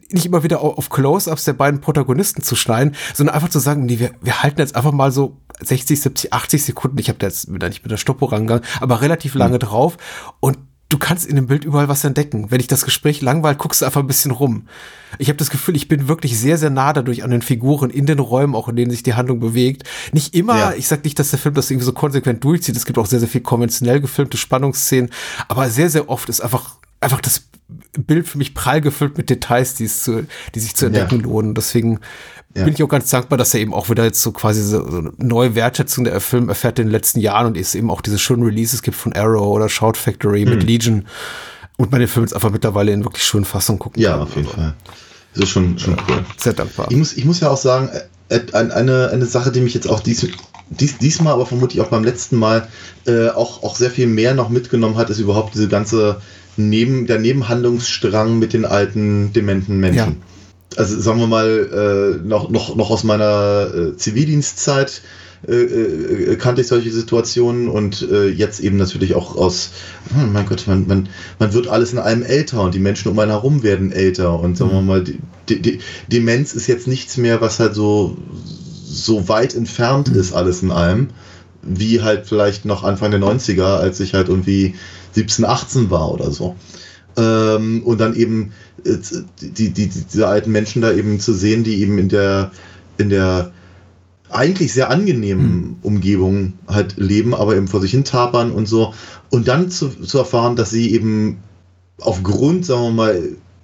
nicht immer wieder auf Close-Ups der beiden Protagonisten zu schneiden, sondern einfach zu sagen, nee, wir, wir halten jetzt einfach mal so sechzig, siebzig, achtzig Sekunden, ich habe da jetzt wieder nicht mit der Stoppuhr rangegangen, aber relativ lange mhm. drauf und du kannst in dem Bild überall was entdecken. Wenn dich das Gespräch langweilt, guckst du einfach ein bisschen rum. Ich habe das Gefühl, ich bin wirklich sehr, sehr nah dadurch an den Figuren, in den Räumen, auch in denen sich die Handlung bewegt. Nicht immer, ja. ich sag nicht, dass der Film das irgendwie so konsequent durchzieht. Es gibt auch sehr, sehr viel konventionell gefilmte Spannungsszenen. Aber sehr, sehr oft ist einfach, einfach das Bild für mich prall gefüllt mit Details, die, es zu, die sich zu entdecken ja. lohnen. Deswegen ja. bin ich auch ganz dankbar, dass er eben auch wieder jetzt so quasi so, so eine neue Wertschätzung der Film erfährt in den letzten Jahren und es eben auch diese schönen Releases gibt von Arrow oder Shout Factory mhm. mit Legion und man den Film jetzt einfach mittlerweile in wirklich schönen Fassungen gucken ja, kann. Ja, auf jeden also. Fall. Das ist schon, schon cool. Sehr dankbar. Ich muss, ich muss ja auch sagen, eine, eine Sache, die mich jetzt auch dies, dies, diesmal, aber vermutlich auch beim letzten Mal äh, auch, auch sehr viel mehr noch mitgenommen hat, ist überhaupt diese ganze Neben, der Nebenhandlungsstrang mit den alten, dementen Menschen. Ja. Also sagen wir mal, äh, noch, noch, noch aus meiner äh, Zivildienstzeit äh, äh, kannte ich solche Situationen und äh, jetzt eben natürlich auch aus, oh mein Gott, man, man, man wird alles in einem älter und die Menschen um einen herum werden älter und sagen wir mal, die, die, die Demenz ist jetzt nichts mehr, was halt so, so weit entfernt ist, alles in allem, wie halt vielleicht noch Anfang der neunziger, als ich halt irgendwie siebzehn, achtzehn war oder so. Ähm, und dann eben äh, die, die, diese alten Menschen da eben zu sehen, die eben in der, in der eigentlich sehr angenehmen mhm. Umgebung halt leben, aber eben vor sich hin tapern und so. Und dann zu, zu erfahren, dass sie eben aufgrund, sagen wir mal,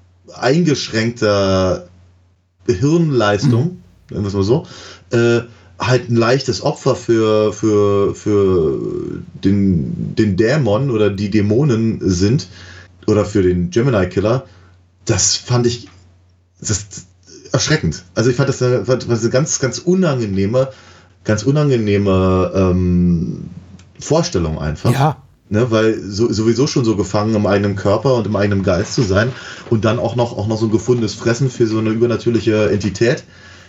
eingeschränkter Hirnleistung, mhm. sagen wir es mal so, äh, halt ein leichtes Opfer für, für, für den, den Dämon oder die Dämonen sind oder für den Gemini-Killer, das fand ich das erschreckend. Also ich fand das eine, fand das eine ganz, ganz unangenehme, ganz unangenehme ähm, Vorstellung einfach. Ja. Ne, weil so, sowieso schon so gefangen im eigenen Körper und im eigenen Geist zu sein und dann auch noch, auch noch so ein gefundenes Fressen für so eine übernatürliche Entität.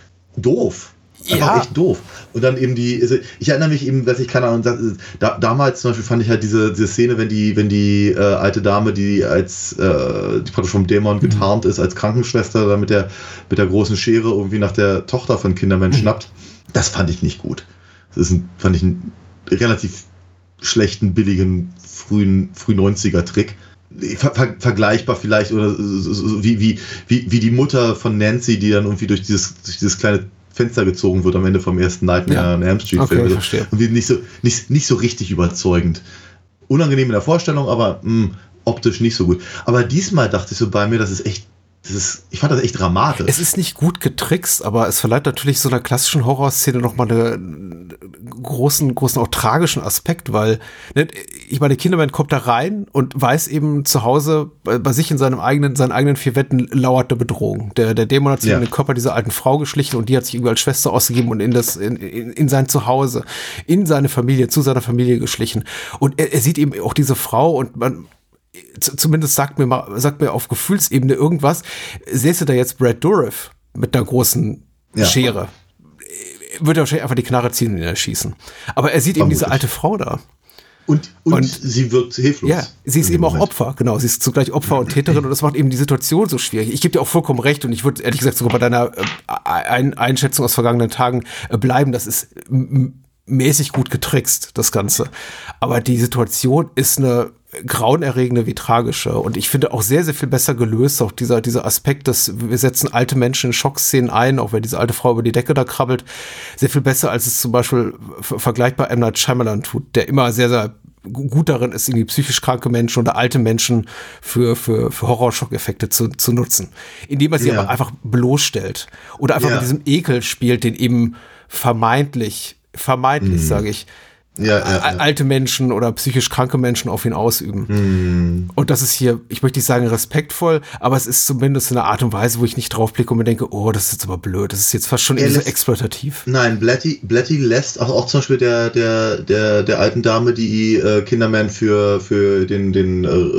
Doof. Einfach ja. echt doof. Und dann eben die, also ich erinnere mich eben, dass ich keine Ahnung, da, damals zum Beispiel fand ich halt diese, diese Szene, wenn die, wenn die äh, alte Dame, die als äh, die praktisch vom Dämon getarnt mhm. ist, als Krankenschwester, da mit der, mit der großen Schere irgendwie nach der Tochter von Kinderman mhm. schnappt, das fand ich nicht gut. Das ist ein, fand ich einen relativ schlechten, billigen, frühen, früh neunziger Trick. Ver, ver, vergleichbar vielleicht, oder so, so, wie, wie, wie, wie die Mutter von Nancy, die dann irgendwie durch dieses, durch dieses kleine Fenster gezogen wird am Ende vom ersten Nightmare ja. on Elm Street okay, Film. Also, verstehe. Und nicht so, nicht, nicht so richtig überzeugend. Unangenehm in der Vorstellung, aber mh, optisch nicht so gut. Aber diesmal dachte ich so bei mir, das ist echt, das ist, ich fand das echt dramatisch. Es ist nicht gut getrickst, aber es verleiht natürlich so einer klassischen Horrorszene nochmal einen großen, großen auch tragischen Aspekt, weil, ne, ich meine, Kinderman kommt da rein und weiß eben zu Hause, bei, bei sich in seinem eigenen, seinen eigenen vier Wänden lauert eine Bedrohung. Der, der Dämon hat sich ja. in den Körper dieser alten Frau geschlichen und die hat sich irgendwie als Schwester ausgegeben und in das, in, in, in sein Zuhause, in seine Familie, zu seiner Familie geschlichen. Und er, er sieht eben auch diese Frau und man, zumindest sagt mir mal, sagt mir auf Gefühlsebene irgendwas, säße du da jetzt Brad Dourif mit einer großen ja. Schere, würde er wahrscheinlich einfach die Knarre ziehen und ihn erschießen. Aber er sieht Vermutlich. eben diese alte Frau da. Und, und, und sie wird hilflos. Ja, sie ist eben Moment. auch Opfer, genau. Sie ist zugleich Opfer und Täterin und das macht eben die Situation so schwierig. Ich gebe dir auch vollkommen recht und ich würde ehrlich gesagt sogar bei deiner äh, Ein- Einschätzung aus vergangenen Tagen äh, bleiben. Das ist m- mäßig gut getrickst, das Ganze. Aber die Situation ist eine grauenerregende wie tragische und ich finde auch sehr, sehr viel besser gelöst, auch dieser, dieser Aspekt, dass wir setzen alte Menschen in Schockszenen ein, auch wenn diese alte Frau über die Decke da krabbelt, sehr viel besser, als es zum Beispiel v- vergleichbar M. Night Shyamalan tut, der immer sehr, sehr gut darin ist, irgendwie psychisch kranke Menschen oder alte Menschen für, für, für Horrorschockeffekte zu, zu nutzen, indem er sie ja. aber einfach bloßstellt oder einfach ja. mit diesem Ekel spielt, den eben vermeintlich, vermeintlich, mhm. sage ich, Ja, ja, ja. alte Menschen oder psychisch kranke Menschen auf ihn ausüben. Mm. Und das ist hier, ich möchte nicht sagen respektvoll, aber es ist zumindest in einer Art und Weise, wo ich nicht drauf blicke und mir denke, oh, das ist jetzt aber blöd, das ist jetzt fast schon so exploitativ. Nein, Blatty, Blatty lässt auch, auch zum Beispiel der, der, der, der alten Dame, die äh, Kinderman für, für den, den äh,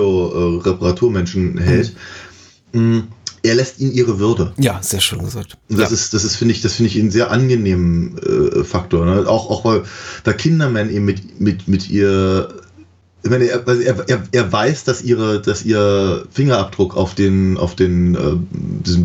Radio-Reparaturmenschen äh, hält, mm. er lässt ihnen ihre Würde. Ja, sehr schön gesagt. Und das ja. ist, das ist, finde ich, das finde ich einen sehr angenehmen äh, Faktor. Ne? Auch, auch weil da Kinderman eben mit, mit, mit ihr ich meine, er, er, er, er weiß, dass ihre, dass ihr Fingerabdruck auf den, auf den, äh, diesem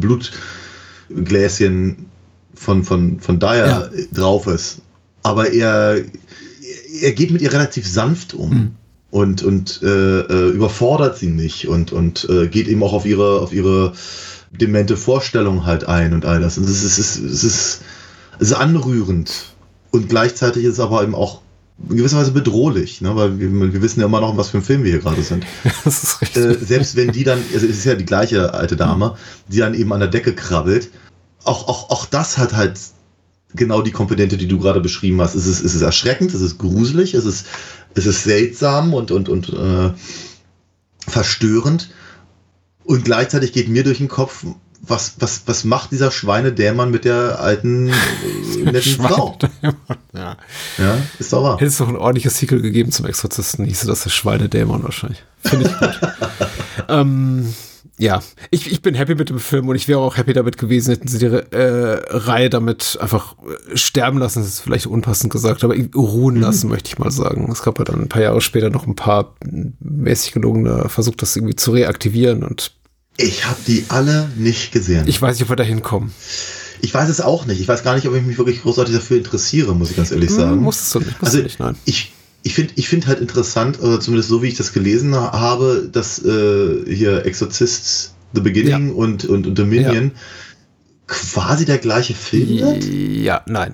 Blutgläschen von, von, von Dyer ja. drauf ist. Aber er, er geht mit ihr relativ sanft um mhm. und, und äh, überfordert sie nicht und, und äh, geht eben auch auf ihre, auf ihre demente Vorstellung halt ein und all das. Und es ist, es ist, es ist, es ist anrührend. Und gleichzeitig ist es aber eben auch in gewisser Weise bedrohlich, ne? Weil wir, wir wissen ja immer noch, was für ein Film wir hier gerade sind. Das ist richtig. Äh, selbst wenn die dann, also es ist ja die gleiche alte Dame, die dann eben an der Decke krabbelt, auch, auch, auch das hat halt genau die Komponente, die du gerade beschrieben hast. Es ist, es ist erschreckend, es ist gruselig, es ist, es ist seltsam und, und, und äh, verstörend. Und gleichzeitig geht mir durch den Kopf, was, was, was macht dieser Schweinedämon mit der alten, äh, netten Frau? Ja. Ja, ist doch wahr. Hätte es doch ein ordentliches Sequel gegeben zum Exorzisten, hieße das der Schweinedämon wahrscheinlich. Finde ich gut. ähm, ja, ich, ich bin happy mit dem Film und ich wäre auch happy damit gewesen, hätten sie die äh, Reihe damit einfach sterben lassen, das ist vielleicht unpassend gesagt, aber ruhen lassen, mhm. möchte ich mal sagen. Es gab ja dann ein paar Jahre später noch ein paar mäßig gelungene Versuche, das irgendwie zu reaktivieren und ich habe die alle nicht gesehen. Ich weiß nicht, ob wir da hinkommen. Ich weiß es auch nicht. Ich weiß gar nicht, ob ich mich wirklich großartig dafür interessiere, muss ich ganz ehrlich sagen. Musstest du nicht, musst also du nicht, nein. Ich, ich finde ich find halt interessant, oder zumindest so wie ich das gelesen habe, dass äh, hier Exorcist The Beginning ja. und, und, und Dominion ja. quasi der gleiche Film wird? Ja, nein.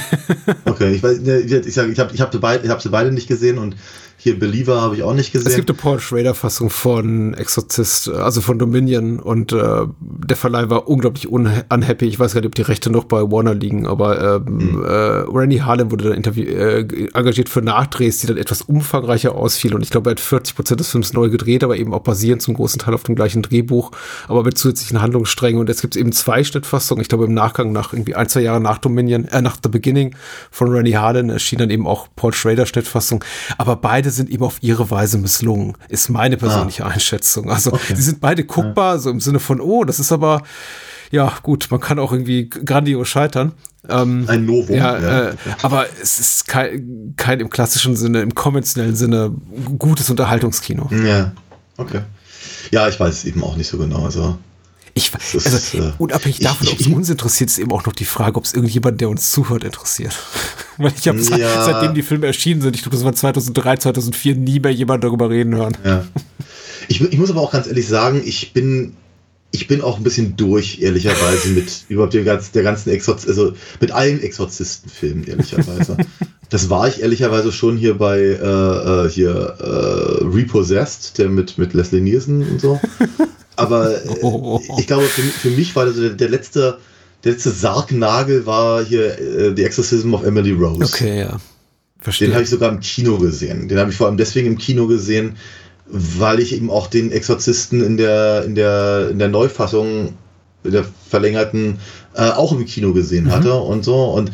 Okay, ich weiß, ich sage, ich habe ich hab sie, beid, hab sie beide nicht gesehen und hier Believer habe ich auch nicht gesehen. Es gibt eine Paul Schrader-Fassung von Exorcist, also von Dominion und äh, der Verleih war unglaublich unhappy. Ich weiß gar nicht, ob die Rechte noch bei Warner liegen, aber ähm, mhm. äh, Rennie Harlin wurde dann interview- äh, engagiert für Nachdrehs, die dann etwas umfangreicher ausfielen und ich glaube, er hat vierzig Prozent des Films neu gedreht, aber eben auch basierend zum großen Teil auf dem gleichen Drehbuch, aber mit zusätzlichen Handlungssträngen und jetzt gibt es eben zwei Schnittfassungen. Ich glaube, im Nachgang nach irgendwie ein, zwei Jahre nach Dominion, äh, nach The Beginning von Rennie Harlin erschien dann eben auch Paul Schrader Schnittfassung, aber beide sind eben auf ihre Weise misslungen, ist meine persönliche ah. Einschätzung. Also okay. sie sind beide guckbar, ja. so im Sinne von, oh, das ist aber, ja gut, man kann auch irgendwie grandios scheitern. Ähm, Ein Novum. Ja, ja. Äh, aber es ist kein, kein im klassischen Sinne, im konventionellen Sinne gutes Unterhaltungskino. Ja, okay. Ja, ich weiß es eben auch nicht so genau. Also Ich, also, ist, äh, unabhängig davon, ob es uns interessiert, ist eben auch noch die Frage, ob es irgendjemand, der uns zuhört, interessiert. Weil ich habe ja. seitdem die Filme erschienen sind, ich glaube, das war zweitausenddrei, zweitausendvier, nie mehr jemand darüber reden hören. Ja. Ich, ich muss aber auch ganz ehrlich sagen, ich bin, ich bin auch ein bisschen durch, ehrlicherweise, mit überhaupt der ganzen, der ganzen Exorz, also mit allen Exorzistenfilmen, ehrlicherweise. Das war ich ehrlicherweise schon hier bei äh, hier äh, Repossessed, der mit, mit Leslie Nielsen und so. Aber äh, oh. ich glaube, für, für mich war der, der letzte, der letzte Sargnagel war hier äh, The Exorcism of Emily Rose. Okay, ja. Verstehe. Den habe ich sogar im Kino gesehen. Den habe ich vor allem deswegen im Kino gesehen, weil ich eben auch den Exorzisten in der, in der, in der Neufassung, in der verlängerten, äh, auch im Kino gesehen mhm. hatte und so. Und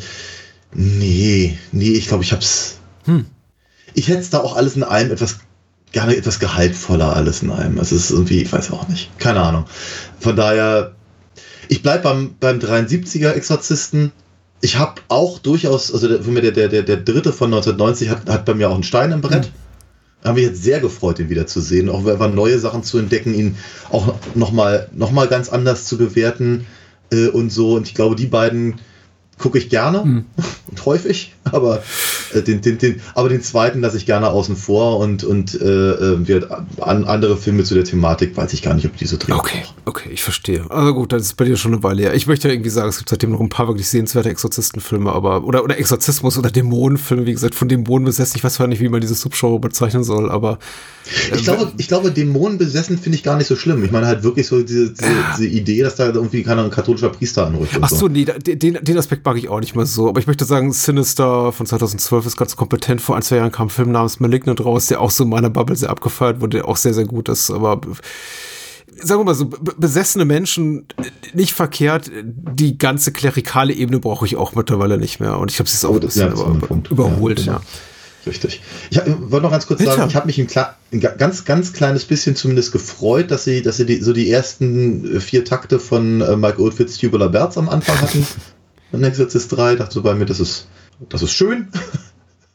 nee, nee, ich glaube, ich hab's. Hm. Ich hätte es da auch alles in allem etwas gerne etwas gehaltvoller alles in allem. Es ist irgendwie, ich weiß auch nicht. Keine Ahnung. Von daher, ich bleib beim, beim dreiundsiebziger Exorzisten. Ich habe auch durchaus, also der, der, der, der, der dritte von neunzehnhundertneunzig hat, hat bei mir auch einen Stein im Brett. Da haben wir jetzt sehr gefreut, ihn wieder zu sehen. Auch einfach neue Sachen zu entdecken, ihn auch nochmal noch mal ganz anders zu bewerten äh, und so. Und ich glaube, die beiden gucke ich gerne mhm. und häufig, aber äh, den, den, den, aber den zweiten lasse ich gerne außen vor und, und äh, wird an, andere Filme zu der Thematik, weiß ich gar nicht, ob die so drin sind. Okay, okay, ich verstehe. Also gut, das ist bei dir schon eine Weile her. Ich möchte ja irgendwie sagen, es gibt seitdem noch ein paar wirklich sehenswerte Exorzistenfilme, aber oder, oder Exorzismus oder Dämonenfilme, wie gesagt, von Dämonen besessen. Ich weiß zwar nicht, wie man dieses Subgenre bezeichnen soll, aber äh, ich glaube, ich glaube, Dämonen besessen finde ich gar nicht so schlimm. Ich meine halt wirklich so diese, diese, ja. diese Idee, dass da irgendwie keiner ein katholischer Priester anrückt. Ach so, so. nee, den, den Aspekt mag ich auch nicht mal so, aber ich möchte sagen, Sinister von zweitausendzwölf ist ganz kompetent. Vor ein, zwei Jahren kam ein Film namens Malignant raus, der auch so in meiner Bubble sehr abgefeiert wurde, der auch sehr, sehr gut ist, aber sagen wir mal so, besessene Menschen, nicht verkehrt, die ganze klerikale Ebene brauche ich auch mittlerweile nicht mehr und ich habe es jetzt auch oh, ein bisschen ja, über, überholt, ja. ja. Richtig. Ich wollte noch ganz kurz Bitte? sagen, ich habe mich ein, ein ganz, ganz kleines bisschen zumindest gefreut, dass sie, dass sie die, so die ersten vier Takte von äh, Mike Oldfields Tubular Bells am Anfang hatten. Von Exorcist drei, dachte so bei mir, das ist, das ist schön.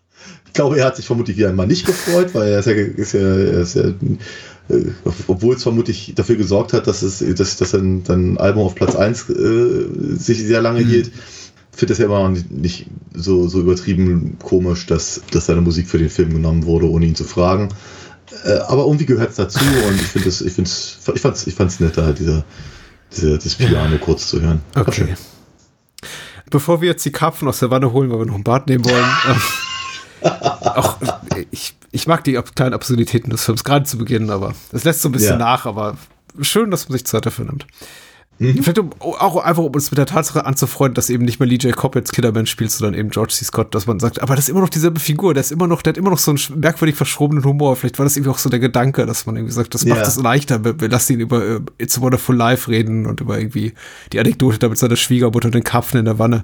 Ich glaube, er hat sich vermutlich wieder einmal nicht gefreut, weil er ist ja, ist ja, er ist ja äh, obwohl es vermutlich dafür gesorgt hat, dass, es, dass, dass sein, sein Album auf Platz eins äh, sich sehr lange mhm. hielt. Ich finde das ja immer nicht, nicht so, so übertrieben komisch, dass, dass seine Musik für den Film genommen wurde, ohne ihn zu fragen. Äh, aber irgendwie gehört es dazu und ich finde es, ich find's, ich fand's, ich fand's netter, halt diese, diese, das Piano kurz zu hören. Okay. Bevor wir jetzt die Karpfen aus der Wanne holen, weil wir noch ein Bad nehmen wollen, äh, auch, ich, ich mag die kleinen Absurditäten des Films, gerade zu Beginn, aber es lässt so ein bisschen ja. nach, aber schön, dass man sich Zeit dafür nimmt. Mhm. Vielleicht um, auch einfach, um uns mit der Tatsache anzufreunden, dass eben nicht mehr Lee J. Cobb jetzt Killerman spielt, sondern eben George C. Scott, dass man sagt, aber das ist immer noch dieselbe Figur, der ist immer noch, der hat immer noch so einen merkwürdig verschrobenen Humor. Vielleicht war das irgendwie auch so der Gedanke, dass man irgendwie sagt, das macht es ja. leichter, wir, wir lassen ihn über uh, It's a Wonderful Life reden und über irgendwie die Anekdote da mit seiner Schwiegermutter und den Karpfen in der Wanne.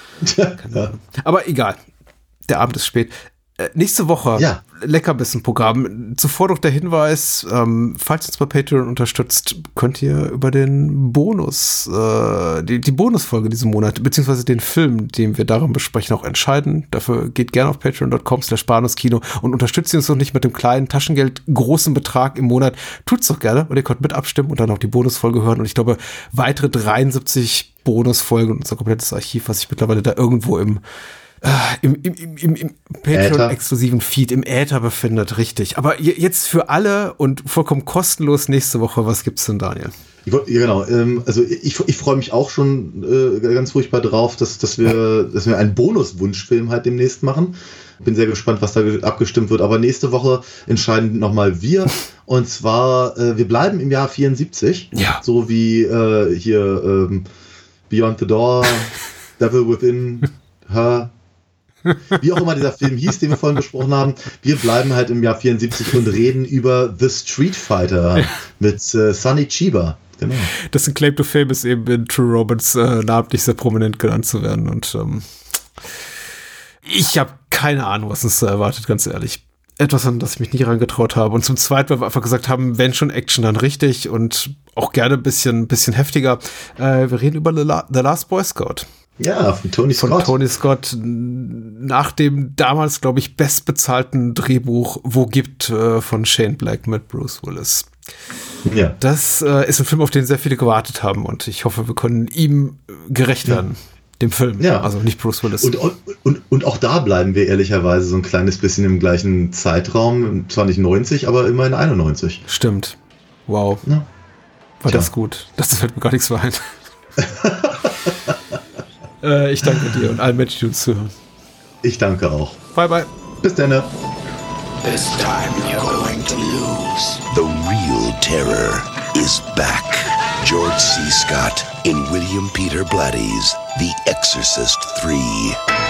Ja. Aber egal, der Abend ist spät. Nächste Woche ja. Leckerbissen-Programm. Zuvor noch der Hinweis, ähm, falls ihr uns bei Patreon unterstützt, könnt ihr über den Bonus, äh, die, die Bonusfolge diesen Monat, beziehungsweise den Film, den wir darin besprechen, auch entscheiden. Dafür geht gerne auf patreon.com slash bahnhofskino und unterstützt uns noch nicht mit dem kleinen Taschengeld großen Betrag im Monat. Tut's doch gerne und ihr könnt mit abstimmen und dann auch die Bonusfolge hören. Und ich glaube, weitere dreiundsiebzig Bonusfolgen und unser komplettes Archiv, was sich mittlerweile da irgendwo im Im, im, im, im Patreon-exklusiven Feed, im Äther befindet, richtig. Aber jetzt für alle und vollkommen kostenlos nächste Woche, was gibt's denn, Daniel? Ich, ja, genau. Ähm, also ich, ich freue mich auch schon äh, ganz furchtbar drauf, dass, dass, wir, dass wir einen Bonus-Wunschfilm halt demnächst machen. Bin sehr gespannt, was da abgestimmt wird. Aber nächste Woche entscheiden nochmal wir. Und zwar, äh, wir bleiben im Jahr vierundsiebzig. Ja. So wie äh, hier ähm, Beyond the Door, Devil Within, Her. Wie auch immer dieser Film hieß, den wir vorhin besprochen haben. Wir bleiben halt im Jahr vierundsiebzig und reden über The Street Fighter mit äh, Sonny Chiba. Genau. Das ein Claim to Fame ist eben in True Romance äh, namentlich sehr prominent genannt zu werden. Und ähm, ich habe keine Ahnung, was uns da erwartet, ganz ehrlich. Etwas, an das ich mich nicht reingetraut habe. Und zum Zweiten, weil wir einfach gesagt haben, wenn schon Action, dann richtig und auch gerne ein bisschen, bisschen heftiger. Äh, wir reden über The, La- The Last Boy Scout. Ja, von Tony Scott. Von Tony Scott nach dem damals, glaube ich, bestbezahlten Drehbuch Wo gibt äh, von Shane Black mit Bruce Willis. Ja. Das äh, ist ein Film, auf den sehr viele gewartet haben und ich hoffe, wir können ihm gerecht werden. Ja. Dem Film, ja. Also nicht Bruce Willis. Und, und, und, und auch da bleiben wir ehrlicherweise so ein kleines bisschen im gleichen Zeitraum. Zwar nicht neunzig, aber immerhin einundneunzig. Stimmt. Wow. Ja. War Tja. das gut? Das fällt mir gar nichts mehr ein. Äh, ich danke dir und allen Menschen, die uns zuhören. Ich danke auch. Bye, bye. Bis dann. This time you're going to lose. The real terror is back. George C. Scott in William Peter Blatty's The Exorcist three.